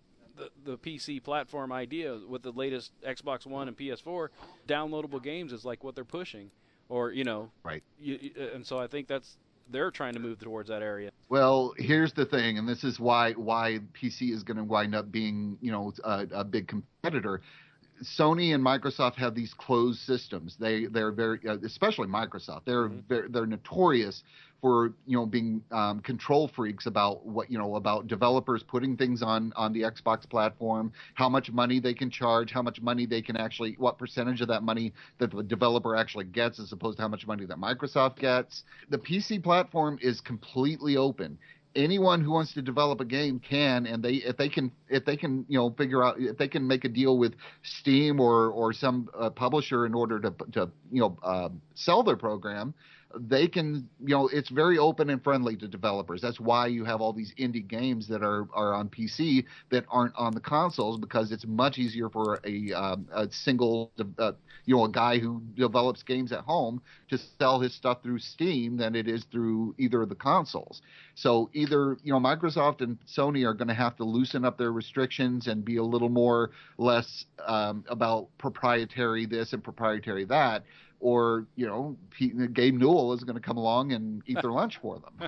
PC platform idea with the latest Xbox One and PS4. Downloadable games is like what they're pushing, or right. And so I think they're trying to move towards that area. Well, here's the thing, and this is why PC is going to wind up being a big competitor. Sony and Microsoft have these closed systems. They're very, especially Microsoft. They're notorious for being control freaks about about developers putting things on the Xbox platform, how much money they can charge, how much money they can actually, what percentage of that money that the developer actually gets as opposed to how much money that Microsoft gets. The PC platform is completely open. Anyone who wants to develop a game can, and if they can figure out, if they can make a deal with Steam or some publisher in order to sell their program, they can, it's very open and friendly to developers. That's why you have all these indie games that are on PC that aren't on the consoles, because it's much easier for a single, a guy who develops games at home to sell his stuff through Steam than it is through either of the consoles. So either, Microsoft and Sony are going to have to loosen up their restrictions and be a little more less about proprietary this and proprietary that, or Gabe Newell is going to come along and eat their lunch for them.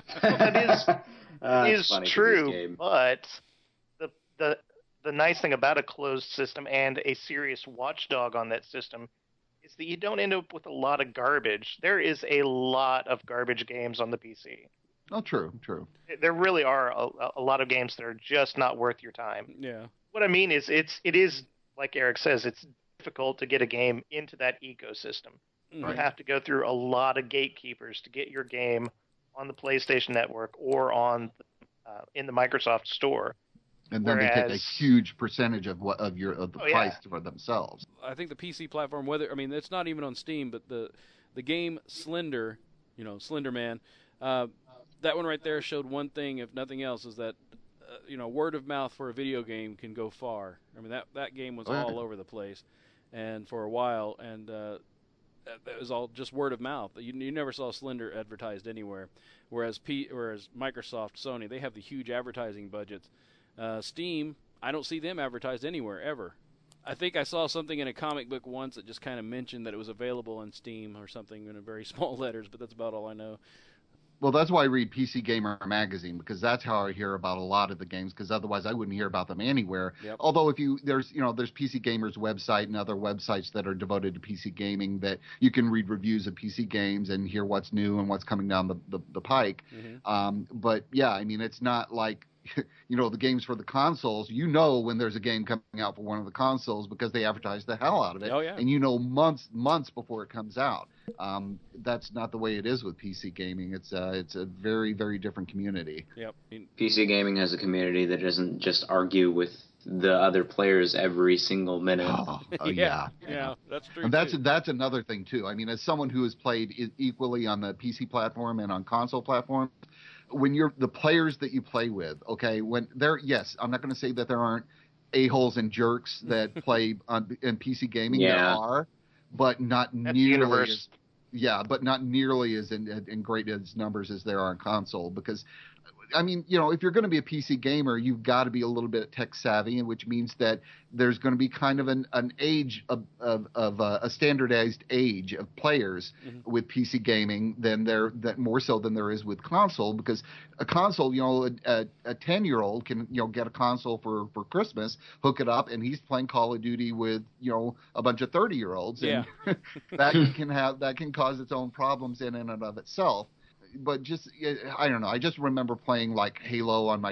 That is true, but the nice thing about a closed system and a serious watchdog on that system is that you don't end up with a lot of garbage. There is a lot of garbage games on the PC. Oh, true. There really are a lot of games that are just not worth your time. Yeah. What I mean is, it is like Eric says, it's difficult to get a game into that ecosystem. You have to go through a lot of gatekeepers to get your game on the PlayStation Network or on in the Microsoft Store. And then they take a huge percentage of the price for themselves. I think the PC platform, it's not even on Steam, but the game Slender, Slender Man, that one right there showed one thing, if nothing else, is that word of mouth for a video game can go far. I mean, that game was all over the place, and for a while, and it was all just word of mouth. You never saw Slender advertised anywhere, whereas Microsoft, Sony, they have the huge advertising budgets. Steam, I don't see them advertised anywhere ever. I think I saw something in a comic book once that just kind of mentioned that it was available on Steam or something in very small letters, but that's about all I know. Well, that's why I read PC Gamer magazine, because that's how I hear about a lot of the games, because otherwise I wouldn't hear about them anywhere. Yep. Although there's PC Gamer's website and other websites that are devoted to PC gaming that you can read reviews of PC games and hear what's new and what's coming down the pike. Mm-hmm. But yeah, I mean, it's not like the games for the consoles, when there's a game coming out for one of the consoles because they advertise the hell out of it. Oh, yeah. And months before it comes out. That's not the way it is with PC gaming. It's a very, very different community. Yep. PC gaming has a community that doesn't just argue with the other players every single minute. Yeah, that's true. And that's another thing too. I mean, as someone who has played equally on the PC platform and on console platform, when you're the players that you play with, okay, when I'm not going to say that there aren't a-holes and jerks that play in PC gaming. Yeah. There are, but not nearly as but not nearly as in great as numbers as there are on console. Because, I mean, if you're going to be a PC gamer, you've got to be a little bit tech savvy, which means that there's going to be kind of an age of a standardized age of players with PC gaming that more so than there is with console. Because a console, a 10-year-old can get a console for Christmas, hook it up, and he's playing Call of Duty with a bunch of 30-year-olds, and that can cause its own problems in and of itself. But just, I don't know. I just remember playing like Halo on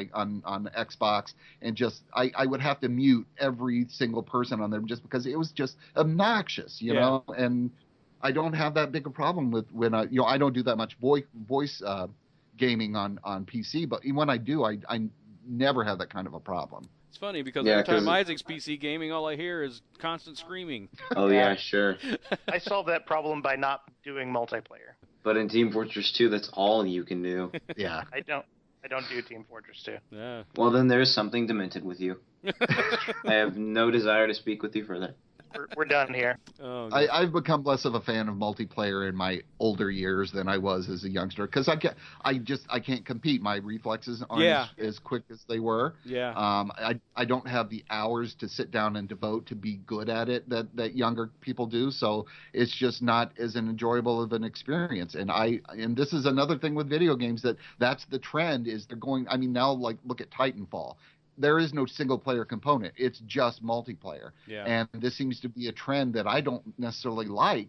Xbox, and I would have to mute every single person on there just because it was just obnoxious, you know. And I don't have that big a problem with when I don't do that much voice gaming on PC, but when I do, I never have that kind of a problem. It's funny because every time Isaac's PC gaming, all I hear is constant screaming. Oh yeah, sure. I solved that problem by not doing multiplayer. But in Team Fortress 2, that's all you can do. Yeah. I don't do Team Fortress 2. Yeah. Well, then there is something demented with you. I have no desire to speak with you further. We're done here. Oh, I've become less of a fan of multiplayer in my older years than I was as a youngster because I can't compete. My reflexes aren't as quick as they were. Yeah. I don't have the hours to sit down and devote to be good at it that younger people do. So it's just not as enjoyable of an experience. And this is another thing with video games that's the trend is they're going. I mean, now like look at Titanfall. There is no single player component. It's just multiplayer. Yeah. And this seems to be a trend that I don't necessarily like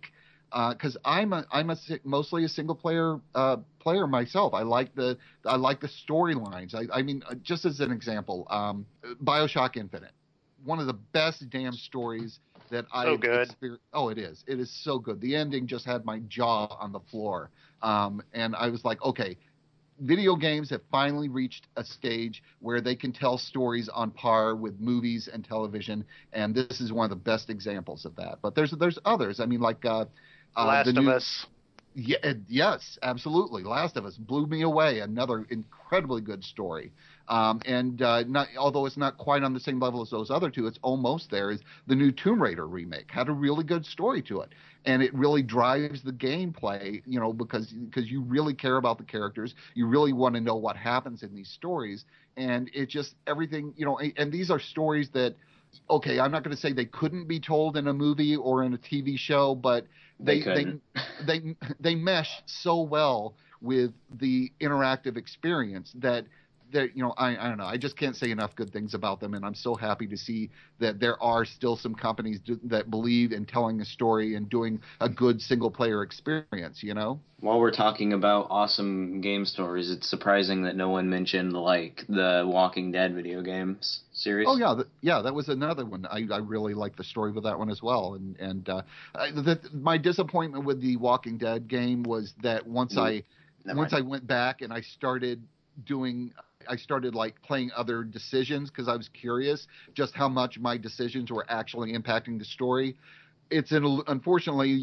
because mostly a single player player myself. I like the storylines. I mean, just as an example, BioShock Infinite, one of the best damn stories that I've experienced. Oh, it is. It is so good. The ending just had my jaw on the floor, and I was like, okay. Video games have finally reached a stage where they can tell stories on par with movies and television, and this is one of the best examples of that. But there's others. I mean, like Last of Us. Yeah, yes, absolutely. Last of Us blew me away. Another incredibly good story. Not, although it's not quite on the same level as those other two, it's almost there. Is the new Tomb Raider remake had a really good story to it, and it really drives the gameplay. You know, because you really care about the characters, you really want to know what happens in these stories, and it just everything. You know, and these are stories that. Okay, I'm not going to say they couldn't be told in a movie or in a TV show, but they mesh so well with the interactive experience that you know, I don't know. I just can't say enough good things about them, and I'm so happy to see that there are still some companies that believe in telling a story and doing a good single-player experience, you know? While we're talking about awesome game stories, it's surprising that no one mentioned, like, the Walking Dead video games series. Oh, yeah, that was another one. I really liked the story with that one as well. And my disappointment with the Walking Dead game was that once I went back and I started like playing other decisions because I was curious just how much my decisions were actually impacting the story. It's unfortunately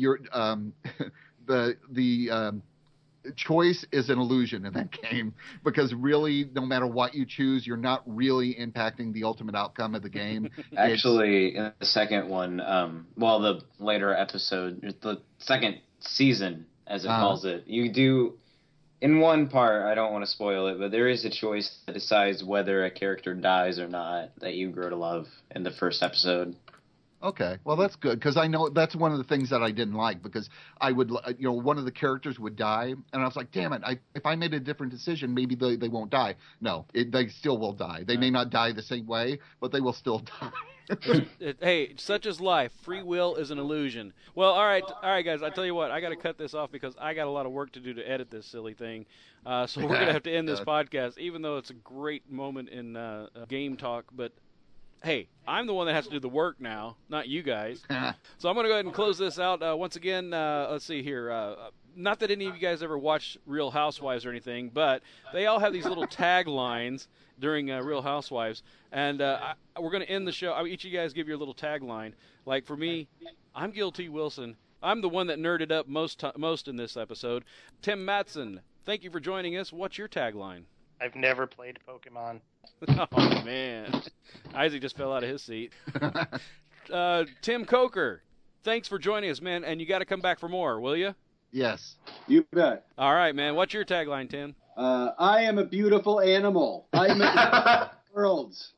the choice is an illusion in that game because really no matter what you choose, you're not really impacting the ultimate outcome of the game. Actually, in the second one, the later episode, the second season, as it calls it, you do. In one part, I don't want to spoil it, but there is a choice that decides whether a character dies or not that you grow to love in the first episode. Okay, well that's good because I know that's one of the things that I didn't like because I would, you know, one of the characters would die, and I was like, damn it! If I made a different decision, maybe they won't die. No, they still will die. They may not die the same way, but they will still die. Hey, such is life. Free will is an illusion. Well, all right, guys. I tell you what, I got to cut this off because I got a lot of work to do to edit this silly thing. So we're gonna have to end this podcast, even though it's a great moment in game talk. But hey, I'm the one that has to do the work now, not you guys. So I'm gonna go ahead and close this out. Once again, let's see here. Not that any of you guys ever watched Real Housewives or anything, but they all have these little taglines during Real Housewives, and we're going to end the show. Each of you guys give your little tagline. Like for me, I'm Gil T. Wilson. I'm the one that nerded up most in this episode. Tim Matson, thank you for joining us. What's your tagline? I've never played Pokemon. Oh, man. Isaac just fell out of his seat. Tim Coker, thanks for joining us, man, and you got to come back for more, will you? Yes. You bet. All right, man. What's your tagline, Tim? I am a beautiful animal. I make worlds.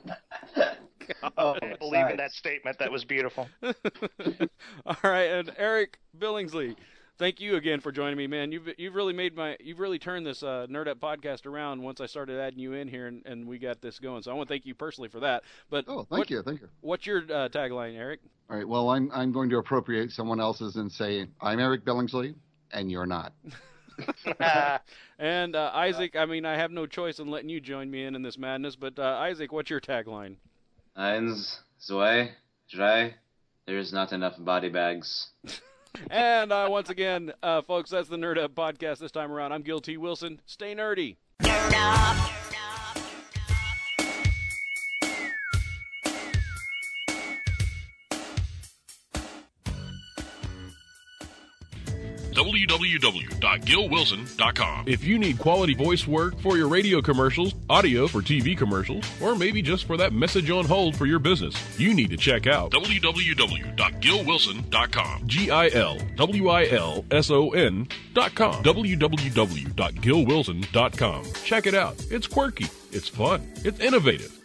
I believe in that statement. That was beautiful. All right, and Eric Billingsley, thank you again for joining me, man. You've really turned this Nerd Up podcast around once I started adding you in here, and we got this going. So I want to thank you personally for that. But thank you. What's your tagline, Eric? All right. Well, I'm going to appropriate someone else's and say I'm Eric Billingsley, and you're not. And Isaac, I mean, I have no choice in letting you join me in this madness. But Isaac, what's your tagline? Eins, zwei, drei. There's not enough body bags. And once again, folks, that's the Nerd Up podcast this time around. I'm Gil T. Wilson. Stay nerdy. Nerd up. www.gilwilson.com. If you need quality voice work for your radio commercials, audio for TV commercials, or maybe just for that message on hold for your business, you need to check out www.gilwilson.com. GILWILSON.com. www.gilwilson.com. Check it out. It's quirky. It's fun. It's innovative.